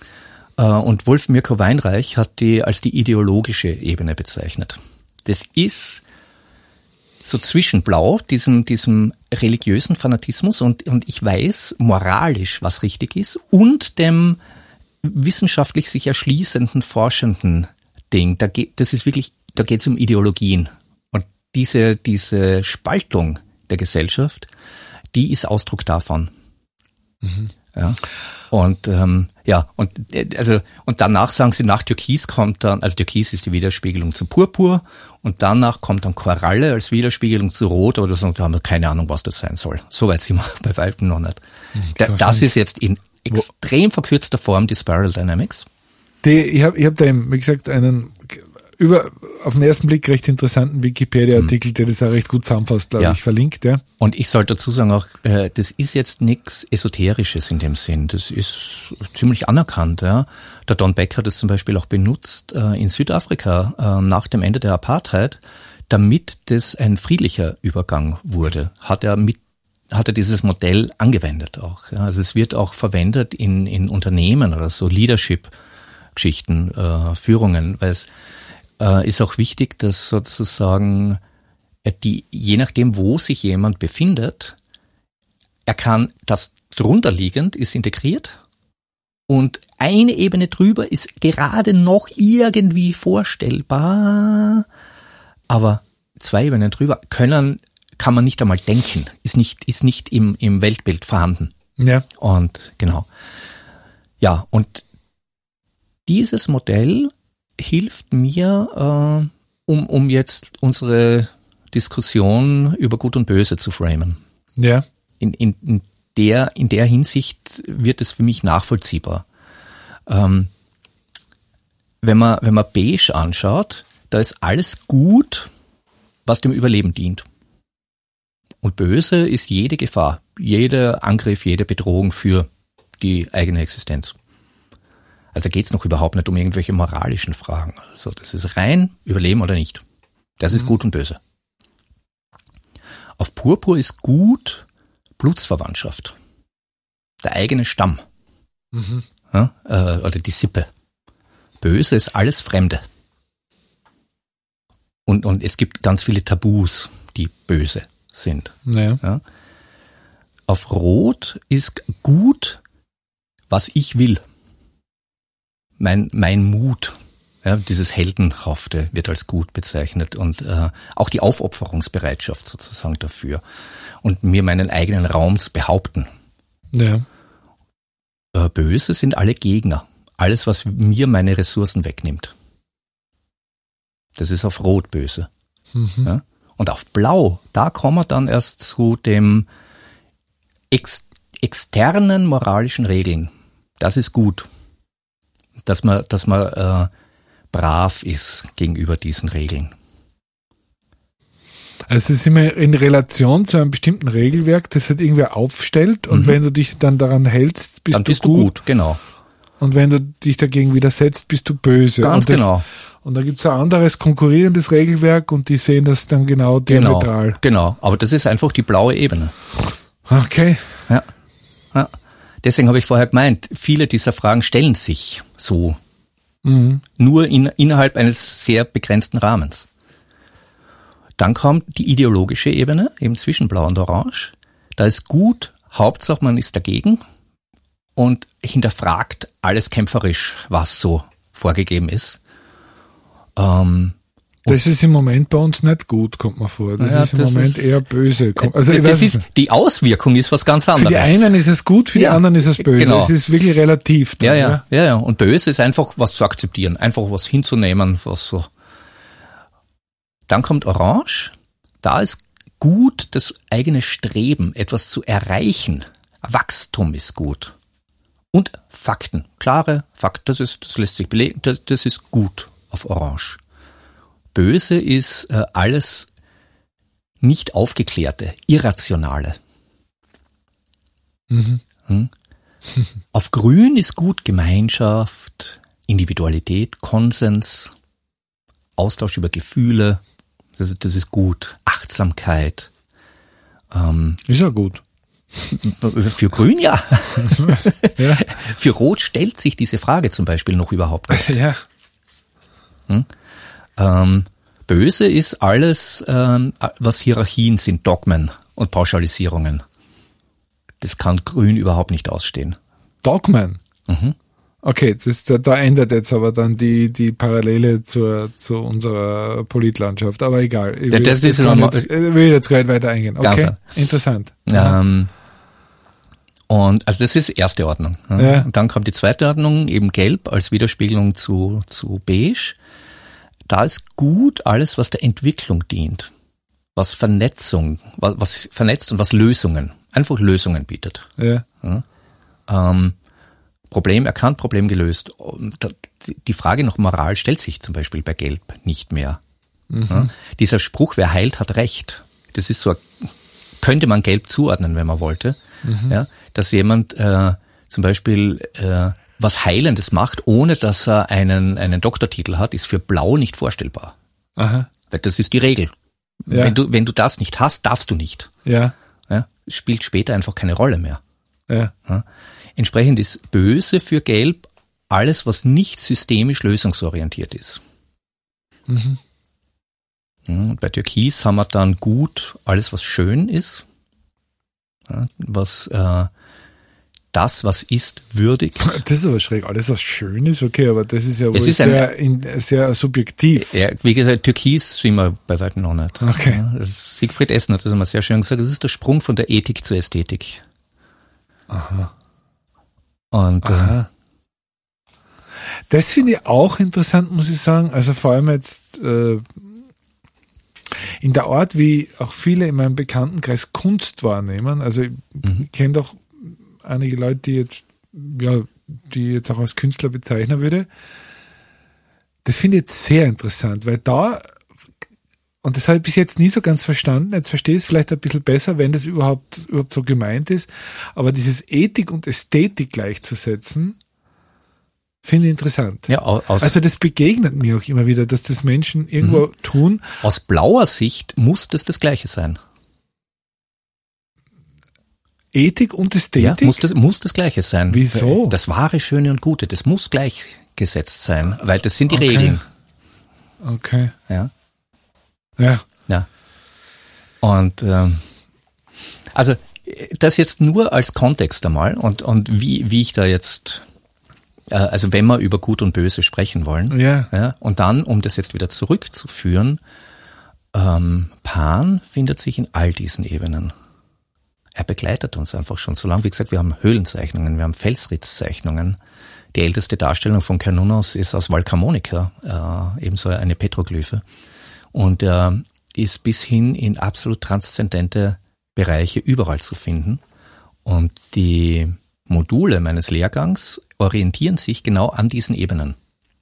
Und Wolf Mirko Weinreich hat die als die ideologische Ebene bezeichnet. Das ist so zwischen Blau, diesem religiösen Fanatismus und ich weiß moralisch, was richtig ist, und dem wissenschaftlich sich erschließenden, forschenden Ding. Da geht es um Ideologien. Und diese Spaltung der Gesellschaft, die ist Ausdruck davon. Mhm. Ja. Und und danach sagen sie, nach Türkis kommt dann, also Türkis ist die Widerspiegelung zu Purpur und danach kommt dann Koralle als Widerspiegelung zu Rot, aber da haben wir keine Ahnung, was das sein soll. Soweit sind wir bei weitem noch nicht. Das ist jetzt in extrem verkürzter Form die Spiral Dynamics. Ich hab da, wie gesagt, einen auf den ersten Blick recht interessanten Wikipedia-Artikel, der das auch recht gut zusammenfasst, glaube ich, verlinkt. Ja. Und ich sollte dazu sagen auch, das ist jetzt nichts Esoterisches in dem Sinn. Das ist ziemlich anerkannt. Ja. Der Don Beck hat es zum Beispiel auch benutzt in Südafrika nach dem Ende der Apartheid, damit das ein friedlicher Übergang wurde. Hat er dieses Modell angewendet auch. Ja. Also es wird auch verwendet in Unternehmen oder so Leadership-Geschichten, Führungen, weil es ist auch wichtig, dass sozusagen je nachdem, wo sich jemand befindet, er kann, das drunterliegend ist integriert und eine Ebene drüber ist gerade noch irgendwie vorstellbar, aber 2 Ebenen drüber kann man nicht einmal denken, ist nicht im Weltbild vorhanden. Ja. Und genau. Ja, und dieses Modell hilft mir, um jetzt unsere Diskussion über Gut und Böse zu framen. Ja. In der Hinsicht wird es für mich nachvollziehbar. Wenn man beige anschaut, da ist alles gut, was dem Überleben dient. Und böse ist jede Gefahr, jeder Angriff, jede Bedrohung für die eigene Existenz. Also da geht's noch überhaupt nicht um irgendwelche moralischen Fragen. Also das ist rein Überleben oder nicht. Das ist Gut und Böse. Auf Purpur ist gut Blutsverwandtschaft. Der eigene Stamm. Mhm. Ja, oder die Sippe. Böse ist alles Fremde. Und es gibt ganz viele Tabus, die böse sind. Ja. Ja. Auf Rot ist gut, was ich will. Mein Mut, ja, dieses Heldenhafte wird als gut bezeichnet und auch die Aufopferungsbereitschaft sozusagen dafür und mir meinen eigenen Raum zu behaupten. Ja. Böse sind alle Gegner, alles, was mir meine Ressourcen wegnimmt. Das ist auf Rot böse. Mhm. Ja? Und auf Blau, da kommen wir dann erst zu dem externen moralischen Regeln. Das ist gut, dass man brav ist gegenüber diesen Regeln. Also es ist immer in Relation zu einem bestimmten Regelwerk, das halt irgendwer aufstellt und wenn du dich dann daran hältst, bist du gut. Genau. Und wenn du dich dagegen widersetzt, bist du böse. Ganz genau. Und da gibt es ein anderes konkurrierendes Regelwerk und die sehen das dann genau diametral. Genau, aber das ist einfach die blaue Ebene. Okay. Ja. Deswegen habe ich vorher gemeint, viele dieser Fragen stellen sich so. Nur innerhalb eines sehr begrenzten Rahmens. Dann kommt die ideologische Ebene, eben zwischen Blau und Orange. Da ist gut, Hauptsache man ist dagegen und hinterfragt alles kämpferisch, was so vorgegeben ist. Das ist im Moment bei uns nicht gut, kommt mir vor. Das ist im Moment eher böse. Also die Auswirkung ist was ganz anderes. Für die einen ist es gut, für die anderen ist es böse. Genau. Es ist wirklich relativ. Dann, ja. Und böse ist einfach was zu akzeptieren, einfach was hinzunehmen, was so. Dann kommt Orange. Da ist gut das eigene Streben, etwas zu erreichen. Wachstum ist gut. Und Fakten, klare Fakten, das lässt sich belegen, das ist gut auf Orange. Böse ist alles nicht aufgeklärte, irrationale. Auf Grün ist gut Gemeinschaft, Individualität, Konsens, Austausch über Gefühle, das ist gut. Achtsamkeit. Ist ja gut. Für Grün ja. Für Rot stellt sich diese Frage zum Beispiel noch überhaupt nicht. Ja. Böse ist alles, was Hierarchien sind, Dogmen und Pauschalisierungen. Das kann Grün überhaupt nicht ausstehen. Dogmen? Okay, da ändert jetzt aber dann die Parallele zu unserer Politlandschaft, aber egal. Ich will jetzt gar nicht weiter eingehen. Okay, interessant. Und also das ist erste Ordnung. Ja. Und dann kommt die zweite Ordnung, eben Gelb als Widerspiegelung zu Beige. Da ist gut alles, was der Entwicklung dient, was Vernetzung, was vernetzt und was Lösungen, einfach Lösungen bietet. Ja. Problem erkannt, Problem gelöst. Die Frage nach Moral stellt sich zum Beispiel bei Gelb nicht mehr. Ja? Dieser Spruch, wer heilt, hat Recht. Das ist so, könnte man Gelb zuordnen, wenn man wollte. Ja? Dass jemand zum Beispiel was Heilendes macht, ohne dass er einen Doktortitel hat, ist für Blau nicht vorstellbar. Aha. Weil das ist die Regel. Ja. Wenn du das nicht hast, darfst du nicht. Ja. Ja? Es spielt später einfach keine Rolle mehr. Ja. Ja? Entsprechend ist Böse für Gelb alles, was nicht systemisch lösungsorientiert ist. Und bei Türkis haben wir dann gut alles, was schön ist, ja, was was ist, würdig. Das ist aber schräg. Alles, was schön ist, okay, aber das ist ja wohl sehr subjektiv. Ja, wie gesagt, Türkis sind wir bei weitem noch nicht. Okay. Ja, Siegfried Essen hat das immer sehr schön gesagt, das ist der Sprung von der Ethik zur Ästhetik. Aha. Und das finde ich auch interessant, muss ich sagen. Also vor allem jetzt in der Art, wie auch viele in meinem Bekanntenkreis Kunst wahrnehmen. Also ich kenne doch einige Leute, die jetzt auch als Künstler bezeichnen würde. Das finde ich jetzt sehr interessant, weil und das habe ich bis jetzt nie so ganz verstanden, jetzt verstehe ich es vielleicht ein bisschen besser, wenn das überhaupt so gemeint ist, aber dieses Ethik und Ästhetik gleichzusetzen, finde ich interessant. Ja, also das begegnet mir auch immer wieder, dass das Menschen irgendwo tun. Aus blauer Sicht muss das Gleiche sein. Ethik und Ästhetik? Ja, muss das Gleiche sein. Wieso? Das wahre, Schöne und Gute, das muss gleichgesetzt sein, weil das sind die Regeln. Okay. Ja. Ja. Und also das jetzt nur als Kontext einmal und wie ich da jetzt, also wenn wir über Gut und Böse sprechen wollen, ja, und dann, um das jetzt wieder zurückzuführen, Pan findet sich in all diesen Ebenen. Er begleitet uns einfach schon so lange. Wie gesagt, wir haben Höhlenzeichnungen, wir haben Felsritzzeichnungen. Die älteste Darstellung von Cernunnos ist aus Valcamonica, ebenso eine Petroglyphe. Und er ist bis hin in absolut transzendente Bereiche überall zu finden. Und die Module meines Lehrgangs orientieren sich genau an diesen Ebenen.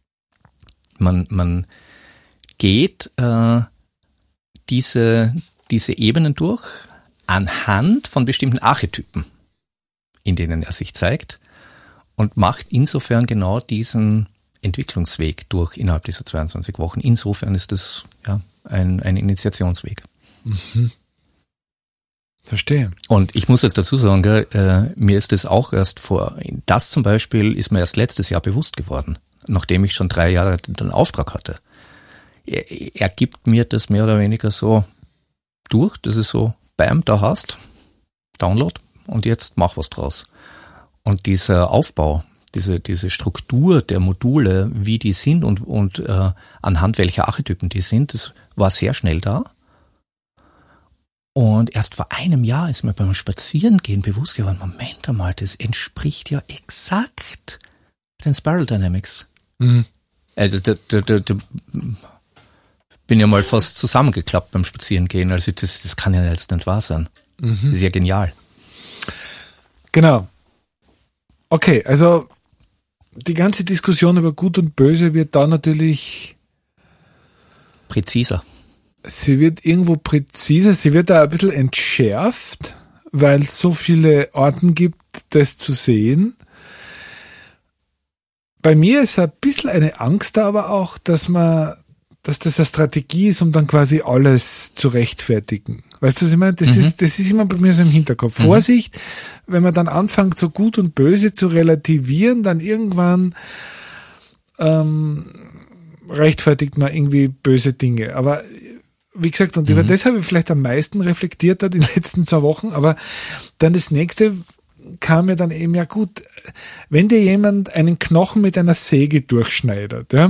Man geht diese Ebenen durch anhand von bestimmten Archetypen, in denen er sich zeigt, und macht insofern genau diesen Entwicklungsweg durch innerhalb dieser 22 Wochen. Insofern ist das ja ein Initiationsweg. Mhm. Verstehe. Und ich muss jetzt dazu sagen, mir ist das auch das zum Beispiel ist mir erst letztes Jahr bewusst geworden, nachdem ich schon 3 Jahre den Auftrag hatte. Er gibt mir das mehr oder weniger so durch, das ist so, bam, da hast, Download und jetzt mach was draus. Und dieser Aufbau, diese Struktur der Module, wie die sind und anhand welcher Archetypen die sind, das war sehr schnell da. Und erst vor einem Jahr ist mir beim Spazierengehen bewusst geworden, Moment einmal, das entspricht ja exakt den Spiral Dynamics. Mhm. Also bin ja mal fast zusammengeklappt beim Spazierengehen. Also das kann ja jetzt nicht wahr sein. Mhm. Das ist ja genial. Genau. Okay, also die ganze Diskussion über Gut und Böse wird da natürlich präziser. Sie wird irgendwo präziser, sie wird da ein bisschen entschärft, weil es so viele Orten gibt, das zu sehen. Bei mir ist ein bisschen eine Angst da aber auch, dass das eine Strategie ist, um dann quasi alles zu rechtfertigen. Weißt du, was ich meine? Das ist immer bei mir so im Hinterkopf. Vorsicht, wenn man dann anfängt, so Gut und Böse zu relativieren, dann irgendwann rechtfertigt man irgendwie böse Dinge. Aber wie gesagt, und über das habe ich vielleicht am meisten reflektiert da die letzten 2 Wochen, aber dann das nächste kam mir dann eben, ja gut, wenn dir jemand einen Knochen mit einer Säge durchschneidet, ja,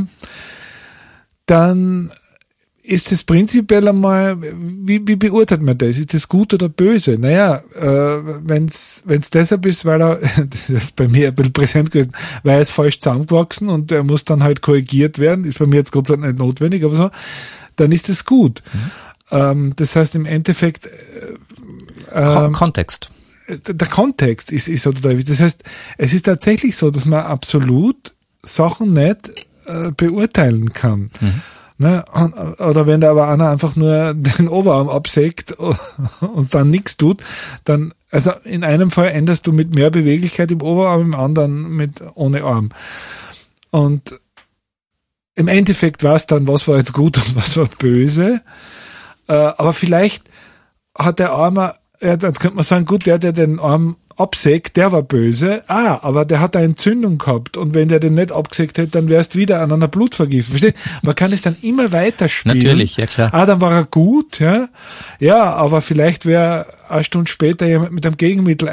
dann ist es prinzipiell einmal, wie beurteilt man das? Ist das gut oder böse? Naja, wenn's deshalb ist, weil das ist bei mir ein bisschen präsent gewesen, weil er ist falsch zusammengewachsen und er muss dann halt korrigiert werden, ist bei mir jetzt Gott sei Dank nicht notwendig, aber so, dann ist es gut. Das heißt im Endeffekt Kontext. Der Kontext ist so total wichtig. Das heißt, es ist tatsächlich so, dass man absolut Sachen nicht beurteilen kann. Ne? Oder wenn da aber einer einfach nur den Oberarm absägt und dann nichts tut, dann, also in einem Fall änderst du mit mehr Beweglichkeit im Oberarm, im anderen ohne Arm. Und im Endeffekt war es dann, was war jetzt gut und was war böse. Aber vielleicht hat der Arme, dann könnte man sagen, gut, der den Arm absägt, der war böse. Aber der hat eine Entzündung gehabt. Und wenn der den nicht abgesägt hätte, dann wärst wieder an einer Blutvergiftung. Versteht? Man kann es dann immer weiter spielen. Natürlich, ja klar. Dann war er gut, ja. Ja, aber vielleicht wäre eine Stunde später jemand mit einem Gegenmittel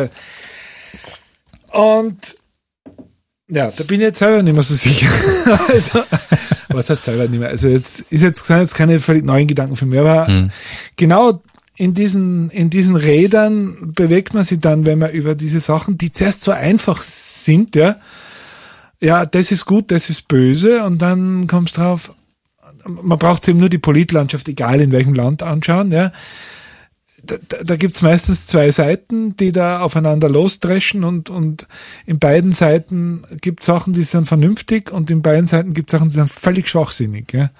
und ja, da bin ich jetzt selber nicht mehr so sicher. Also, was heißt selber nicht mehr? Also sind jetzt keine völlig neuen Gedanken für mich, aber genau in diesen Rädern bewegt man sich dann, wenn man über diese Sachen, die zuerst so einfach sind, ja, das ist gut, das ist böse, und dann kommst drauf, man braucht eben nur die Politlandschaft, egal in welchem Land, anschauen, ja. Da gibt's meistens 2 Seiten, die da aufeinander losdreschen, und in beiden Seiten gibt Sachen, die sind vernünftig, und in beiden Seiten gibt Sachen, die sind völlig schwachsinnig. Ja,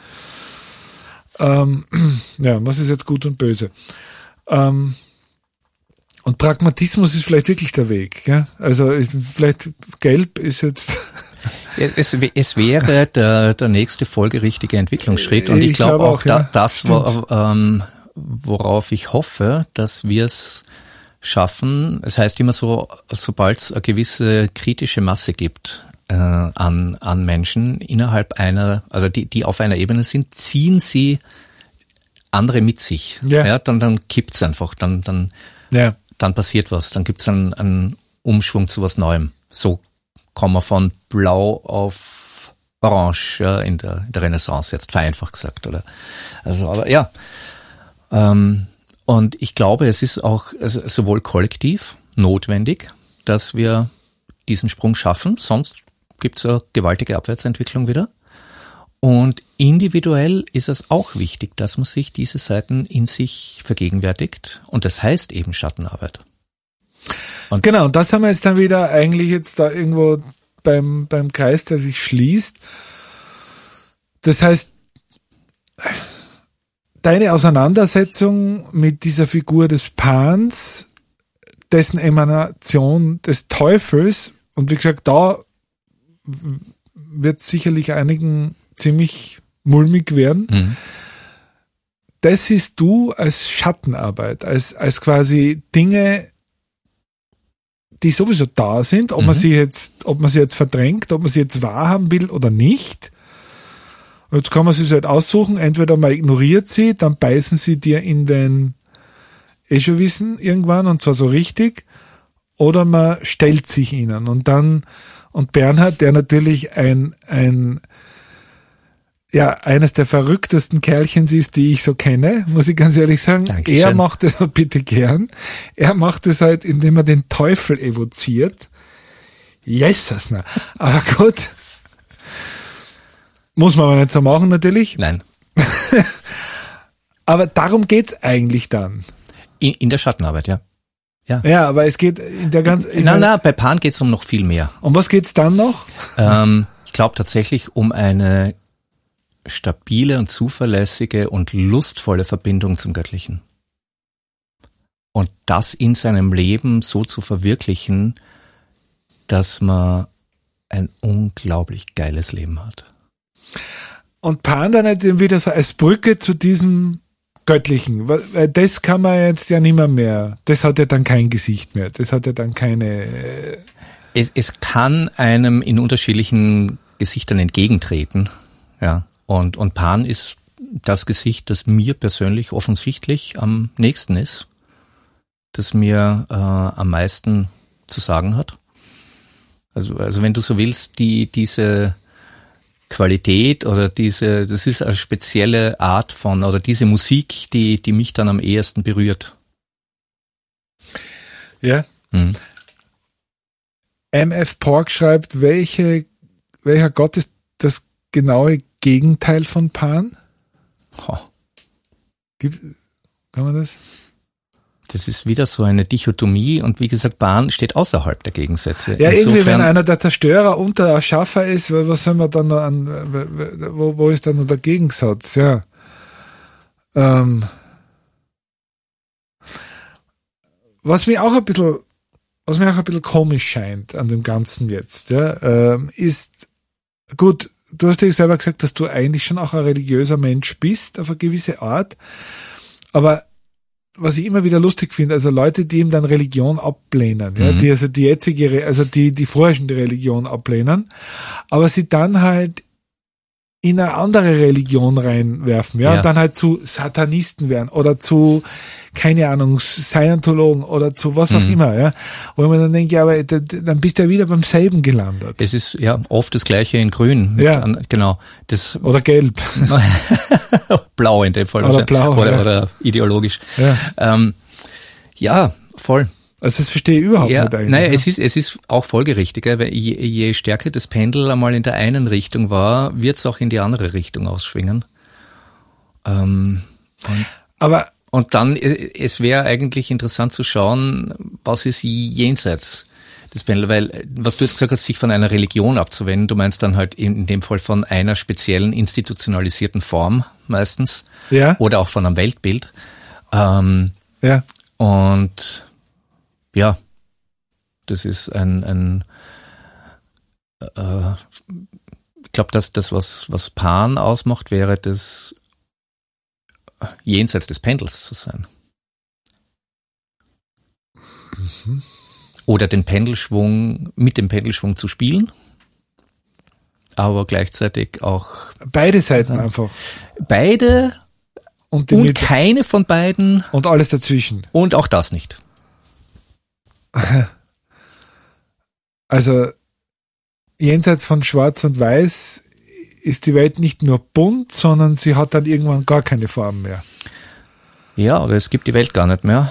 was ist jetzt gut und böse? Und Pragmatismus ist vielleicht wirklich der Weg. Ja? Also vielleicht Gelb ist jetzt... Es wäre der nächste folgerichtige Entwicklungsschritt, und ich glaube auch, das war... worauf ich hoffe, dass wir es schaffen. Es heißt immer so, sobald es eine gewisse kritische Masse gibt an Menschen innerhalb einer, also die auf einer Ebene sind, ziehen sie andere mit sich. Ja, dann kippt's einfach, dann passiert was, dann gibt's einen Umschwung zu was Neuem. So kommen wir von Blau auf Orange, ja, in der Renaissance, jetzt vereinfacht gesagt, oder? Also, aber ja. Und ich glaube, es ist auch sowohl kollektiv notwendig, dass wir diesen Sprung schaffen, sonst gibt es eine gewaltige Abwärtsentwicklung wieder. Und individuell ist es auch wichtig, dass man sich diese Seiten in sich vergegenwärtigt. Und das heißt eben Schattenarbeit. Und genau, und das haben wir jetzt dann wieder eigentlich jetzt da irgendwo beim Kreis, der sich schließt. Das heißt, deine Auseinandersetzung mit dieser Figur des Pans, dessen Emanation des Teufels, und wie gesagt, da wird sicherlich einigen ziemlich mulmig werden. Das siehst du als Schattenarbeit, als quasi Dinge, die sowieso da sind, ob man sie jetzt verdrängt, ob man sie jetzt wahrhaben will oder nicht. Und jetzt kann man sie halt aussuchen, entweder man ignoriert sie, dann beißen sie dir in den schon wissen irgendwann, und zwar so richtig, oder man stellt sich ihnen. Und Bernhard, der natürlich eines der verrücktesten Kerlchens ist, die ich so kenne, muss ich ganz ehrlich sagen. Dankeschön. Er macht es bitte gern. Er macht es halt, indem er den Teufel evoziert. Jesus, na. Aber gut. Muss man aber nicht so machen, natürlich. Nein. Aber darum geht's eigentlich dann. In der Schattenarbeit, ja. Ja, aber es geht in der ganzen... Bei Pan geht es um noch viel mehr. Um was geht's dann noch? Ich glaube tatsächlich um eine stabile und zuverlässige und lustvolle Verbindung zum Göttlichen. Und das in seinem Leben so zu verwirklichen, dass man ein unglaublich geiles Leben hat. Und Pan dann jetzt eben wieder so als Brücke zu diesem Göttlichen, weil das kann man jetzt ja nicht mehr, das hat ja dann kein Gesicht mehr, das hat ja dann keine... Es kann einem in unterschiedlichen Gesichtern entgegentreten, ja. Und Pan ist das Gesicht, das mir persönlich offensichtlich am nächsten ist, das mir am meisten zu sagen hat. Also wenn du so willst, diese Qualität oder das ist eine spezielle Art von, oder diese Musik, die mich dann am ehesten berührt. Ja. MF Pork schreibt, welcher Gott ist das genaue Gegenteil von Pan? Kann man das? Das ist wieder so eine Dichotomie, und wie gesagt, Pan steht außerhalb der Gegensätze. Ja, irgendwie, wenn einer der Zerstörer und der Erschaffer ist, was soll man dann noch wo ist dann noch der Gegensatz? Ja. Was mir auch ein bisschen komisch scheint an dem Ganzen jetzt, ja, ist, gut, du hast ja selber gesagt, dass du eigentlich schon auch ein religiöser Mensch bist, auf eine gewisse Art, aber was ich immer wieder lustig finde, also Leute, die ihm dann Religion ablehnen, ja, die also die jetzige, also die vorherrschende Religion ablehnen, aber sie dann halt in eine andere Religion reinwerfen, ja, und dann halt zu Satanisten werden oder zu, keine Ahnung, Scientologen oder zu was auch immer, ja, wo man dann denkt, ja, aber dann bist du ja wieder beim selben gelandet. Es ist ja oft das Gleiche in Grün. Ja. Genau. Oder gelb. Blau in dem Fall. Oder blau. Oder ideologisch. Ja, voll. Also das verstehe ich überhaupt nicht eigentlich. Naja, es ist auch folgerichtig, weil je stärker das Pendel einmal in der einen Richtung war, wird es auch in die andere Richtung ausschwingen. Und dann, es wäre eigentlich interessant zu schauen, was ist jenseits des Pendels, weil, was du jetzt gesagt hast, sich von einer Religion abzuwenden, du meinst dann halt in dem Fall von einer speziellen institutionalisierten Form meistens. Ja. Oder auch von einem Weltbild. Ja. Und ja, das ist ich glaube, dass das, was Pan ausmacht, wäre das jenseits des Pendels zu sein. Oder mit dem Pendelschwung zu spielen, aber gleichzeitig auch... Beide Seiten einfach. Beide und keine von beiden. Und alles dazwischen. Und auch das nicht. Also jenseits von Schwarz und Weiß ist die Welt nicht nur bunt, sondern sie hat dann irgendwann gar keine Farben mehr. Ja, oder es gibt die Welt gar nicht mehr.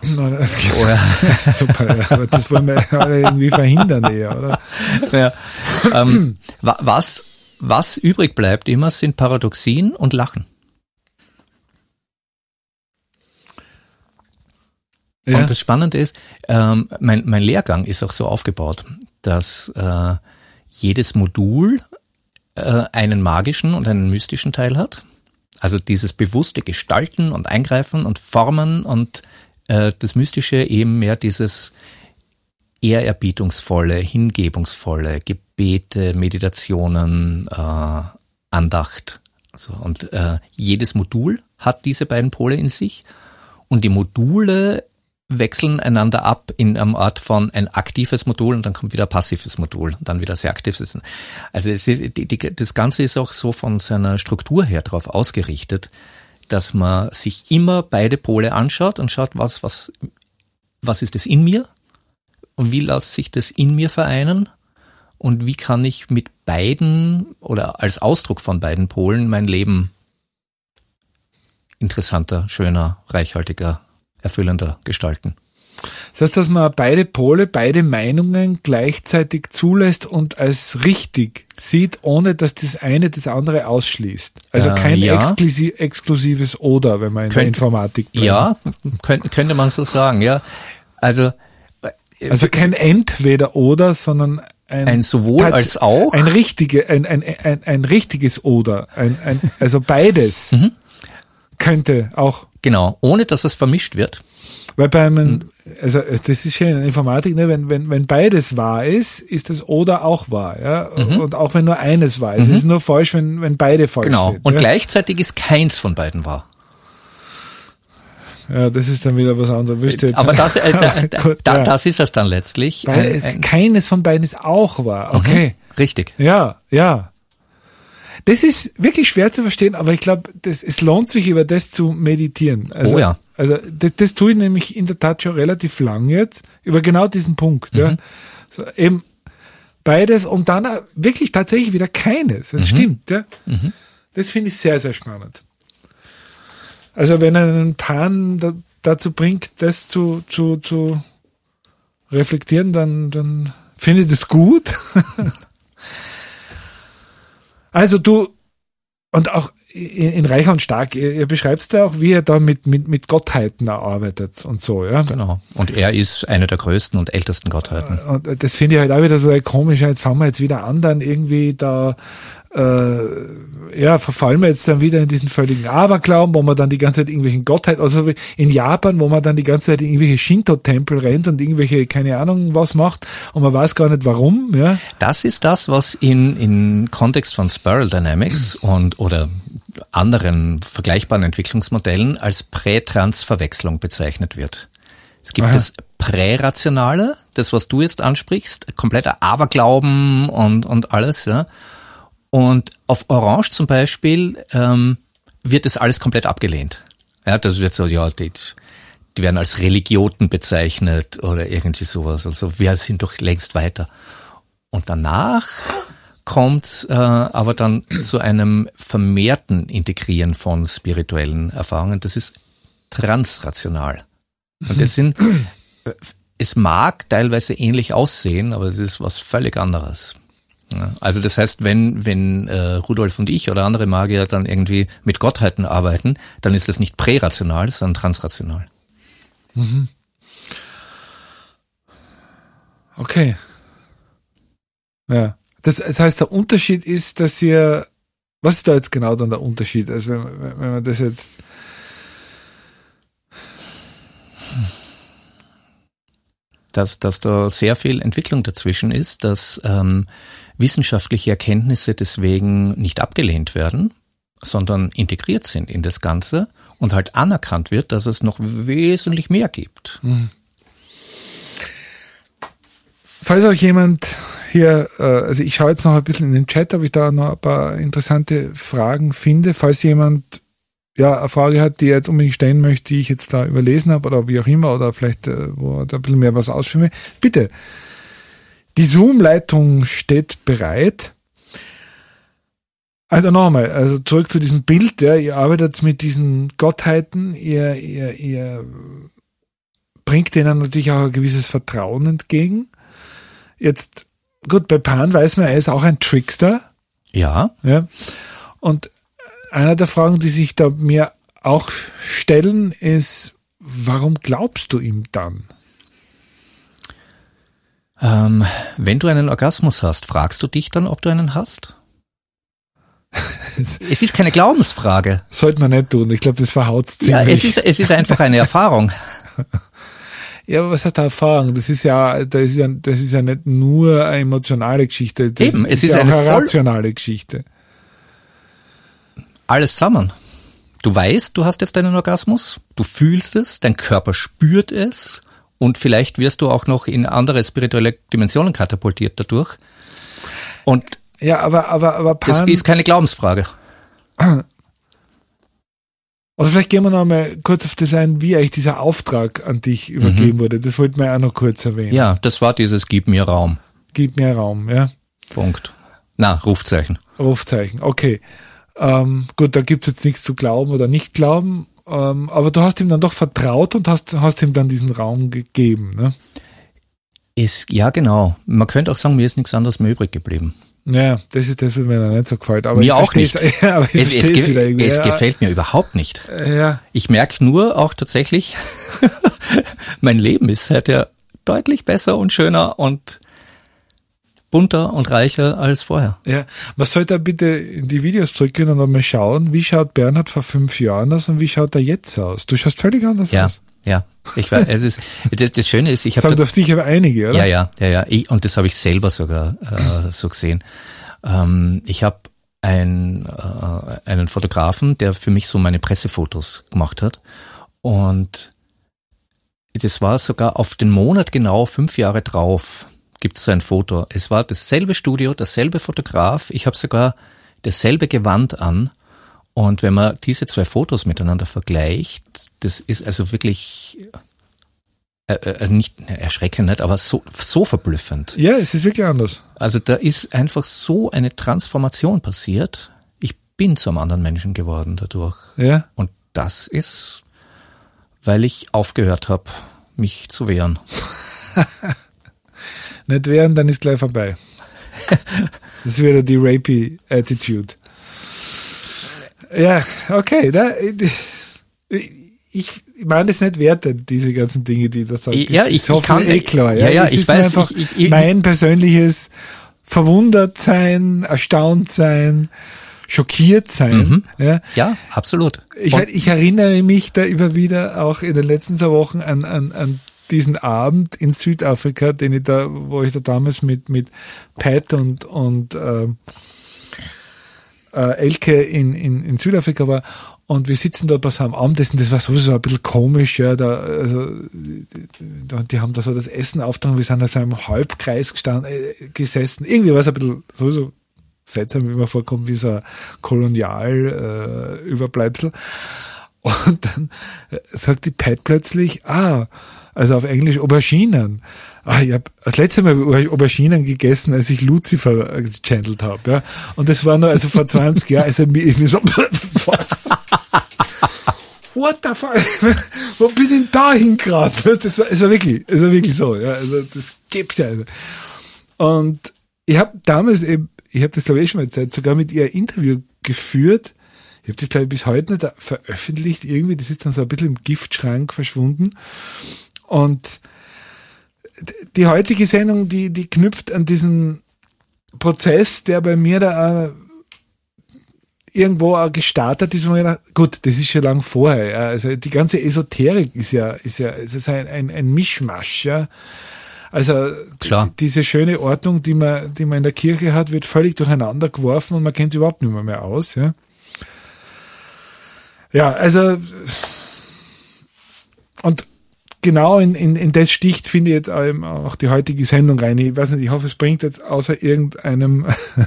Super, ja, aber das wollen wir irgendwie verhindern eher, oder? Ja. Was was übrig bleibt immer, sind Paradoxien und Lachen. Ja. Und das Spannende ist, mein Lehrgang ist auch so aufgebaut, dass jedes Modul einen magischen und einen mystischen Teil hat. Also dieses bewusste Gestalten und Eingreifen und Formen und das Mystische eben mehr dieses ehrerbietungsvolle, hingebungsvolle, Gebete, Meditationen, Andacht. Also, und jedes Modul hat diese beiden Pole in sich und die Module wechseln einander ab in einer Art von ein aktives Modul und dann kommt wieder ein passives Modul und dann wieder sehr aktives. Also es ist, das Ganze ist auch so von seiner Struktur her darauf ausgerichtet, dass man sich immer beide Pole anschaut und schaut, was ist das in mir und wie lässt sich das in mir vereinen und wie kann ich mit beiden oder als Ausdruck von beiden Polen mein Leben interessanter, schöner, reichhaltiger, erfüllender gestalten. Das heißt, dass man beide Pole, beide Meinungen gleichzeitig zulässt und als richtig sieht, ohne dass das eine das andere ausschließt. Also kein exklusives Oder, wenn man in der Informatik bleibt. Ja, könnte man so sagen, ja. Also kein Entweder-Oder, sondern ein sowohl als auch. Ein richtiges Oder. Also beides könnte auch. Genau, ohne dass es vermischt wird. Weil also das ist schön in der Informatik, ne? Wenn beides wahr ist, ist das Oder auch wahr, ja. Und auch wenn nur eines wahr ist, ist es nur falsch, wenn beide falsch sind. Genau. Und gleichzeitig ist keins von beiden wahr. Ja, das ist dann wieder was anderes. Aber das ist es dann letztlich. Keines von beiden ist auch wahr. Okay. Richtig. Ja. Das ist wirklich schwer zu verstehen, aber ich glaube, es lohnt sich, über das zu meditieren. Also, Also das tue ich nämlich in der Tat schon relativ lang jetzt, über genau diesen Punkt. Ja. So, eben beides und dann wirklich tatsächlich wieder keines. Das stimmt. Ja. Das finde ich sehr, sehr spannend. Also wenn einen Pan dazu bringt, das zu reflektieren, dann finde ich das gut. Also du, und auch in Reicher und Stark, ihr beschreibst ja auch, wie ihr da mit Gottheiten arbeitet und so, ja. Genau. Und er ist eine der größten und ältesten Gottheiten. Und das finde ich halt auch wieder so komisch, jetzt fangen wir jetzt wieder an, dann irgendwie da, verfallen wir jetzt dann wieder in diesen völligen Aberglauben, wo man dann die ganze Zeit irgendwelchen Gottheiten, also in Japan, wo man dann die ganze Zeit in irgendwelche Shinto-Tempel rennt und irgendwelche, keine Ahnung, was macht und man weiß gar nicht warum, ja. Das ist das, was in Kontext von Spiral Dynamics oder anderen vergleichbaren Entwicklungsmodellen als Prätrans-Verwechslung bezeichnet wird. Es gibt das Prärationale, das, was du jetzt ansprichst, kompletter Aberglauben und alles, ja. Und auf Orange zum Beispiel wird das alles komplett abgelehnt. Ja, das wird so, ja, die werden als Religioten bezeichnet oder irgendwie sowas. Also wir sind doch längst weiter. Und danach kommt aber dann zu einem vermehrten Integrieren von spirituellen Erfahrungen. Das ist transrational. Und es mag teilweise ähnlich aussehen, aber es ist was völlig anderes. Ja, also das heißt, wenn Rudolf und ich oder andere Magier dann irgendwie mit Gottheiten arbeiten, dann ist das nicht prärational, sondern transrational. Okay. Ja. Das heißt, der Unterschied ist, dass was ist da jetzt genau dann der Unterschied? Also wenn man das jetzt dass da sehr viel Entwicklung dazwischen ist, dass wissenschaftliche Erkenntnisse deswegen nicht abgelehnt werden, sondern integriert sind in das Ganze und halt anerkannt wird, dass es noch wesentlich mehr gibt. Falls auch jemand hier, also ich schaue jetzt noch ein bisschen in den Chat, ob ich da noch ein paar interessante Fragen finde. Falls jemand eine Frage hat, die er jetzt unbedingt stellen möchte, die ich jetzt da überlesen habe oder wie auch immer, oder vielleicht, wo er da ein bisschen mehr was ausführen will, bitte. Die Zoom-Leitung steht bereit. Also nochmal, also zurück zu diesem Bild, ja, ihr arbeitet mit diesen Gottheiten, ihr bringt denen natürlich auch ein gewisses Vertrauen entgegen. Jetzt, gut, bei Pan weiß man, er ist auch ein Trickster. Ja. Ja. Und eine der Fragen, die sich da mir auch stellen, ist, warum glaubst du ihm dann? Wenn du einen Orgasmus hast, fragst du dich dann, ob du einen hast? Es ist keine Glaubensfrage. Sollte man nicht tun. Ich glaube, das verhaut's ziemlich. Ja, es ist einfach eine Erfahrung. Ja, aber was hat Erfahrung? Das ist ja nicht nur eine emotionale Geschichte. Das Eben, es ist ja auch eine eine rationale Geschichte. Alles zusammen. Du weißt, du hast jetzt einen Orgasmus, du fühlst es, dein Körper spürt es und vielleicht wirst du auch noch in andere spirituelle Dimensionen katapultiert dadurch. Und ja, aber das ist keine Glaubensfrage. Oder vielleicht gehen wir noch mal kurz auf das ein, wie eigentlich dieser Auftrag an dich übergeben wurde. Das wollten wir auch noch kurz erwähnen. Ja, das war dieses Gib mir Raum. Gib mir Raum, ja. Punkt. Na, Rufzeichen. Rufzeichen, okay. Gut, da gibt's jetzt nichts zu glauben oder nicht glauben, aber du hast ihm dann doch vertraut und hast ihm dann diesen Raum gegeben, ne? Ja, genau. Man könnte auch sagen, mir ist nichts anderes mehr übrig geblieben. Ja, das ist das, was mir nicht so gefällt. Aber mir auch nicht. Ja, aber es gefällt mir überhaupt nicht. Ja. Ich merke nur auch tatsächlich, mein Leben ist seither deutlich besser und schöner und bunter und reicher als vorher. Ja, man sollte da bitte in die Videos zurückgehen und einmal schauen, wie schaut Bernhard vor 5 Jahren aus und wie schaut er jetzt aus? Du schaust völlig anders aus. Ja. Ich weiß, das Schöne ist, ich habe das auf dich aber einige, oder? Ja. Und das habe ich selber sogar so gesehen. Ich habe einen Fotografen, der für mich so meine Pressefotos gemacht hat. Und das war sogar auf den Monat genau 5 Jahre drauf. Gibt es so ein Foto. Es war dasselbe Studio, dasselbe Fotograf. Ich habe sogar dasselbe Gewand an. Und wenn man diese 2 Fotos miteinander vergleicht, das ist also wirklich nicht erschreckend, nicht, aber so verblüffend. Ja, es ist wirklich anders. Also da ist einfach so eine Transformation passiert. Ich bin zu einem anderen Menschen geworden dadurch. Ja. Und das ist, weil ich aufgehört habe, mich zu wehren. Nicht wehren, dann ist gleich vorbei. Das ist wieder die Rapey-Attitude. Ja, okay. Ich meine das nicht wertend, diese ganzen Dinge, die da sagen. Ja, ich kann klar. Ich weiß. Einfach mein persönliches Verwundertsein, erstaunt sein, schockiert sein. Ja, absolut. Ich erinnere mich da immer wieder auch in den letzten 2 Wochen an diesen Abend in Südafrika, wo ich da damals mit Pat und Elke in Südafrika war, und wir sitzen dort bei so einem Abendessen, das war sowieso ein bisschen komisch, ja, die haben da so das Essen aufgetragen, wir sind da so im Halbkreis gesessen, irgendwie war es ein bisschen sowieso seltsam, wie mir vorkommt, wie so ein Kolonialüberbleibsel. Und dann sagt die Pat plötzlich, also auf Englisch Auberginen. Ich habe das letzte Mal Auberginen gegessen, als ich Lucifer gechannelt habe. Ja. Und das war noch also vor 20 Jahren. Also ich so, was? What the fuck? Wo bin ich denn da hingeraten? Es war wirklich so. Ja. Also das gibt's ja nicht. Und ich habe damals eben, ich habe das glaube ich schon mal erzählt, sogar mit ihr ein Interview geführt. Ich habe das glaube ich bis heute nicht veröffentlicht. Irgendwie, das ist dann so ein bisschen im Giftschrank verschwunden. Und die heutige Sendung, die knüpft an diesen Prozess, der bei mir da irgendwo auch gestartet ist, wo ich dachte, gut, das ist schon lang vorher, ja. Also die ganze Esoterik ist ja ein Mischmasch, ja. Also diese schöne Ordnung, die man in der Kirche hat, wird völlig durcheinander geworfen und man kennt sie überhaupt nicht mehr aus, ja. Ja, also und genau in das sticht, finde ich jetzt auch die heutige Sendung rein. Ich weiß nicht, ich hoffe, es bringt jetzt außer irgendeinem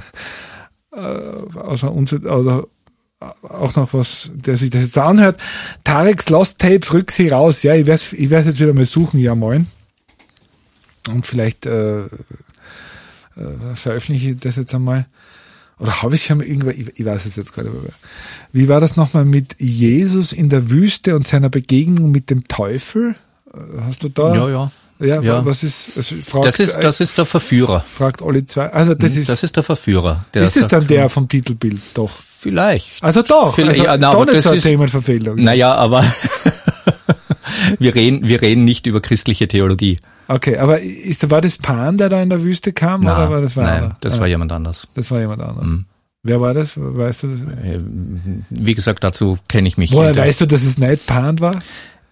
außer uns oder auch noch was, der sich das jetzt anhört. Tareks Lost Tapes, Rücksee raus. Ja, ich werde jetzt wieder mal suchen, ja moin. Und vielleicht veröffentliche ich das jetzt einmal. Oder habe ich schon mal irgendwann, ich weiß es jetzt gar nicht mehr. Wie war das nochmal mit Jesus in der Wüste und seiner Begegnung mit dem Teufel? Hast du da? Ja. Ja, was ist, also das ist der Verführer. Fragt Olli 2. Also das ist der Verführer. Ist es dann der vom Titelbild? Doch. Vielleicht. Also doch. Vielleicht, also aber nicht das so eine ist Themenverfehlung. Naja, aber wir reden nicht über christliche Theologie. Okay, aber war das Pan, der da in der Wüste kam? Nein, oder war das nein, das war jemand anders. Das war jemand anders. Wer war das? Weißt du das? Wie gesagt, dazu kenne ich mich. Woher weißt du, dass es nicht Pan war?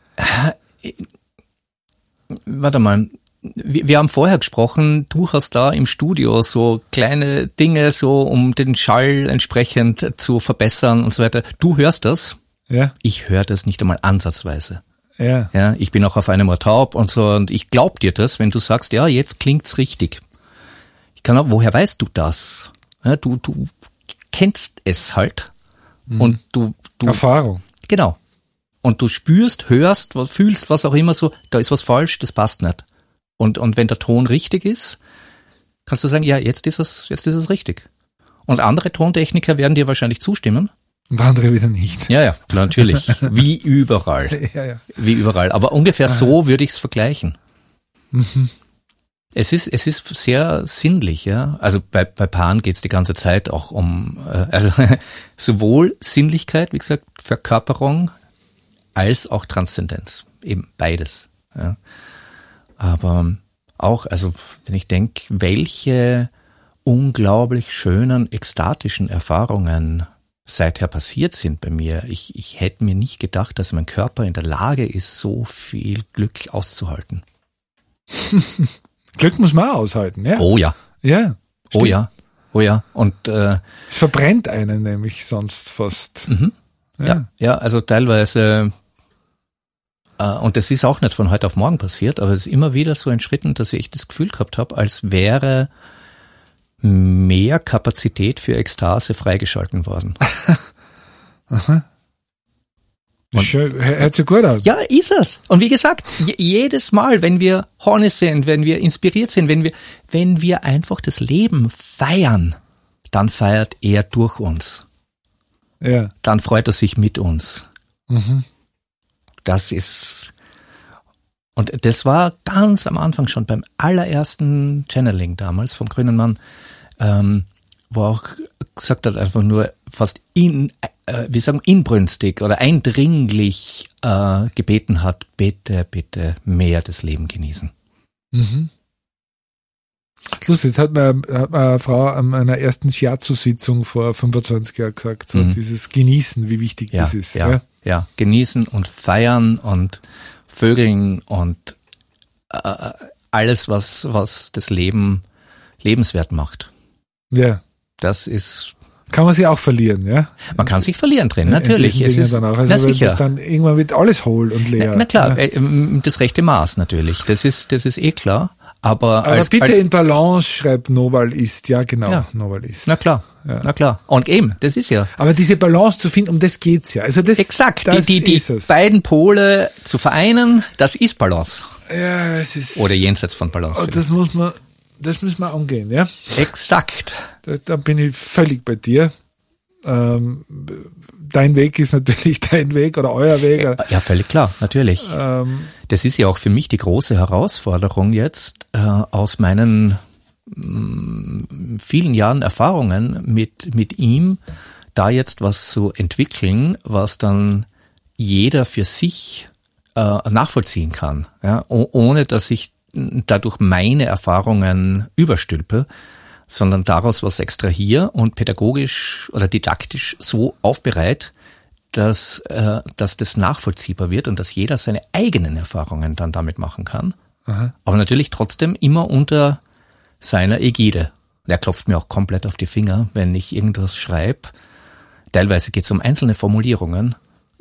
Warte mal. Wir haben vorher gesprochen, du hast da im Studio so kleine Dinge, so um den Schall entsprechend zu verbessern und so weiter. Du hörst das? Ja. Ich höre das nicht einmal ansatzweise. Ja. Ja, ich bin auch auf einem Ohr taub und so, und ich glaub dir das, wenn du sagst, ja, jetzt klingt's richtig. Woher weißt du das? Ja, du kennst es halt. Und du Erfahrung. Genau. Und du spürst, hörst, fühlst, was auch immer so, da ist was falsch, das passt nicht. Und wenn der Ton richtig ist, kannst du sagen, ja, jetzt ist es richtig. Und andere Tontechniker werden dir wahrscheinlich zustimmen. Und andere wieder nicht. Ja, klar, natürlich. Wie überall. Ja. Wie überall. Aber ungefähr so würde ich es vergleichen. Mhm. Es ist sehr sinnlich, ja. Also bei Pan geht es die ganze Zeit auch um, also sowohl Sinnlichkeit, wie gesagt, Verkörperung, als auch Transzendenz. Eben beides. Ja. Aber auch, also wenn ich denke, welche unglaublich schönen, ekstatischen Erfahrungen seither passiert sind bei mir. Ich hätte mir nicht gedacht, dass mein Körper in der Lage ist, so viel Glück auszuhalten. Glück muss man auch aushalten, ja. Oh ja. Ja. Oh ja. Oh ja. Und es verbrennt einen nämlich sonst fast. Ja, also teilweise, und das ist auch nicht von heute auf morgen passiert, aber es ist immer wieder so ein Schritt, dass ich das Gefühl gehabt habe, als wäre mehr Kapazität für Ekstase freigeschalten worden. Aha. Hört sich gut aus. Ja, ist es. Und wie gesagt, jedes Mal, wenn wir horny sind, wenn wir inspiriert sind, wenn wir einfach das Leben feiern, dann feiert er durch uns. Ja. Dann freut er sich mit uns. Mhm. Das ist, und das war ganz am Anfang schon beim allerersten Channeling damals vom Grünen Mann, wo er auch gesagt hat, einfach nur fast inbrünstig oder eindringlich gebeten hat, bitte, bitte mehr das Leben genießen. Mhm. Lustig, das hat mir eine Frau an meiner ersten Shiatsu-Sitzung vor 25 Jahren gesagt, so dieses Genießen, wie wichtig das ist. Ja, genießen und feiern und vögeln und alles, was das Leben lebenswert macht. Ja. Das ist... Kann man sich auch verlieren, ja? Man kann sich verlieren drin, natürlich. Es ist dann auch. Also sicher. Das dann irgendwann wird alles hohl und leer. Na klar, das rechte Maß natürlich. Das ist eh klar. Aber bitte in Balance, schreibt Noval ist. Ja, genau. Ja. Noval ist. Na klar. Ja. Na klar. Und eben, das ist ja. Aber diese Balance zu finden, um das geht's ja. Also das, exakt. Die beiden Pole zu vereinen, das ist Balance. Ja, es ist. Oder jenseits von Balance. Das müssen wir angehen, ja? Exakt. Da bin ich völlig bei dir. Dein Weg ist natürlich dein Weg oder euer Weg. Ja, völlig klar, natürlich. Das ist ja auch für mich die große Herausforderung jetzt, aus meinen vielen Jahren Erfahrungen mit ihm, da jetzt was zu entwickeln, was dann jeder für sich nachvollziehen kann, ja? Ohne dass ich dadurch meine Erfahrungen überstülpe, sondern daraus was extrahiere und pädagogisch oder didaktisch so aufbereite, dass das nachvollziehbar wird und dass jeder seine eigenen Erfahrungen dann damit machen kann. Aha. Aber natürlich trotzdem immer unter seiner Ägide. Er klopft mir auch komplett auf die Finger, wenn ich irgendwas schreibe. Teilweise geht es um einzelne Formulierungen,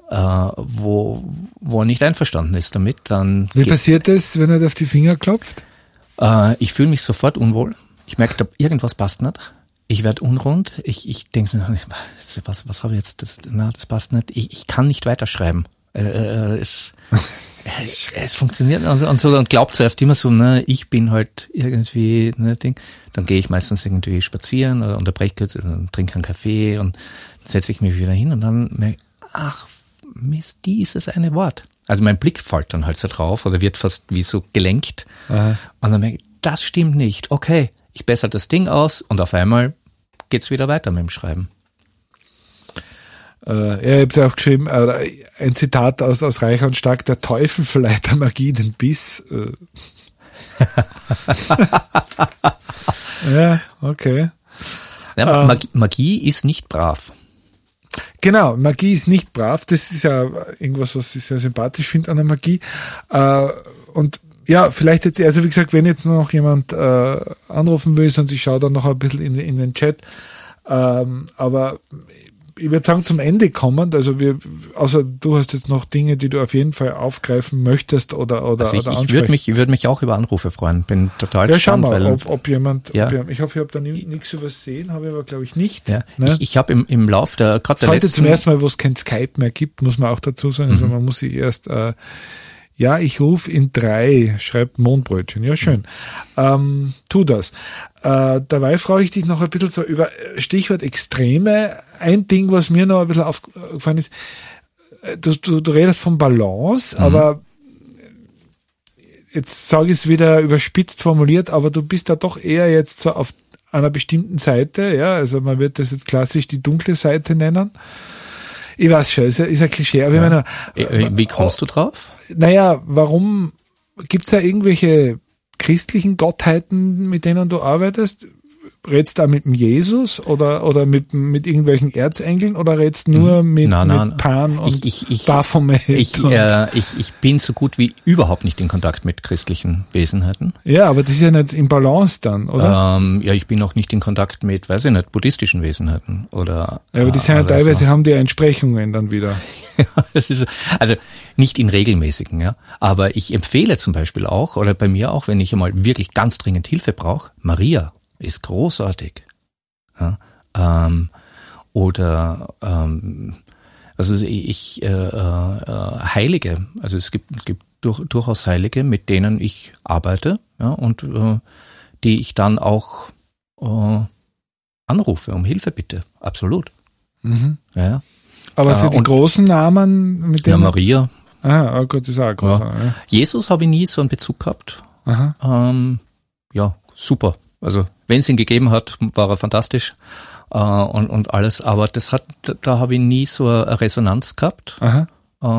wo er nicht einverstanden ist damit. Dann wie passiert das, wenn er auf die Finger klopft? Ich fühle mich sofort unwohl. Ich merke, irgendwas passt nicht. Ich werde unrund. Ich denke, was habe ich jetzt? Das passt nicht. Ich kann nicht weiterschreiben. Es funktioniert und so, und glaubt zuerst immer so, ne, ich bin halt irgendwie, ne, Ding. Dann gehe ich meistens irgendwie spazieren oder unterbreche kurz, trinke einen Kaffee und setze ich mich wieder hin und dann merke ich, ach Mist, dieses eine Wort. Also mein Blick fällt dann halt so drauf oder wird fast wie so gelenkt. Aha. Und dann merke ich, das stimmt nicht. Okay, ich bessere das Ding aus und auf einmal geht's wieder weiter mit dem Schreiben. Ich habe da auch geschrieben, ein Zitat aus Reich und Stark: Der Teufel verleiht der Magie den Biss. Ja, okay. Ja, Magie ist nicht brav. Genau, Magie ist nicht brav. Das ist ja irgendwas, was ich sehr sympathisch finde an der Magie. Und ja, vielleicht jetzt, also wie gesagt, wenn jetzt noch jemand anrufen will, sonst ich schaue dann noch ein bisschen in den Chat. Aber ich würde sagen, zum Ende kommend, also außer du hast jetzt noch Dinge, die du auf jeden Fall aufgreifen möchtest oder ich würde mich auch über Anrufe freuen. Bin total gespannt. Ja, schau mal, ob jemand, ich hoffe, ich habe da nichts übersehen, habe ich aber glaube ich nicht. Ja. Ne? Ich habe im Lauf der heute zum ersten Mal, wo es kein Skype mehr gibt, muss man auch dazu sagen, also man muss sich erst ich rufe in 3, schreibt Mondbrötchen. Ja, schön. Tu das. Dabei frage ich dich noch ein bisschen so über Stichwort Extreme. Ein Ding, was mir noch ein bisschen aufgefallen ist, du redest von Balance, aber jetzt sage ich es wieder überspitzt formuliert, aber du bist da doch eher jetzt so auf einer bestimmten Seite, ja, also man wird das jetzt klassisch die dunkle Seite nennen. Ich weiß schon, ist ein Klischee. Aber ja. Wie kommst du drauf? Naja, warum gibt's da irgendwelche christlichen Gottheiten, mit denen du arbeitest? Redst du da mit dem Jesus oder mit irgendwelchen Erzengeln oder redst nur mit Pan und Baphomet? Ich bin so gut wie überhaupt nicht in Kontakt mit christlichen Wesenheiten. Ja, aber das ist ja nicht im Balance dann, oder? Ich bin auch nicht in Kontakt mit, weiß ich nicht, buddhistischen Wesenheiten oder. Ja, aber die sind ja teilweise, haben die Entsprechungen dann wieder. Das ist, also nicht in regelmäßigen, ja. Aber ich empfehle zum Beispiel auch, oder bei mir auch, wenn ich einmal wirklich ganz dringend Hilfe brauche, Maria ist großartig. Ja, Heilige, also es gibt durchaus Heilige, mit denen ich arbeite, ja, und die ich dann auch anrufe, um Hilfe bitte. Absolut. Mhm. Ja. Aber für die großen Namen, mit denen... Ja, Maria. Oh Gott, ist auch groß. Ja. Jesus habe ich nie so einen Bezug gehabt. Aha. Super. Also wenn es ihn gegeben hat, war er fantastisch und alles. Aber da habe ich nie so eine Resonanz gehabt. Aha.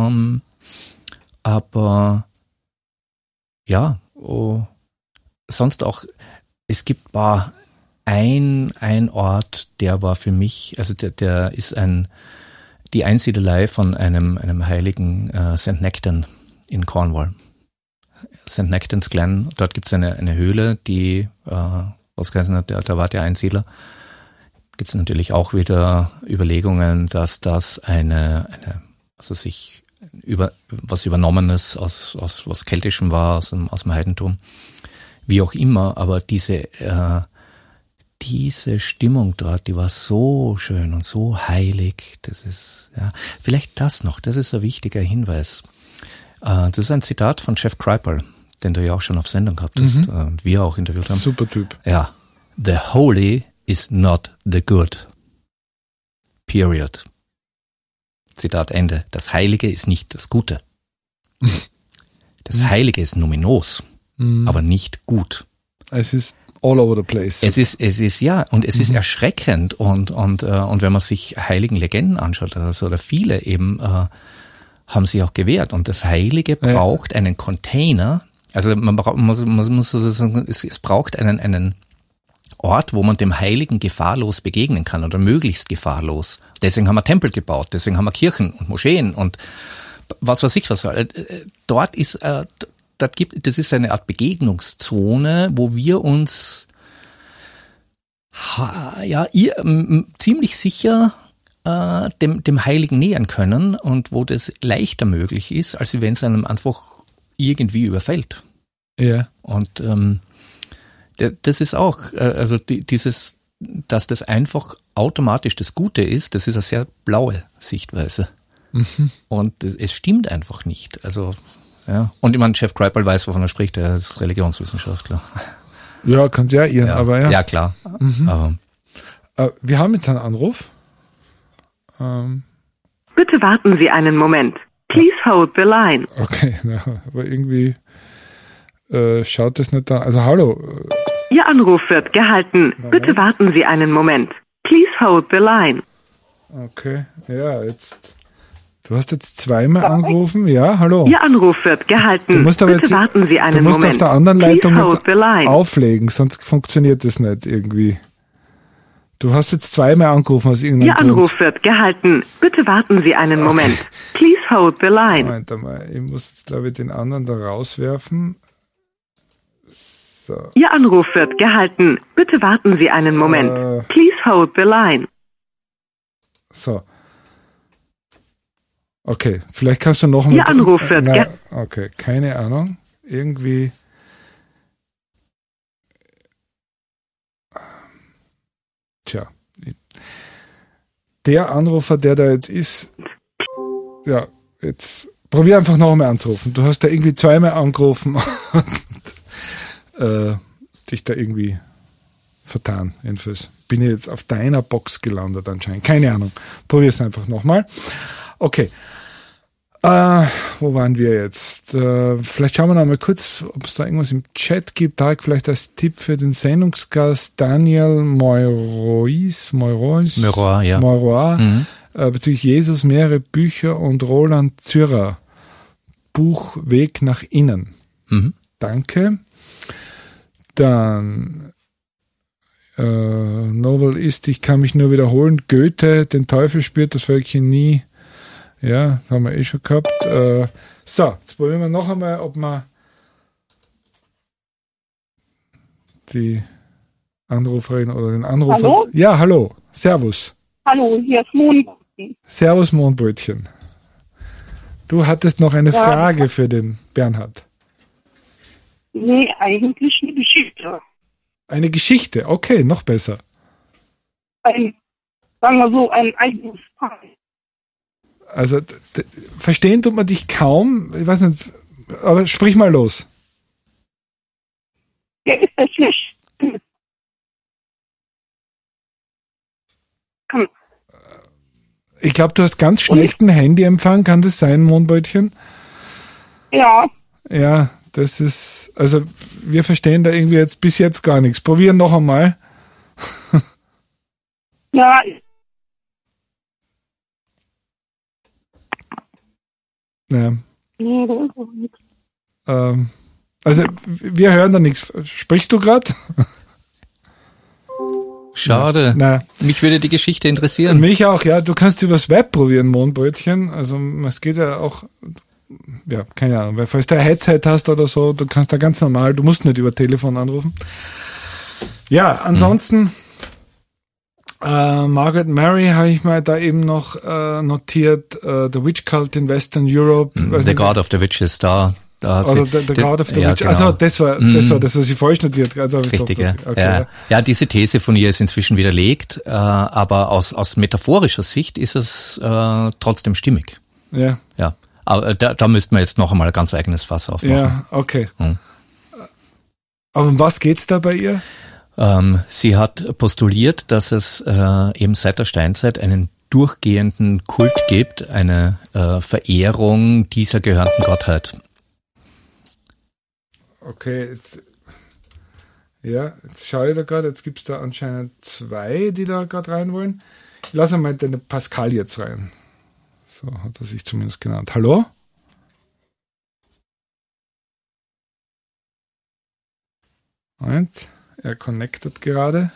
Aber ja, sonst auch, es gibt ein Ort, der war für mich, also der ist die Einsiedelei von einem heiligen St. Nectan in Cornwall. St. Nectan's Glen, dort gibt es eine Höhle, die, da war der Einsiedler. Gibt es natürlich auch wieder Überlegungen, dass das was Übernommenes aus was Keltischem war, aus dem Heidentum. Wie auch immer, aber diese Stimmung dort, die war so schön und so heilig. Das ist, ja, vielleicht das ist ein wichtiger Hinweis. Das ist ein Zitat von Jeff Kripal, den du ja auch schon auf Sendung gehabt hast und wir auch interviewt haben. Super Typ. Ja. The holy is not the good. Period. Zitat Ende. Das Heilige ist nicht das Gute. Das Heilige ist numinos, aber nicht gut. Es ist all over the place. Es ist ja, und es ist erschreckend und wenn man sich heiligen Legenden anschaut, oder viele eben, haben sich auch gewehrt. Und das Heilige braucht einen Container. Also man muss sagen, es braucht einen Ort, wo man dem Heiligen gefahrlos begegnen kann oder möglichst gefahrlos. Deswegen haben wir Tempel gebaut, deswegen haben wir Kirchen und Moscheen und was weiß ich was. Dort ist, das ist eine Art Begegnungszone, wo wir uns ziemlich sicher dem Heiligen nähern können und wo das leichter möglich ist, als wenn es einem einfach irgendwie überfällt. Ja. Und das ist auch, also dass das einfach automatisch das Gute ist, das ist eine sehr blaue Sichtweise. Und es stimmt einfach nicht. Also, ja. Und ich meine, Jeff Kripal weiß, wovon er spricht, er ist Religionswissenschaftler. Ja, kann es ja irren, aber ja. Ja, klar. Aber, wir haben jetzt einen Anruf. Bitte warten Sie einen Moment. Please hold the line. Okay, na, aber irgendwie schaut das nicht da. Also hallo. Ihr Anruf wird gehalten. Bitte warten Sie einen Moment. Please hold the line. Okay, ja, jetzt. Du hast jetzt zweimal angerufen. Ja, hallo. Ihr Anruf wird gehalten. Du musst aber Bitte jetzt, warten Sie einen du musst Moment. auf der anderen Leitung Please jetzt hold the line. auflegen, sonst funktioniert das nicht irgendwie. Du hast jetzt zweimal angerufen aus irgendeinem Ihr Grund. Anruf wird gehalten. Bitte warten Sie einen Moment. Please hold the line. Moment einmal, ich muss jetzt, glaube ich, den anderen da rauswerfen. So. Ihr Anruf wird gehalten. Bitte warten Sie einen Moment. Please hold the line. So. Okay, vielleicht kannst du noch mal... Ihr Anruf wird okay, keine Ahnung. Irgendwie... Tja. Der Anrufer, der da jetzt ist... Ja, jetzt... Probier einfach noch einmal anzurufen. Du hast da irgendwie zweimal angerufen und dich da irgendwie vertan. Jedenfalls bin ich jetzt auf deiner Box gelandet anscheinend. Keine Ahnung. Probier es einfach nochmal. Okay. Wo waren wir jetzt? Vielleicht schauen wir noch mal kurz, ob es da irgendwas im Chat gibt. Da vielleicht als Tipp für den Sendungsgast Daniel Meuroy, ja. Bezüglich Jesus, mehrere Bücher und Roland Zürer. Buch Weg nach innen. Mhm. Danke. Dann Novel ist, ich kann mich nur wiederholen, Goethe, den Teufel spürt das Völkchen nie. Ja, das haben wir schon gehabt. So, jetzt probieren wir noch einmal, ob wir die Anruferin oder den Anrufer... Hallo? Ja, hallo. Servus. Hallo, hier ist Mondbrötchen. Servus, Mondbrötchen. Du hattest noch eine Frage für den Bernhard. Nee, eigentlich eine Geschichte. Eine Geschichte, okay, noch besser. Sagen wir so, ein eigenes Fall. Also, verstehen tut man dich kaum, ich weiß nicht, aber sprich mal los. Der ist das schlecht. Ich glaube, du hast ganz schlechten Handyempfang, kann das sein, Mondbrötchen? Ja. Ja, das ist, also wir verstehen da irgendwie jetzt bis jetzt gar nichts. Probieren noch einmal. Ja. Ja. Nee, da ist auch nichts. Also wir hören da nichts. Sprichst du gerade? Schade. Na. Mich würde die Geschichte interessieren. Mich auch, ja. Du kannst übers Web probieren, Mondbrötchen. Also es geht ja auch, ja, keine Ahnung, weil falls du ein Headset hast oder so, du kannst da ganz normal, du musst nicht über Telefon anrufen. Ja, ansonsten Margaret Mary habe ich mal da eben noch notiert, The Witch Cult in Western Europe. The God of the Witches, da oder the God of the Witch. Genau. Also das war das, was ich falsch notiert. Also richtig, ja. Okay. Ja, diese These von ihr ist inzwischen widerlegt, aber aus metaphorischer Sicht ist es trotzdem stimmig. Ja. Ja, aber da müssten wir jetzt noch einmal ein ganz eigenes Fass aufmachen. Ja, okay. Aber um was geht's da bei ihr? Sie hat postuliert, dass es eben seit der Steinzeit einen durchgehenden Kult gibt, eine Verehrung dieser gehörnten Gottheit. Okay, jetzt schaue ich da gerade, jetzt gibt es da anscheinend 2, die da gerade rein wollen. Ich lasse mal den Pascal jetzt rein. So hat er sich zumindest genannt. Hallo? Moment, er connectet gerade.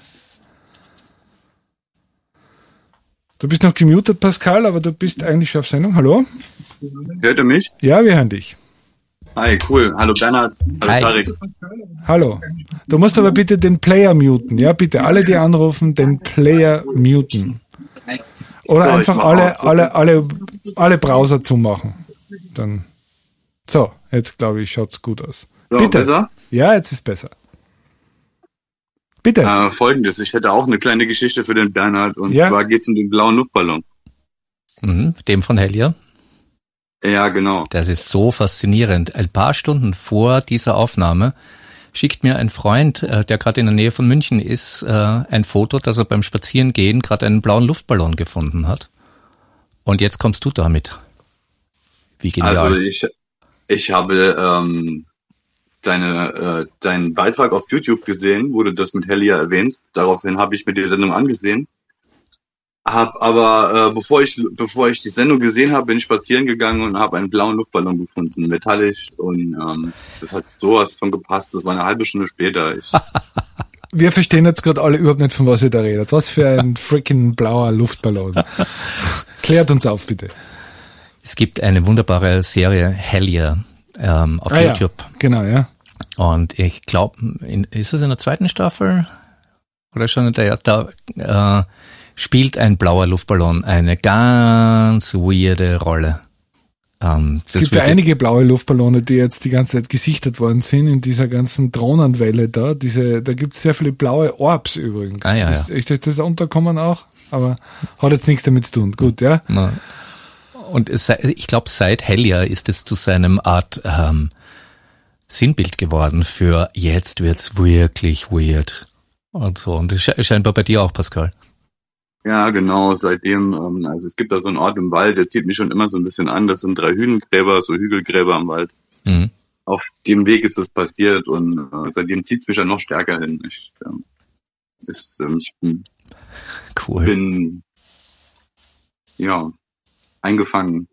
Du bist noch gemutet, Pascal, aber du bist eigentlich schon auf Sendung. Hallo? Hört ihr mich? Ja, wir hören dich. Hi, cool. Hallo Bernhard. Hallo Tarek. Hallo. Du musst aber bitte den Player muten. Ja, bitte. Alle, die anrufen, den Player muten. Oder So, einfach alle Browser zumachen. Dann. So, jetzt glaube ich, schaut's gut aus. So, bitte. Besser? Ja, jetzt ist besser. Bitte. Folgendes. Ich hätte auch eine kleine Geschichte für den Bernhard. Und Ja? zwar geht's um den blauen Luftballon. Dem von Hellier. Ja, genau. Das ist so faszinierend. Ein paar Stunden vor dieser Aufnahme schickt mir ein Freund, der gerade in der Nähe von München ist, ein Foto, dass er beim Spazierengehen gerade einen blauen Luftballon gefunden hat. Und jetzt kommst du damit. Wie genial. Also ich habe deinen Beitrag auf YouTube gesehen, wo du das mit Hellier erwähnst. Daraufhin habe ich mir die Sendung angesehen. Bevor ich die Sendung gesehen habe, bin ich spazieren gegangen und habe einen blauen Luftballon gefunden, metallisch, und das hat sowas von gepasst. Das war eine halbe Stunde später. Wir verstehen jetzt gerade alle überhaupt nicht, von was ihr da redet. Was für ein freaking blauer Luftballon. Klärt uns auf, bitte. Es gibt eine wunderbare Serie Hellier auf YouTube. Ja. Genau, ja. Und ich glaube, ist es in der zweiten Staffel oder schon in der ersten? Da spielt ein blauer Luftballon eine ganz weirde Rolle. Es gibt ja einige blaue Luftballone, die jetzt die ganze Zeit gesichtet worden sind in dieser ganzen Drohnenwelle da. Da gibt es sehr viele blaue Orbs übrigens. Ah, ja, Ist euch das unterkommen auch? Aber hat jetzt nichts damit zu tun. Gut, ja? Na. Und ich glaube, seit Hellier ist es zu seinem Art Sinnbild geworden für jetzt wird's wirklich weird. Und so. Und das scheinbar bei dir auch, Pascal. Ja, genau, seitdem, also es gibt da so einen Ort im Wald, der zieht mich schon immer so ein bisschen an. Das sind 3 Hügelgräber im Wald. Mhm. Auf dem Weg ist das passiert, und seitdem zieht es mich ja noch stärker hin. Ich bin eingefangen.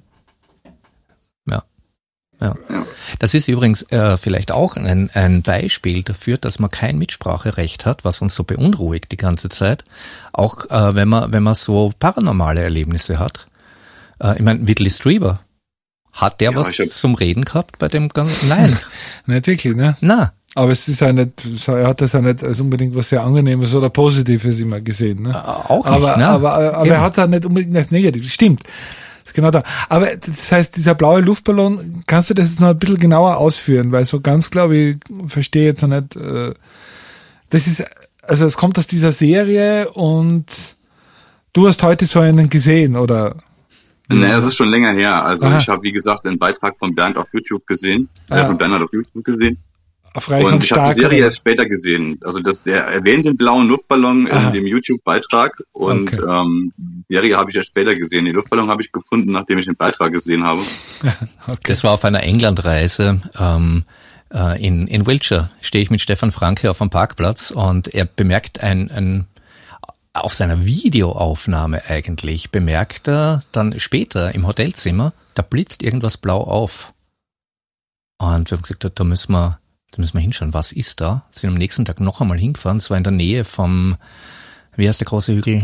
Ja. Das ist übrigens vielleicht auch ein Beispiel dafür, dass man kein Mitspracherecht hat, was uns so beunruhigt die ganze Zeit. Auch wenn man so paranormale Erlebnisse hat. Ich meine, Whitley Strieber, hat der was zum Reden gehabt bei dem ganzen? Nein. Nicht wirklich, ne? Na. Aber es ist ja nicht, er hat das ja nicht als unbedingt was sehr Angenehmes oder Positives immer gesehen, ne? Auch nicht, ne? Aber er hat es auch nicht unbedingt als Negatives. Stimmt. Genau da. Aber das heißt, dieser blaue Luftballon, kannst du das jetzt noch ein bisschen genauer ausführen? Weil so ganz, glaube ich, verstehe jetzt noch nicht, das ist, also es kommt aus dieser Serie und du hast heute so einen gesehen, oder? Naja, das ist schon länger her. Also ich habe, wie gesagt, einen Beitrag von Bernd auf YouTube gesehen, von Bernhard auf YouTube gesehen. Und ich habe die Serie erst später gesehen. Also der erwähnt den blauen Luftballon in dem YouTube-Beitrag, und die Serie habe ich erst später gesehen. Den Luftballon habe ich gefunden, nachdem ich den Beitrag gesehen habe. Okay. Das war auf einer Englandreise. In Wiltshire stehe ich mit Stefan Franke auf einem Parkplatz, und er bemerkt auf seiner Videoaufnahme eigentlich, bemerkt er dann später im Hotelzimmer, da blitzt irgendwas blau auf. Und wir haben gesagt, da müssen wir hinschauen, was ist da? Sind am nächsten Tag noch einmal hingefahren, es war in der Nähe vom, wie heißt der große Hügel?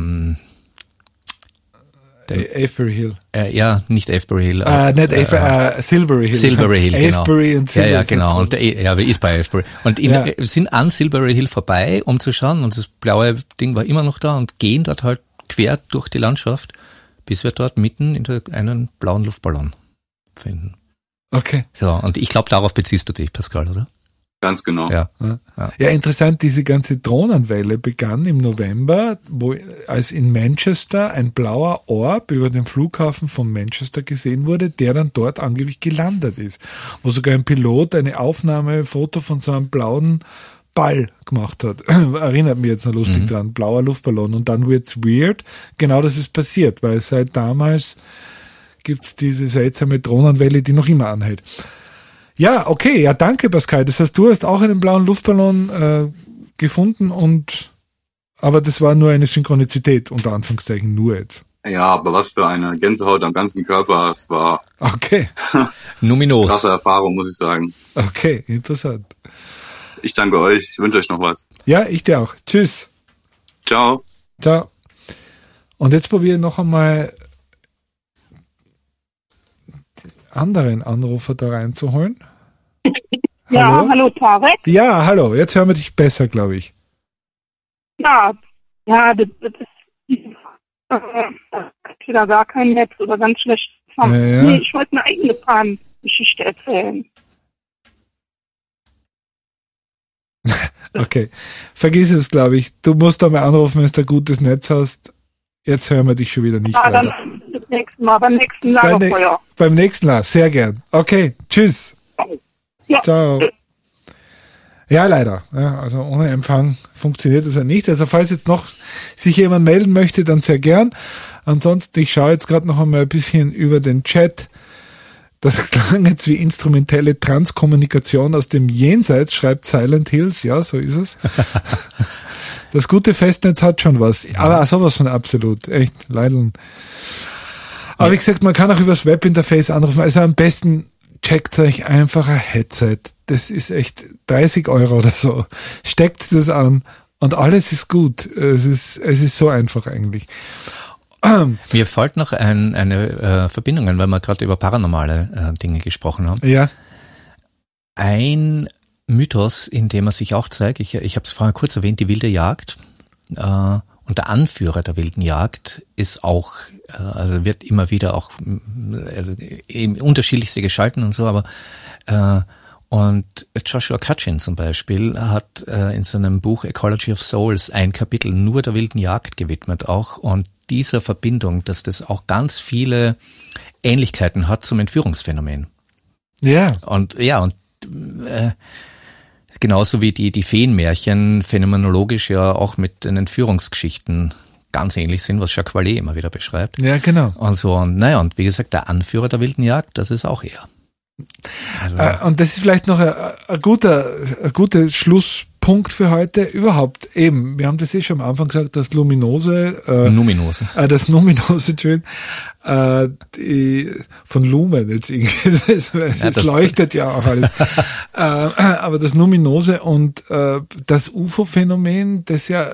Avebury Hill. Ja, nicht Avebury Hill. Silbury Hill. Silbury Hill, genau. Avebury und Silbury. Ja, genau. Und ist bei Avebury. Und wir sind an Silbury Hill vorbei, um zu schauen, und das blaue Ding war immer noch da, und gehen dort halt quer durch die Landschaft, bis wir dort mitten in einen blauen Luftballon finden. Okay. So, und ich glaube, darauf beziehst du dich, Pascal, oder? Ganz genau. Ja, interessant, diese ganze Drohnenwelle begann im November, als in Manchester ein blauer Orb über den Flughafen von Manchester gesehen wurde, der dann dort angeblich gelandet ist. Wo sogar ein Pilot eine Foto von so einem blauen Ball gemacht hat. Erinnert mich jetzt noch lustig dran, blauer Luftballon. Und dann wird's weird. Genau das ist passiert, weil seit damals gibt's diese seltsame Drohnenwelle, die noch immer anhält. Ja, okay, ja, danke, Pascal. Das heißt, du hast auch einen blauen Luftballon gefunden, aber das war nur eine Synchronizität, unter Anführungszeichen, nur jetzt. Ja, aber was für eine Gänsehaut am ganzen Körper, es war okay. Numinos. Krasse Erfahrung, muss ich sagen. Okay, interessant. Ich danke euch, ich wünsche euch noch was. Ja, ich dir auch. Tschüss. Ciao. Ciao. Und jetzt probiere ich noch einmal anderen Anrufer da reinzuholen. Ja, hallo Tarek. Ja, hallo, jetzt hören wir dich besser, glaube ich. Ja, das ist wieder gar kein Netz oder ganz schlecht. Ja. Nee, ich wollte eine eigene Pan-Geschichte erzählen. Okay, vergiss es, glaube ich. Du musst da mal anrufen, wenn du ein gutes Netz hast. Jetzt hören wir dich schon wieder nicht weiter. Dann das nächste Mal, beim nächsten Lagerfeuer. Beim nächsten Mal, sehr gern. Okay, tschüss. Ja. Ciao. Ja, leider. Ja, also ohne Empfang funktioniert das ja nicht. Also falls jetzt noch sich jemand melden möchte, dann sehr gern. Ansonsten, ich schaue jetzt gerade noch einmal ein bisschen über den Chat. Das klang jetzt wie instrumentelle Transkommunikation aus dem Jenseits, schreibt Silent Hills. Ja, so ist es. Das gute Festnetz hat schon was. Aber sowas von absolut. Echt, leider. Aber wie gesagt, man kann auch übers Webinterface anrufen. Also am besten checkt euch einfach ein Headset. Das ist echt 30 € oder so. Steckt das an und alles ist gut. Es ist so einfach eigentlich. Mir fällt noch eine Verbindung ein, weil wir gerade über paranormale Dinge gesprochen haben. Ja. Ein Mythos, in dem er sich auch zeigt, ich habe es vorher kurz erwähnt, die wilde Jagd. Und der Anführer der wilden Jagd ist auch, also wird immer wieder auch, also eben unterschiedlichste geschalten und so, aber und Joshua Cutchin zum Beispiel hat in seinem Buch Ecology of Souls ein Kapitel nur der wilden Jagd gewidmet auch und dieser Verbindung, dass das auch ganz viele Ähnlichkeiten hat zum Entführungsphänomen. Ja. Und genauso wie die Feenmärchen phänomenologisch ja auch mit den Entführungsgeschichten ganz ähnlich sind, was Jacques Vallée immer wieder beschreibt. Ja, genau. Und so, und wie gesagt, der Anführer der wilden Jagd, das ist auch er. Also. Und das ist vielleicht noch ein guter Schlusspunkt für heute. Überhaupt eben, wir haben das schon am Anfang gesagt, das Numinose, Entschuldigung, von Lumen jetzt irgendwie, es leuchtet ja auch alles. Aber das Numinose und das UFO-Phänomen, das ja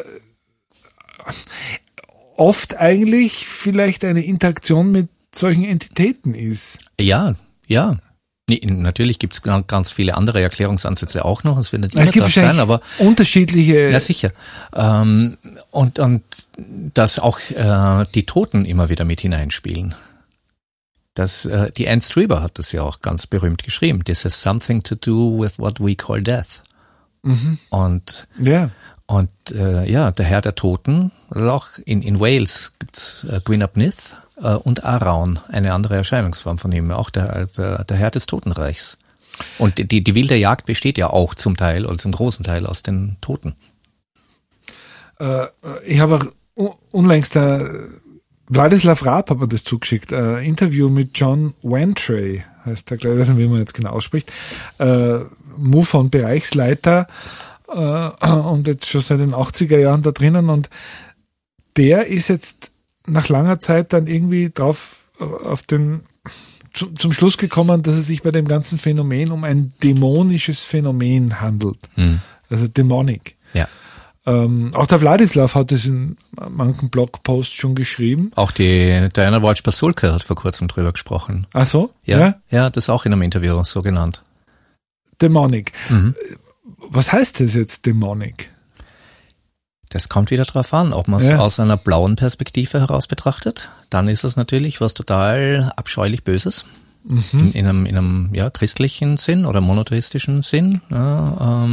oft eigentlich vielleicht eine Interaktion mit solchen Entitäten ist. Ja. Nee, natürlich gibt's ganz viele andere Erklärungsansätze auch noch. Es wird nicht immer das sein, aber unterschiedliche. Ja, sicher. Und dass auch die Toten immer wieder mit hineinspielen. Die Anne Strieber hat das ja auch ganz berühmt geschrieben. This has something to do with what we call death. Mhm. Und ja. Und der Herr der Toten, also auch in Wales gibt's Gwyn ap Nudd und Arawn, eine andere Erscheinungsform von ihm, auch der Herr des Totenreichs. Und die wilde Jagd besteht ja auch zum Teil, oder zum großen Teil aus den Toten. Ich habe auch unlängst Wladislav Raab hat mir das zugeschickt, ein Interview mit John Wentray, heißt der, ich weiß nicht, wie man jetzt genau ausspricht, MUFON-Bereichsleiter, und jetzt schon seit den 80er Jahren da drinnen, und der ist jetzt nach langer Zeit dann irgendwie zum Schluss gekommen, dass es sich bei dem ganzen Phänomen um ein dämonisches Phänomen handelt. Also Demonic. Ja. Auch der Wladislav hat es in manchen Blogposts schon geschrieben. Auch die Diana Walsh-Pasulka hat vor kurzem drüber gesprochen. Ach so? Ja, das ist auch in einem Interview so genannt. Demonic. Was heißt das jetzt, Demonic? Das kommt wieder drauf an, ob man es aus einer blauen Perspektive heraus betrachtet. Dann ist es natürlich was total abscheulich Böses. In einem christlichen Sinn oder monotheistischen Sinn. Ja,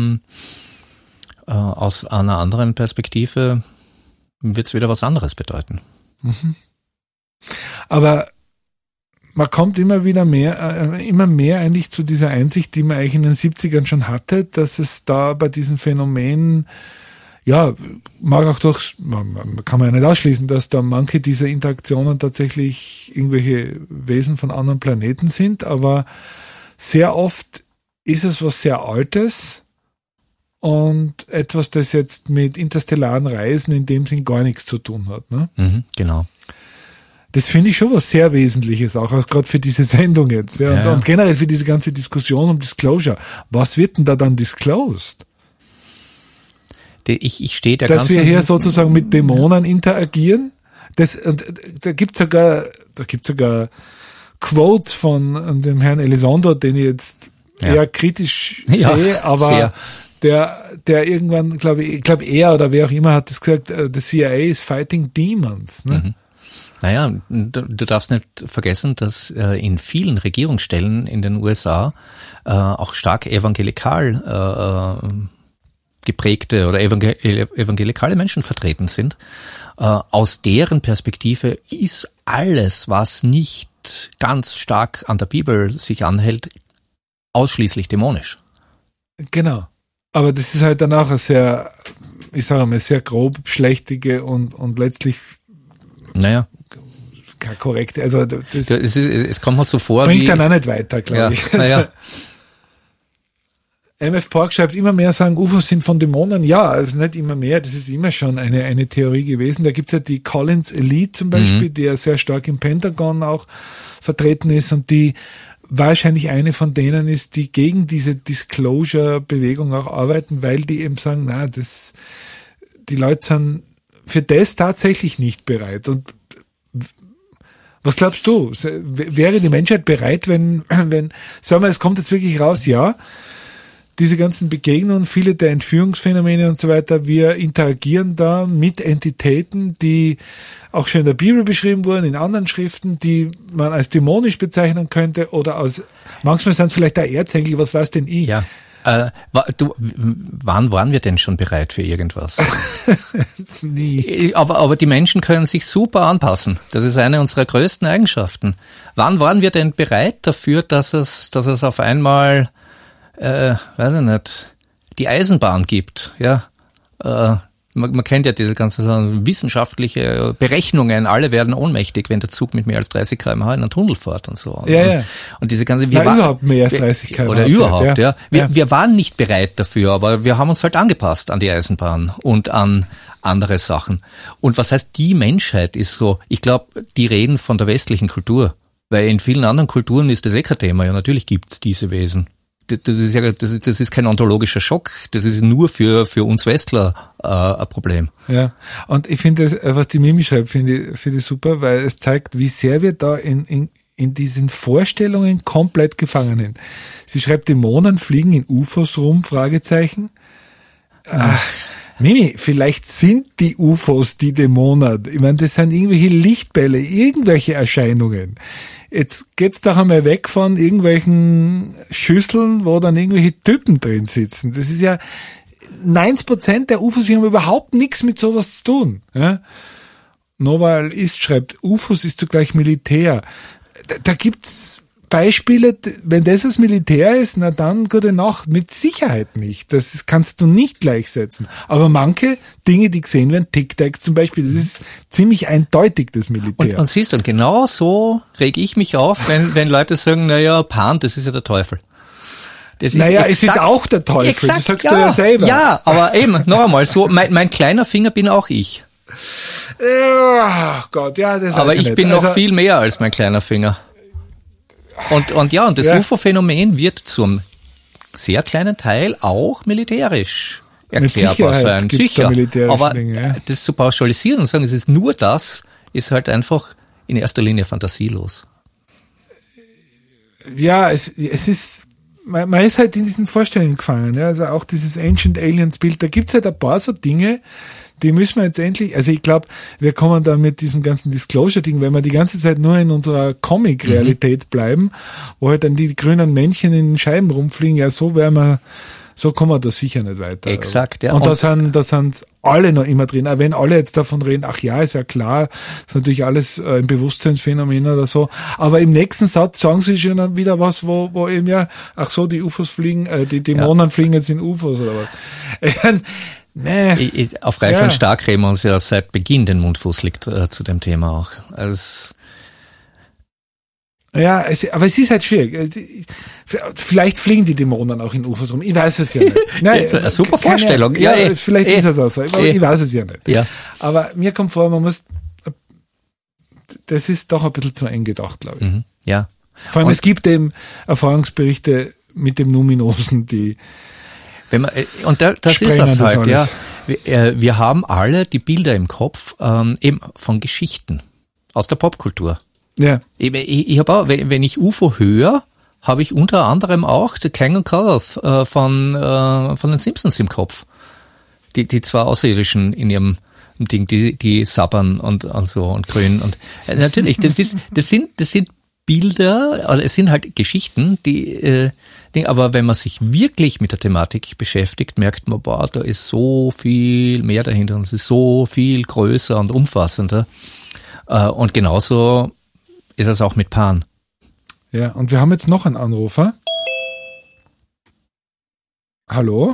aus einer anderen Perspektive wird es wieder was anderes bedeuten. Aber man kommt immer mehr eigentlich zu dieser Einsicht, die man eigentlich in den 70ern schon hatte, dass es da bei diesem Phänomen, ja, kann man ja nicht ausschließen, dass da manche dieser Interaktionen tatsächlich irgendwelche Wesen von anderen Planeten sind, aber sehr oft ist es was sehr Altes und etwas, das jetzt mit interstellaren Reisen in dem Sinn gar nichts zu tun hat. Ne? Genau. Das finde ich schon was sehr Wesentliches, auch gerade für diese Sendung jetzt. Ja. Und generell für diese ganze Diskussion um Disclosure. Was wird denn da dann disclosed? Ich stehe da Dass wir hier sozusagen mit Dämonen interagieren. Da gibt's sogar Quotes von dem Herrn Elizondo, den ich jetzt eher kritisch sehe, aber der irgendwann, glaube er oder wer auch immer hat das gesagt, the CIA is fighting demons. Ne? Naja, du darfst nicht vergessen, dass in vielen Regierungsstellen in den USA auch stark evangelikal geprägte oder evangelikale Menschen vertreten sind. Aus deren Perspektive ist alles, was nicht ganz stark an der Bibel sich anhält, ausschließlich dämonisch. Genau. Aber das ist halt dann auch eine sehr, ich sage mal, sehr grob schlechtige und letztlich keine korrekte, also es kommt mir so vor, bringt dann auch nicht weiter, glaube ich. Naja. MF Pork schreibt, immer mehr sagen, UFOs sind von Dämonen. Ja, also nicht immer mehr, das ist immer schon eine Theorie gewesen. Da gibt's ja die Collins Elite zum Beispiel, die ja sehr stark im Pentagon auch vertreten ist und die wahrscheinlich eine von denen ist, die gegen diese Disclosure-Bewegung auch arbeiten, weil die eben sagen, die Leute sind für das tatsächlich nicht bereit. Und was glaubst du? Wäre die Menschheit bereit, wenn, sagen wir, es kommt jetzt wirklich raus, ja, diese ganzen Begegnungen, viele der Entführungsphänomene und so weiter, wir interagieren da mit Entitäten, die auch schon in der Bibel beschrieben wurden, in anderen Schriften, die man als dämonisch bezeichnen könnte oder manchmal sind es vielleicht auch Erzengel, was weiß denn ich? Ja. Wann waren wir denn schon bereit für irgendwas? Nie. Aber die Menschen können sich super anpassen. Das ist eine unserer größten Eigenschaften. Wann waren wir denn bereit dafür, dass es auf einmal weiß ich nicht, die Eisenbahn gibt, ja. Man kennt ja diese ganzen wissenschaftliche Berechnungen, alle werden ohnmächtig, wenn der Zug mit mehr als 30 km/h in einen Tunnel fährt und so. Ja. Und diese ganze, überhaupt mehr als 30 km/h. Oder überhaupt, ja. Wir waren nicht bereit dafür, aber wir haben uns halt angepasst an die Eisenbahn und an andere Sachen. Und was heißt, die Menschheit ist so, ich glaube, die reden von der westlichen Kultur, weil in vielen anderen Kulturen ist das kein Thema. Ja, natürlich gibt's diese Wesen. Das ist kein ontologischer Schock, das ist nur für uns Westler ein Problem. Ja, und ich finde, was die Mimi schreibt, finde ich super, weil es zeigt, wie sehr wir da in diesen Vorstellungen komplett gefangen sind. Sie schreibt, Dämonen fliegen in UFOs rum, Fragezeichen. Ach, Mimi, vielleicht sind die UFOs die Dämonen. Ich meine, das sind irgendwelche Lichtbälle, irgendwelche Erscheinungen. Jetzt geht's doch einmal weg von irgendwelchen Schüsseln, wo dann irgendwelche Typen drin sitzen. Das ist ja 90% der UFOs, die haben überhaupt nichts mit sowas zu tun. Ja? Noval Ist schreibt, UFOs ist zugleich Militär. Da gibt's Beispiele, wenn das Militär ist, na dann gute Nacht, mit Sicherheit nicht. Das kannst du nicht gleichsetzen. Aber manche Dinge, die gesehen werden, Tic-Tacs zum Beispiel, das ist ziemlich eindeutig, das Militär. Und siehst du, und genau so rege ich mich auf, wenn Leute sagen, naja, Pan, das ist ja der Teufel. Es ist auch der Teufel, exakt, das sagst du ja selber. Ja, aber eben, noch einmal, so, mein kleiner Finger bin auch ich. Ach Gott, ja, das weiß aber ich nicht. bin noch viel mehr als mein kleiner Finger. Und das UFO-Phänomen wird zum sehr kleinen Teil auch militärisch erklärbar sein. Sicher. Aber Dinge, das zu pauschalisieren und sagen, es ist nur das, ist halt einfach in erster Linie fantasielos. Ja, es ist, man ist halt in diesen Vorstellungen gefangen. Ja? Also auch dieses Ancient Aliens Bild, da gibt's halt ein paar so Dinge, die müssen wir jetzt endlich, also ich glaube, wir kommen da mit diesem ganzen Disclosure-Ding, wenn wir die ganze Zeit nur in unserer Comic-Realität bleiben, wo halt dann die grünen Männchen in den Scheiben rumfliegen, ja, so kommen wir da sicher nicht weiter. Exakt, ja. Und da sind alle noch immer drin, auch wenn alle jetzt davon reden, ach ja, ist ja klar, ist natürlich alles ein Bewusstseinsphänomen oder so, aber im nächsten Satz sagen sie schon wieder was, wo eben ja, ach so, die UFOs fliegen, die Dämonen fliegen jetzt in UFOs oder was. Nee. Auf Reich und Stark reden wir uns ja seit Beginn den Mund fusselig zu dem Thema auch. Also ja, aber es ist halt schwierig. Vielleicht fliegen die Dämonen auch in UFOs rum. Ich weiß es ja nicht. Nein, eine super Vorstellung. Vielleicht ist es auch so. Ich weiß es ja nicht. Ja. Aber mir kommt vor, das ist doch ein bisschen zu eng gedacht, glaube ich. Mhm. Ja. Vor allem, es gibt eben Erfahrungsberichte mit dem Numinosen, die das ist das halt, ja. Wir haben alle die Bilder im Kopf, eben von Geschichten aus der Popkultur. Ja. Ich habe auch, wenn ich UFO höre, habe ich unter anderem auch The Kang and Carth von den Simpsons im Kopf. Die zwei Außerirdischen in ihrem Ding, die sabbern und so und grün und natürlich, das sind Bilder, also es sind halt Geschichten, aber wenn man sich wirklich mit der Thematik beschäftigt, merkt man, boah, da ist so viel mehr dahinter und es ist so viel größer und umfassender. Und genauso ist es auch mit Pan. Ja, und wir haben jetzt noch einen Anrufer. Hallo?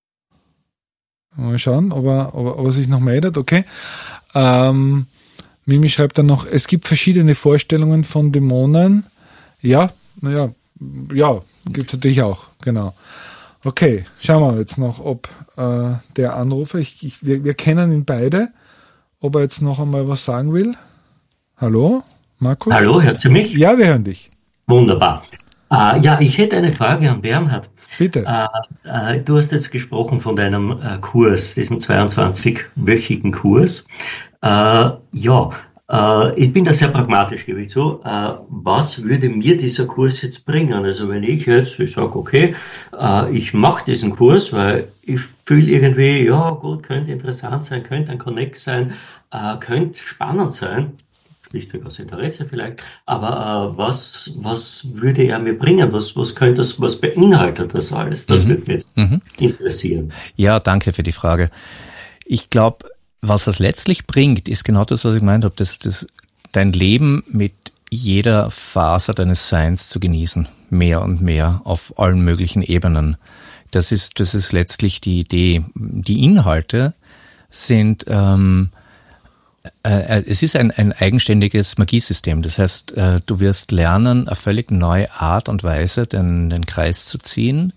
Mal schauen, ob er sich noch meldet. Okay. Wir Mimi schreibt dann noch, es gibt verschiedene Vorstellungen von Dämonen. Ja, gibt es natürlich auch, genau. Okay, schauen wir jetzt noch, ob der Anrufer, wir kennen ihn beide, ob er jetzt noch einmal was sagen will. Hallo, Markus? Hallo, hört ihr mich? Ja, wir hören dich. Wunderbar. Ich hätte eine Frage an Bernhard. Bitte. Du hast jetzt gesprochen von deinem Kurs, diesen 22-wöchigen Kurs. Ich bin da sehr pragmatisch, gebe ich zu. Was würde mir dieser Kurs jetzt bringen? Also wenn ich sage, okay, ich mache diesen Kurs, weil ich fühle irgendwie, ja gut, könnte interessant sein, könnte ein Connect sein, könnte spannend sein, schlichtweg aus Interesse vielleicht, aber was würde er mir bringen? Was beinhaltet das alles? Das würde mich jetzt interessieren. Ja, danke für die Frage. Ich glaube, was das letztlich bringt, ist genau das, was ich gemeint habe, dass dein Leben mit jeder Faser deines Seins zu genießen, mehr und mehr auf allen möglichen Ebenen. Das ist letztlich die Idee. Die Inhalte sind, es ist ein eigenständiges Magiesystem. Das heißt, du wirst lernen, eine völlig neue Art und Weise den Kreis zu ziehen,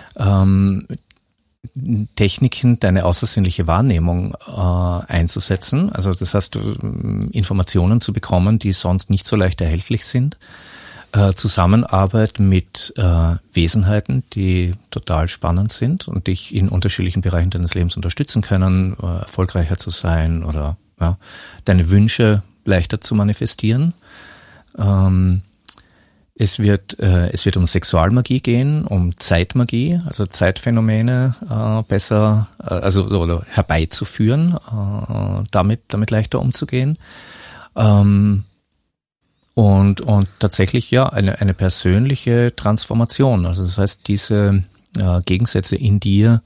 Techniken, deine außersinnliche Wahrnehmung einzusetzen. Also das heißt, Informationen zu bekommen, die sonst nicht so leicht erhältlich sind. Zusammenarbeit mit Wesenheiten, die total spannend sind und dich in unterschiedlichen Bereichen deines Lebens unterstützen können, erfolgreicher zu sein oder deine Wünsche leichter zu manifestieren. Es wird um Sexualmagie gehen, um Zeitmagie, also Zeitphänomene besser, oder herbeizuführen, damit leichter umzugehen. Und tatsächlich eine persönliche Transformation. Also das heißt, diese Gegensätze in dir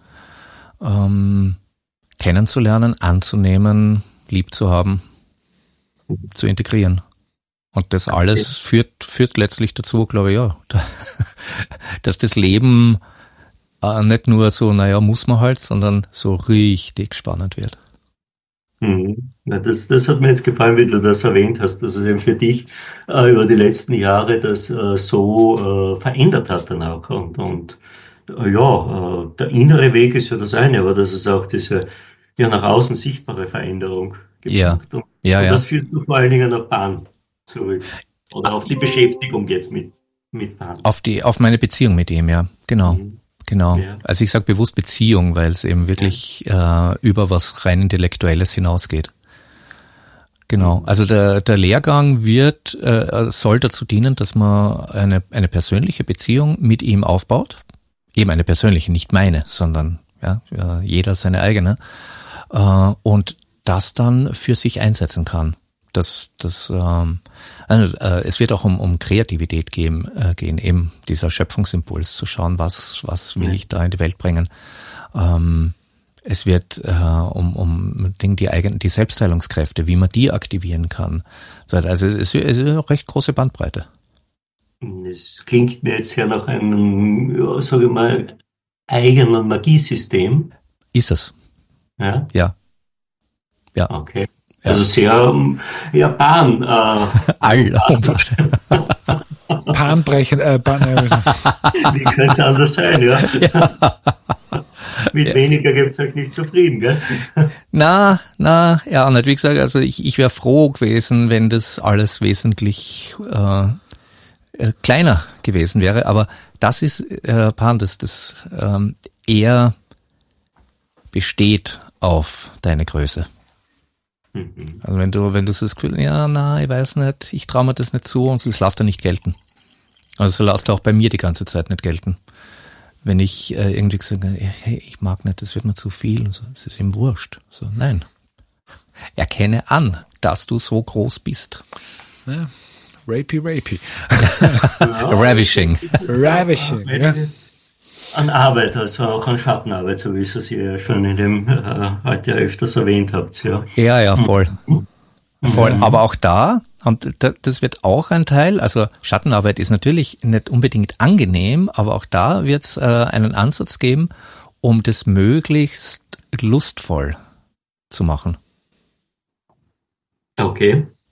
kennenzulernen, anzunehmen, lieb zu haben, zu integrieren. Und das alles führt letztlich dazu, glaube ich, dass das Leben nicht nur so, muss man halt, sondern so richtig spannend wird. Ja, das hat mir jetzt gefallen, wie du das erwähnt hast, dass es eben für dich über die letzten Jahre das so verändert hat dann auch. Und der innere Weg ist ja das eine, aber dass es auch diese nach außen sichtbare Veränderung gibt. Ja. Und das führt vor allen Dingen auf Bahn zurück. Oder auf die Beschäftigung jetzt mit Bahn. Auf meine Beziehung mit ihm, ja. Genau. Genau. Ja. Also ich sage bewusst Beziehung, weil es eben wirklich über was rein Intellektuelles hinausgeht. Genau. Also der Lehrgang soll dazu dienen, dass man eine persönliche Beziehung mit ihm aufbaut. Eben eine persönliche, nicht meine, sondern jeder seine eigene. Und das dann für sich einsetzen kann. Es wird auch um Kreativität gehen, eben dieser Schöpfungsimpuls zu schauen, was will ich da in die Welt bringen. Es wird um die Selbstheilungskräfte, wie man die aktivieren kann. Also es ist eine recht große Bandbreite. Es klingt mir jetzt ja nach einem, sage ich mal, eigenen Magiesystem. Ist es. Ja? Ja. Okay. Also sehr, Bahn. Bahnbrechen. Wie könnte es anders sein, ja? Mit weniger gibt es euch nicht zufrieden, gell? Nicht. Wie gesagt, also ich wäre froh gewesen, wenn das alles wesentlich kleiner gewesen wäre, aber das ist Pan, das eher besteht auf deine Größe. Also wenn du so das Gefühl, ich weiß nicht, ich traue mir das nicht zu und das lasst er nicht gelten. Also so lasst er auch bei mir die ganze Zeit nicht gelten. Wenn ich irgendwie sage, hey, ich mag nicht, das wird mir zu viel, und so, das ist ihm wurscht. So, nein. Erkenne an, dass du so groß bist. Ja. Rapey. Ravishing. Ja. An Arbeit, also auch an Schattenarbeit, so wie es ihr schon in dem heute öfters erwähnt habt. Ja, voll. Voll. Aber auch da, und das wird auch ein Teil, also Schattenarbeit ist natürlich nicht unbedingt angenehm, aber auch da wird es einen Ansatz geben, um das möglichst lustvoll zu machen. Okay.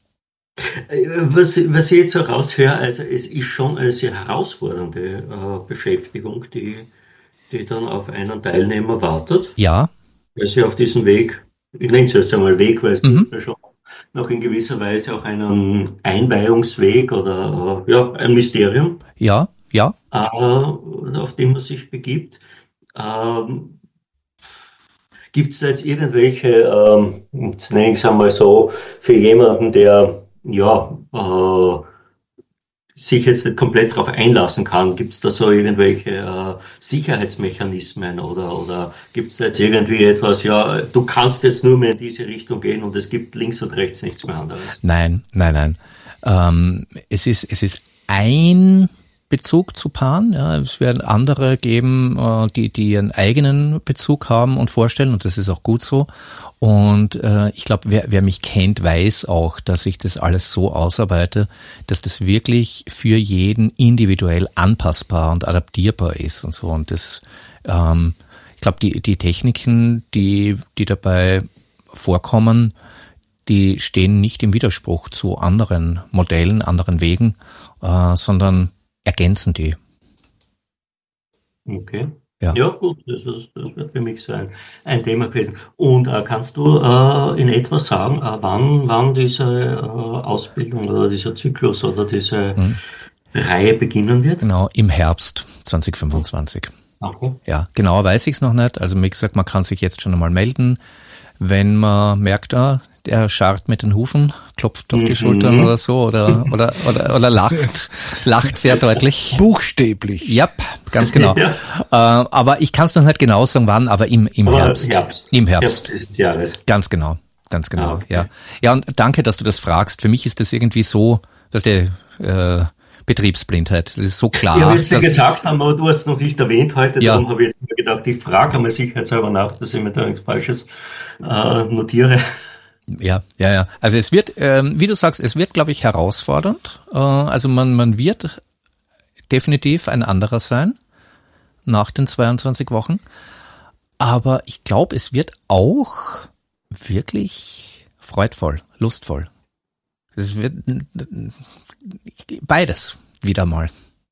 Was ich jetzt auch raushöre, also es ist schon eine sehr herausfordernde Beschäftigung, die dann auf einen Teilnehmer wartet. Ja. Weil sie auf diesem Weg, ich nenne es jetzt einmal Weg, weil es gibt ja schon noch in gewisser Weise auch einen Einweihungsweg oder ein Mysterium. Ja. Auf dem man sich begibt. Gibt es da jetzt irgendwelche, jetzt nenne ich es einmal so, für jemanden, der sich jetzt nicht komplett darauf einlassen kann, gibt es da so irgendwelche Sicherheitsmechanismen oder gibt es da jetzt irgendwie etwas, du kannst jetzt nur mehr in diese Richtung gehen und es gibt links und rechts nichts mehr anderes? Nein. Es ist ein Bezug zu Pan. Ja, es werden andere geben, die ihren eigenen Bezug haben und vorstellen, und das ist auch gut so. Und ich glaube, wer mich kennt, weiß auch, dass ich das alles so ausarbeite, dass das wirklich für jeden individuell anpassbar und adaptierbar ist und so. Und das, ich glaube, die Techniken, die dabei vorkommen, die stehen nicht im Widerspruch zu anderen Modellen, anderen Wegen, sondern ergänzen die. Okay. Ja gut, das wird für mich so ein Thema gewesen. Und kannst du in etwa sagen, wann diese Ausbildung oder dieser Zyklus oder diese Reihe beginnen wird? Genau, im Herbst 2025. Okay. Ja, genauer weiß ich es noch nicht. Also wie gesagt, man kann sich jetzt schon einmal melden, wenn man merkt, der scharrt mit den Hufen, klopft auf die Schultern oder so oder lacht sehr deutlich. Buchstäblich. Ja, ganz genau. Ja. Aber ich kann es noch nicht genau sagen, wann, aber im Herbst. Im Herbst des Jahres. Ganz genau. Okay. Ja. Ja, und danke, dass du das fragst. Für mich ist das irgendwie so, dass Betriebsblindheit. Das ist so klar. Ich habe jetzt gesagt, aber du hast es noch nicht erwähnt heute, darum habe ich jetzt mir gedacht, ich frage einmal sicherheitshalber nach, dass ich mir da nichts Falsches notiere. Ja. Also es wird, wie du sagst, es wird, glaube ich, herausfordernd. Also man wird definitiv ein anderer sein nach den 22 Wochen. Aber ich glaube, es wird auch wirklich freudvoll, lustvoll. Es wird beides wieder mal.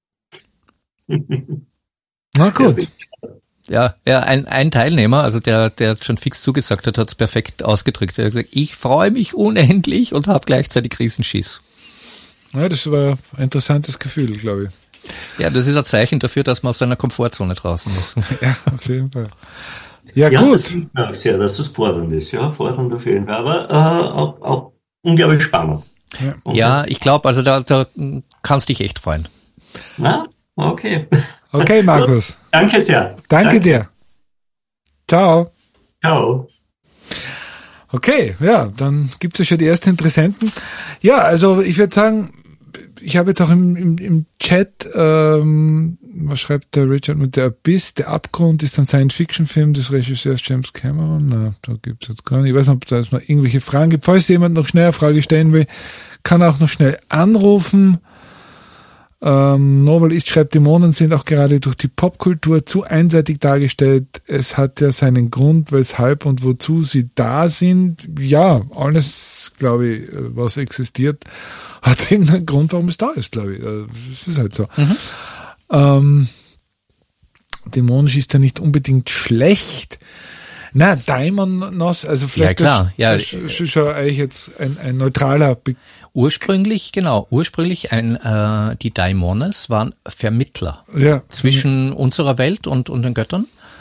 Na gut. Ja, ein Teilnehmer, also der es schon fix zugesagt hat, hat es perfekt ausgedrückt. Er hat gesagt, ich freue mich unendlich und habe gleichzeitig Riesenschiss. Ja, das war ein interessantes Gefühl, glaube ich. Ja, das ist ein Zeichen dafür, dass man aus seiner Komfortzone draußen ist. Ja, auf jeden Fall. Ja, gut. Das sehr, dass es fordernd ist, fordernd auf jeden Fall, aber auch unglaublich spannend. Ja, ich glaube, also da kannst dich echt freuen. Na, okay. Okay, Markus. Danke sehr. Danke dir. Ciao. Ciao. Okay, ja, dann gibt es ja schon die ersten Interessenten. Ja, also ich würde sagen, ich habe jetzt auch im Chat, was schreibt der Richard mit der Abyss, der Abgrund ist ein Science-Fiction-Film des Regisseurs James Cameron. Na, da gibt es jetzt gar nicht. Ich weiß nicht, ob da jetzt noch irgendwelche Fragen gibt. Falls jemand noch schnell eine Frage stellen will, kann auch noch schnell anrufen. Novelist schreibt, Dämonen sind auch gerade durch die Popkultur zu einseitig dargestellt. Es hat ja seinen Grund, weshalb und wozu sie da sind. Ja, alles, glaube ich, was existiert, hat irgendeinen Grund, warum es da ist, glaube ich. Das ist halt so. Dämonisch ist ja nicht unbedingt schlecht. Na, Daimonos, also vielleicht klar. Das ist ja eigentlich jetzt ein neutraler Begriff. Ursprünglich die Daimones waren Vermittler zwischen unserer Welt und den Göttern.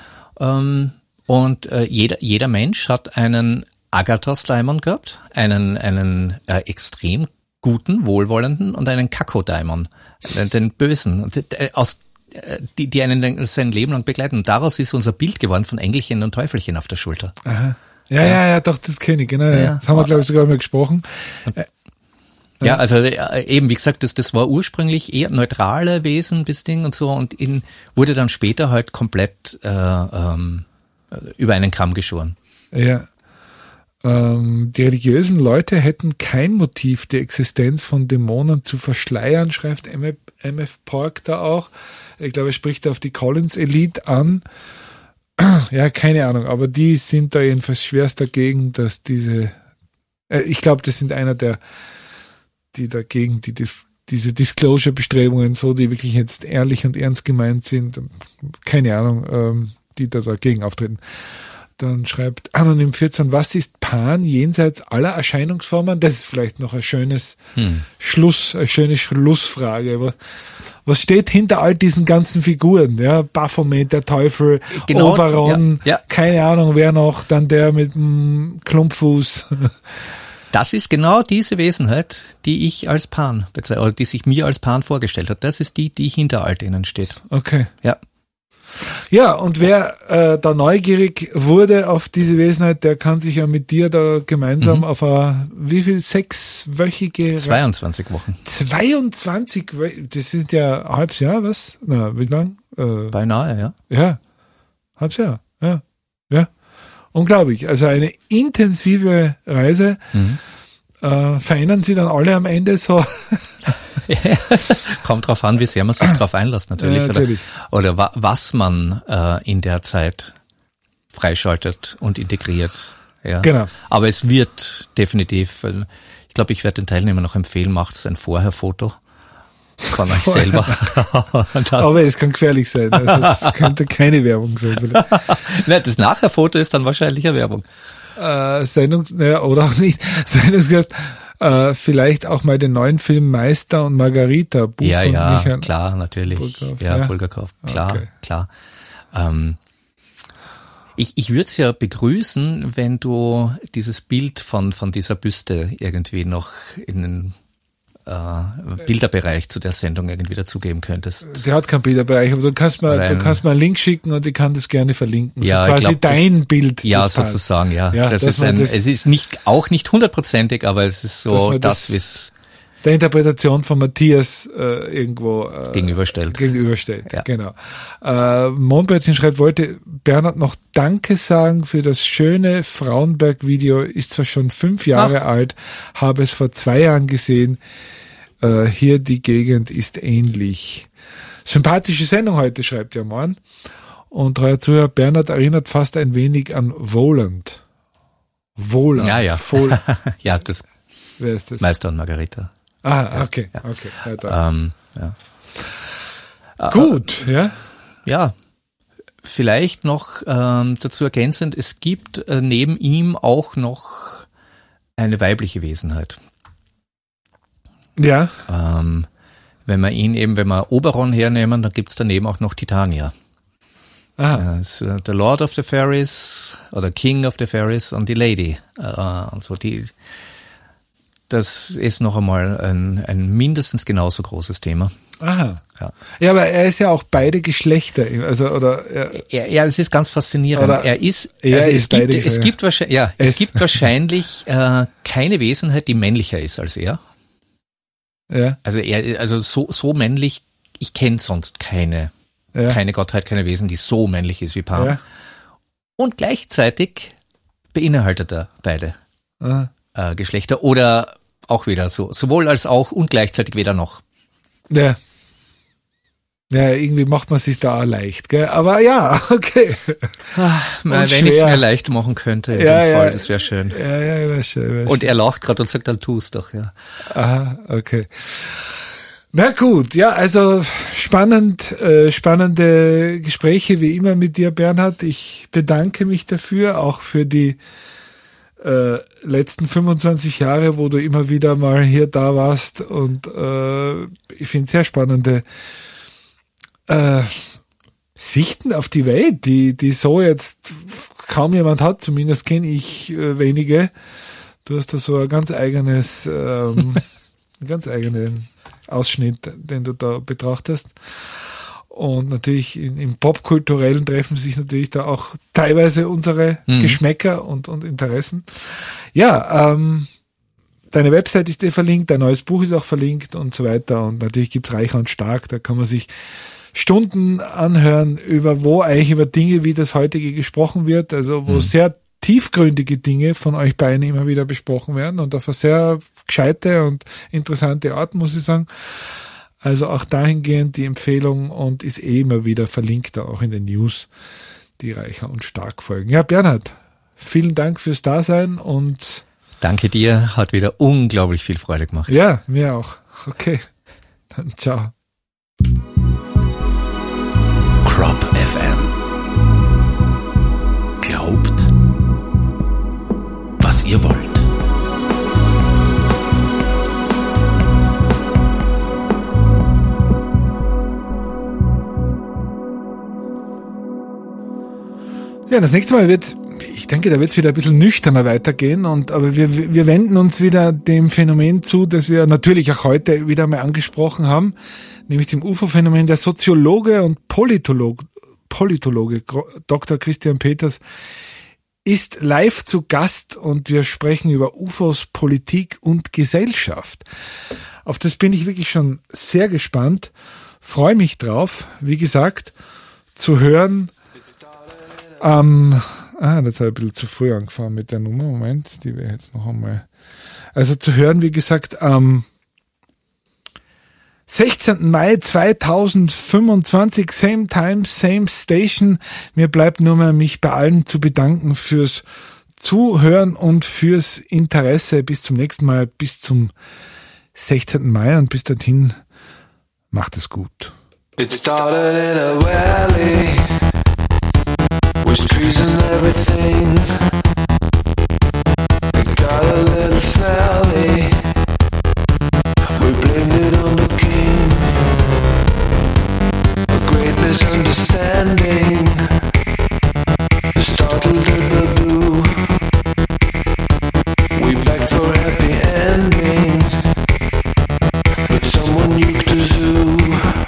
Und jeder Mensch hat einen Agathos-Daimon gehabt, einen extrem guten, wohlwollenden und einen Kakko-Daimon, den Bösen, die einen sein Leben lang begleiten. Und daraus ist unser Bild geworden von Engelchen und Teufelchen auf der Schulter. Aha. Ja, doch, das kenne ich, genau. Ja. Das haben wir, glaube ich, sogar mal gesprochen. Ja, also eben, wie gesagt, das war ursprünglich eher neutrale Wesen bis Ding und so und wurde dann später halt komplett über einen Kamm geschoren. Ja. Die religiösen Leute hätten kein Motiv, die Existenz von Dämonen zu verschleiern, schreibt MF Pork da auch. Ich glaube, er spricht auf die Collins-Elite an. Ja, keine Ahnung, aber die sind da jedenfalls schwerst dagegen, dass ich glaube, das sind einer der die dagegen, diese Disclosure-Bestrebungen, so, die wirklich jetzt ehrlich und ernst gemeint sind, keine Ahnung, die dagegen auftreten. Dann schreibt Anonym 14, was ist Pan jenseits aller Erscheinungsformen? Das ist vielleicht noch eine schöne Schlussfrage. Was steht hinter all diesen ganzen Figuren? Ja, Baphomet, der Teufel, genau, Oberon, keine Ahnung, wer noch, dann der mit dem Klumpfuß. Das ist genau diese Wesenheit, die ich als Pan bezeichne, oder die sich mir als Pan vorgestellt hat. Das ist die hinter all denen steht. Okay. Ja. Ja, und wer da neugierig wurde auf diese Wesenheit, der kann sich ja mit dir da gemeinsam auf eine, wie viel, 6-wöchige? 22 Wochen. 22, das sind ja ein halbes Jahr, was? Na, wie lang? Beinahe, ja. Ja, halbes Jahr, ja. Unglaublich, also eine intensive Reise. Verändern sie dann alle am Ende so? Kommt drauf an, wie sehr man sich drauf einlässt natürlich. Ja, natürlich. Oder was man in der Zeit freischaltet und integriert. Ja. Genau. Aber es wird definitiv, ich glaube, ich werde den Teilnehmern noch empfehlen, macht ein Vorherfoto von euch selber. Aber es kann gefährlich sein. Also es könnte keine Werbung sein. Nein, das Nachherfoto ist dann wahrscheinlich eine Werbung. Oder auch nicht. Sendungsgast, vielleicht auch mal den neuen Film Meister und Margarita. Buch von Michael klar, natürlich. Bulgakov, klar. Ich würde es ja begrüßen, wenn du dieses Bild von dieser Büste irgendwie noch in den Bilderbereich zu der Sendung irgendwie dazugeben könntest. Der hat keinen Bilderbereich, aber du kannst mir einen Link schicken und ich kann das gerne verlinken. Ja, so quasi dein Bild. Ja, sozusagen, ja. Es ist auch nicht 100%ig, aber es ist so, das ist der Interpretation von Matthias irgendwo gegenüberstellt. Ja. Genau. Mondbärtchen schreibt, wollte Bernhard noch Danke sagen für das schöne Frauenberg-Video, ist zwar schon 5 Jahre alt, habe es vor 2 Jahren gesehen. Hier die Gegend ist ähnlich. Sympathische Sendung heute, schreibt der Mann. Und treuer Zuhörer, Bernhard erinnert fast ein wenig an Voland. Ja. Ja, das. Wer ist das? Meister und Margarita. Ah, okay. Ja. Okay. Gut, ja. Ja, vielleicht noch dazu ergänzend, es gibt neben ihm auch noch eine weibliche Wesenheit. Ja. Wenn wir Oberon hernehmen, dann gibt's daneben auch noch Titania. Aha. The Lord of the Fairies oder King of the Fairies und die Lady. Und so das ist noch einmal ein mindestens genauso großes Thema. Aha. Ja, aber er ist ja auch beide Geschlechter, es ist ganz faszinierend. Es gibt wahrscheinlich keine Wesenheit, die männlicher ist als er. Ja. Also so männlich, ich kenne sonst keine Gottheit, keine Wesen, die so männlich ist wie Pan. Ja. Und gleichzeitig beinhaltet er beide Geschlechter oder auch wieder so, sowohl als auch und gleichzeitig weder noch. Ja. Ja, irgendwie macht man sich da auch leicht, gell? Aber ja, okay. Wenn ich es mir leicht machen könnte, in dem Fall, das wäre schön. Ja, wäre schön. Und er lacht gerade und sagt, dann tu es doch, ja. Aha, okay. Na gut, ja, also spannende Gespräche wie immer mit dir, Bernhard. Ich bedanke mich dafür, auch für die letzten 25 Jahre, wo du immer wieder mal hier da warst und ich finde sehr spannende Sichten auf die Welt, die so jetzt kaum jemand hat, zumindest kenne ich wenige. Du hast da so ein ganz eigenes, einen ganz eigenen Ausschnitt, den du da betrachtest. Und natürlich im Popkulturellen treffen sich natürlich da auch teilweise unsere Geschmäcker und Interessen. Ja, deine Website ist verlinkt, dein neues Buch ist auch verlinkt und so weiter. Und natürlich gibt's Reicher und Stark, da kann man sich Stunden anhören über Dinge wie das heutige gesprochen wird, also wo sehr tiefgründige Dinge von euch beiden immer wieder besprochen werden und auf eine sehr gescheite und interessante Art, muss ich sagen. Also auch dahingehend die Empfehlung und ist immer wieder verlinkt, da auch in den News, die Reicher und Stark folgen. Ja, Bernhard, vielen Dank fürs Dasein und Danke dir, hat wieder unglaublich viel Freude gemacht. Ja, mir auch. Okay, dann ciao. Crop FM. Glaubt, was ihr wollt. Ja, das nächste Mal ich denke, da wird es wieder ein bisschen nüchterner weitergehen, aber wir wenden uns wieder dem Phänomen zu, das wir natürlich auch heute wieder mal angesprochen haben, nämlich dem UFO-Phänomen. Der Soziologe und Politologe Dr. Christian Peters ist live zu Gast und wir sprechen über UFOs, Politik und Gesellschaft. Auf das bin ich wirklich schon sehr gespannt, freue mich drauf, wie gesagt, zu hören. Jetzt habe ich ein bisschen zu früh angefangen mit der Nummer. Moment, die wäre jetzt noch einmal. Also zu hören, wie gesagt, am 16. Mai 2025, same time, same station. Mir bleibt nur mehr, mich bei allen zu bedanken fürs Zuhören und fürs Interesse. Bis zum nächsten Mal, bis zum 16. Mai und bis dahin, macht es gut. It started in a valley. With trees and everything, it got a little smelly. We blamed it on the king. A great misunderstanding startled the baboo. We begged for happy endings, but someone nuked the zoo.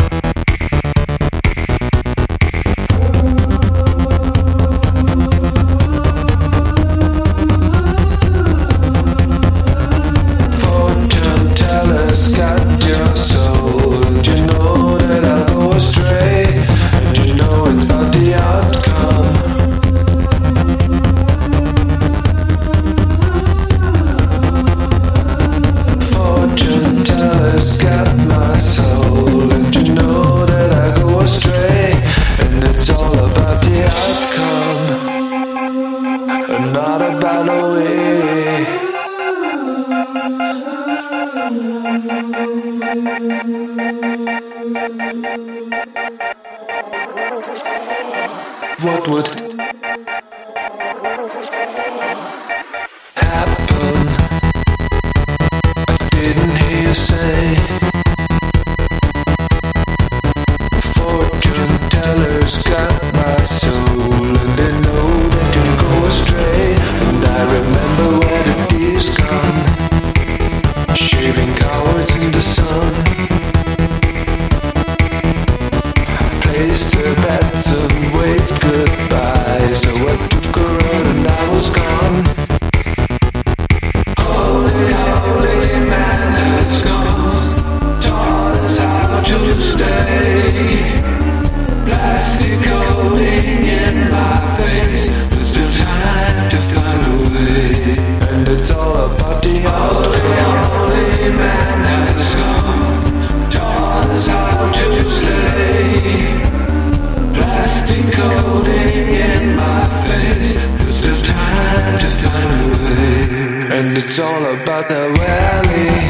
What would happen? I didn't hear you say. Fortune tellers got my soul, and they know they didn't go astray. And I remember where the tears come, shaving cowards in the sun. Placed their bets and waved goodbye. So I took a road and I was gone. Holy, holy man has gone, taught us how to stay. Plastic coating in my face, there's still time to find a way. And it's all about the outcome. Holy man has gone, taught us how to stay. Plastic coating in my face, there's still time to find a way. And it's all about the valley.